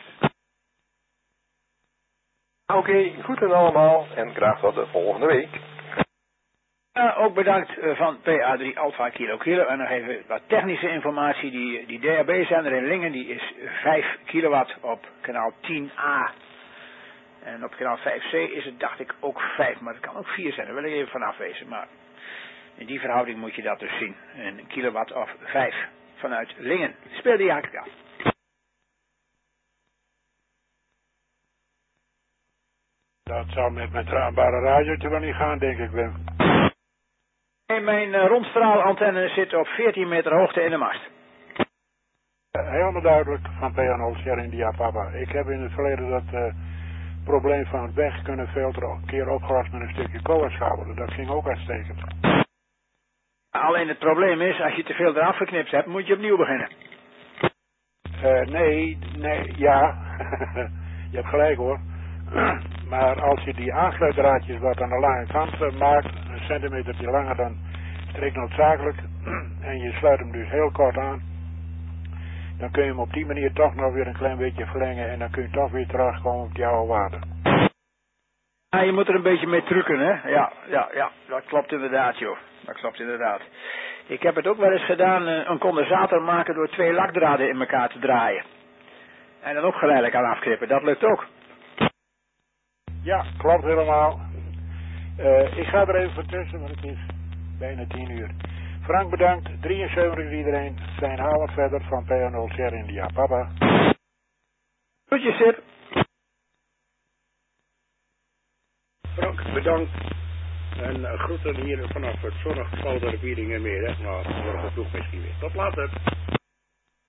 Oké, okay, goed en allemaal. En graag tot de volgende week. Ja, ook bedankt uh, van P A drie Alpha Kilo Kilo. En nog even wat technische informatie. Die, die D A B-zender in Lingen die is vijf kilowatt op kanaal tien A. En op kanaal vijf C is het, dacht ik, ook vijf. Maar het kan ook vier zijn, daar wil ik even van afwezen. Maar in die verhouding moet je dat dus zien. Een kilowatt of vijf vanuit Lingen. Speel die eigenlijk af. Dat zou met mijn traanbare radiootje wel niet gaan, denk ik, Wim. En mijn uh, rondstraalantenne zit op veertien meter hoogte in de mast. Uh, helemaal duidelijk van P A nul Sierra India Papa. Ik heb in het verleden dat uh, probleem van het weg kunnen filter een keer opgelost met een stukje kolenschabel. Dat ging ook uitstekend. Alleen het probleem is, als je te veel eraf geknipt hebt, moet je opnieuw beginnen. Uh, nee, nee, ja. Je hebt gelijk hoor. Maar als je die aansluitdraadjes wat aan de lange kant uh, maakt, een centimeter langer dan strikt noodzakelijk, en je sluit hem dus heel kort aan, dan kun je hem op die manier toch nog weer een klein beetje verlengen en dan kun je toch weer terugkomen op die oude waarde. Ja, je moet er een beetje mee trucken, hè? Ja, ja, ja, dat klopt inderdaad, joh. Dat klopt inderdaad. Ik heb het ook wel eens gedaan, een condensator maken door twee lakdraden in elkaar te draaien. En dan ook geleidelijk aan afknippen, dat lukt ook. Ja, klopt helemaal. Uh, ik ga er even voor tussen, want het is bijna tien uur. Frank bedankt, drieënzeventig iedereen. Zijn halen verder van P A nul Sierra India. Papa. Goedjes, Sip. Frank, bedankt. En uh, groeten hier vanaf het zonnige Valderbiedingen meer, hè. Maar morgen vroeg misschien weer. Tot later.